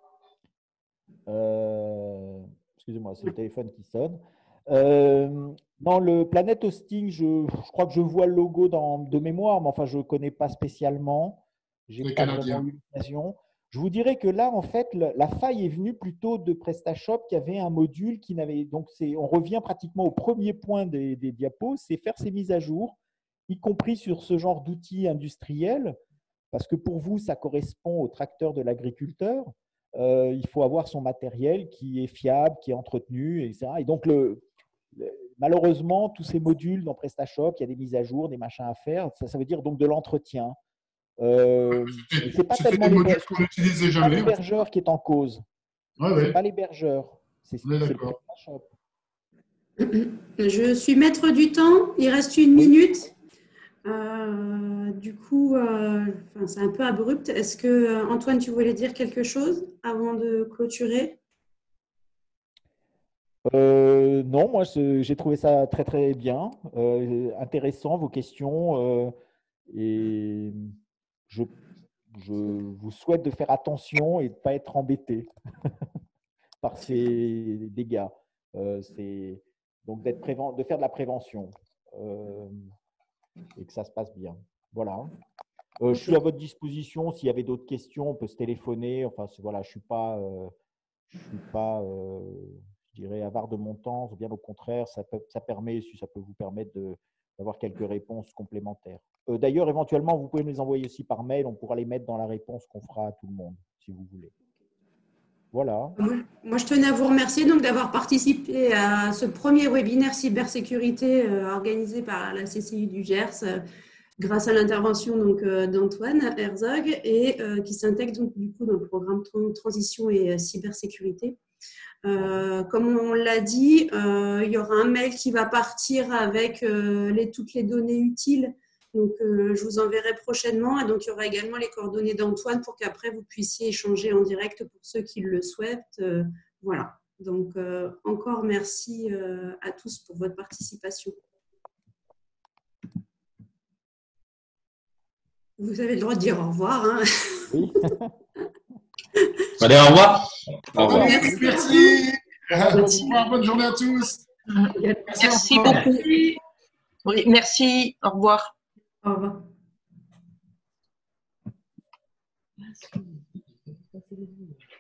Speaker 1: Euh, Excusez-moi, c'est le téléphone qui sonne. Euh, dans le Planet Hosting, je, je crois que je vois le logo dans, de mémoire, mais enfin, je ne connais pas spécialement. Je n'ai pas vraiment eu l'occasion. Je vous dirais que là, en fait, la, la faille est venue plutôt de PrestaShop qui avait un module qui n'avait… Donc, on revient pratiquement au premier point des, des diapos, c'est faire ces mises à jour, y compris sur ce genre d'outils industriels, parce que pour vous, ça correspond au tracteur de l'agriculteur. Euh, il faut avoir son matériel qui est fiable, qui est entretenu, et cetera. Et donc, le, le, malheureusement, tous ces modules dans PrestaShop, il y a des mises à jour, des machins à faire. Ça, ça veut dire donc de l'entretien. Euh, c'est pas tellement l'hébergeur qui est en cause.
Speaker 5: Ouais,
Speaker 1: c'est
Speaker 5: ouais.
Speaker 1: pas l'hébergeur. C'est le PrestaShop.
Speaker 2: Je suis maître du temps. Il reste une
Speaker 1: oui.
Speaker 2: minute. Euh, du coup, euh, enfin, c'est un peu abrupt. Est-ce que, Antoine, tu voulais dire quelque chose avant de clôturer?
Speaker 1: euh, Non, moi, j'ai trouvé ça très, très bien. Euh, intéressant, vos questions. Euh, et je, je vous souhaite de faire attention et de ne pas être embêté par ces dégâts. Euh, c'est donc d'être préven- de faire de la prévention. Euh, et que ça se passe bien. Voilà. Euh, je suis à votre disposition. S'il y avait d'autres questions, on peut se téléphoner. Enfin, voilà, je ne suis pas, euh, je suis pas euh, je dirais, avare de mon temps. Bien au contraire, ça, peut, ça, permet, ça peut vous permettre d'avoir quelques réponses complémentaires. Euh, D'ailleurs, éventuellement, vous pouvez me les envoyer aussi par mail. On pourra les mettre dans la réponse qu'on fera à tout le monde, si vous voulez. Voilà.
Speaker 2: Moi, je tenais à vous remercier donc d'avoir participé à ce premier webinaire cybersécurité euh, organisé par la C C I du Gers euh, grâce à l'intervention donc euh, d'Antoine Herzog et euh, qui s'intègre donc du coup dans le programme Transition et euh, cybersécurité. Euh, comme on l'a dit, euh, il y aura un mail qui va partir avec euh, les, toutes les données utiles. Donc, euh, je vous enverrai prochainement. Et donc, il y aura également les coordonnées d'Antoine pour qu'après, vous puissiez échanger en direct pour ceux qui le souhaitent. Euh, voilà. Donc, euh, encore merci euh, à tous pour votre participation. Vous avez le droit de dire au revoir. Hein.
Speaker 1: Oui.
Speaker 9: Allez, au revoir. Au revoir.
Speaker 5: Merci. Merci. Merci. Au revoir. Bonne journée à tous.
Speaker 4: Merci, merci beaucoup. Oui, merci. Au revoir.
Speaker 2: Au revoir.